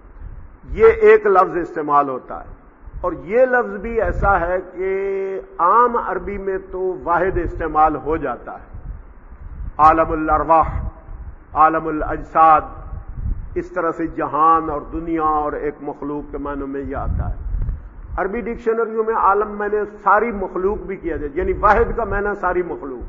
یہ ایک لفظ استعمال ہوتا ہے. اور یہ لفظ بھی ایسا ہے کہ عام عربی میں تو واحد استعمال ہو جاتا ہے. عالم الارواح، عالم الاجساد، اس طرح سے جہان اور دنیا اور ایک مخلوق کے معنوں میں یہ آتا ہے. عربی ڈکشنریوں میں عالم میں نے ساری مخلوق بھی کیا جائے، یعنی واحد کا معنی ساری مخلوق،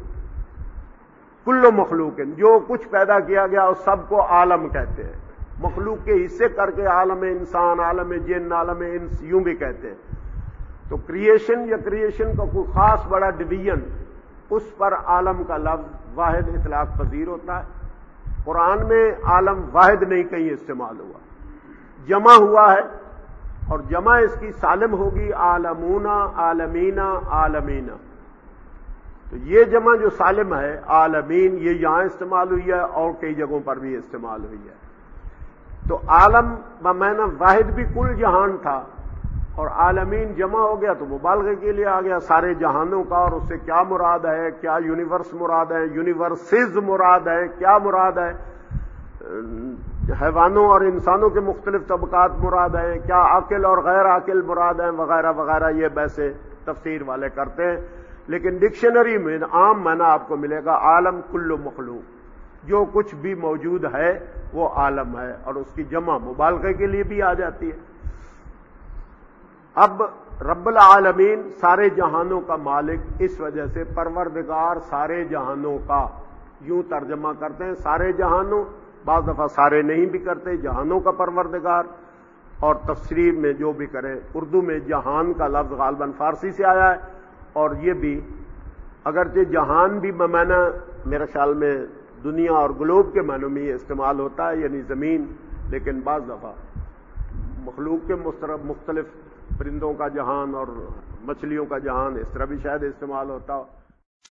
کل مخلوق، جو کچھ پیدا کیا گیا اس سب کو عالم کہتے ہیں. مخلوق کے حصے کر کے عالم انسان، عالم جن، عالم انس یوں بھی کہتے ہیں. تو کریشن یا کریشن کا کوئی خاص بڑا ڈویژن، اس پر عالم کا لفظ واحد اطلاق پذیر ہوتا ہے. قرآن میں عالم واحد نہیں کہیں استعمال ہوا، جمع ہوا ہے، اور جمع اس کی سالم ہوگی عالمون، عالمین، عالمین. تو یہ جمع جو سالم ہے عالمین، یہ یہاں استعمال ہوئی ہے اور کئی جگہوں پر بھی استعمال ہوئی ہے. تو عالم بمعنی واحد بھی کل جہان تھا، اور عالمین جمع ہو گیا تو مبالغے کے لیے آ گیا سارے جہانوں کا. اور اس سے کیا مراد ہے؟ کیا یونیورس مراد ہے، یونیورسز مراد ہے، کیا مراد ہے؟ حیوانوں اور انسانوں کے مختلف طبقات مراد ہیں، کیا عاقل اور غیر عاقل مراد ہیں، وغیرہ وغیرہ. یہ بحثیں تفسیر والے کرتے ہیں، لیکن ڈکشنری میں عام معنی آپ کو ملے گا عالم کل مخلوق، جو کچھ بھی موجود ہے وہ عالم ہے، اور اس کی جمع مبالغے کے لیے بھی آ جاتی ہے. اب رب العالمین سارے جہانوں کا مالک، اس وجہ سے پروردگار سارے جہانوں کا یوں ترجمہ کرتے ہیں، سارے جہانوں، بعض دفعہ سارے نہیں بھی کرتے، جہانوں کا پروردگار. اور تفسیر میں جو بھی کریں، اردو میں جہان کا لفظ غالباً فارسی سے آیا ہے، اور یہ بھی اگرچہ جہان بھی بمعنی میرے خیال میں دنیا اور گلوب کے معنوں میں یہ استعمال ہوتا ہے، یعنی زمین، لیکن بعض دفعہ مخلوق کے مختلف پرندوں کا جہان اور مچھلیوں کا جہان، اس طرح بھی شاید استعمال ہوتا ہو.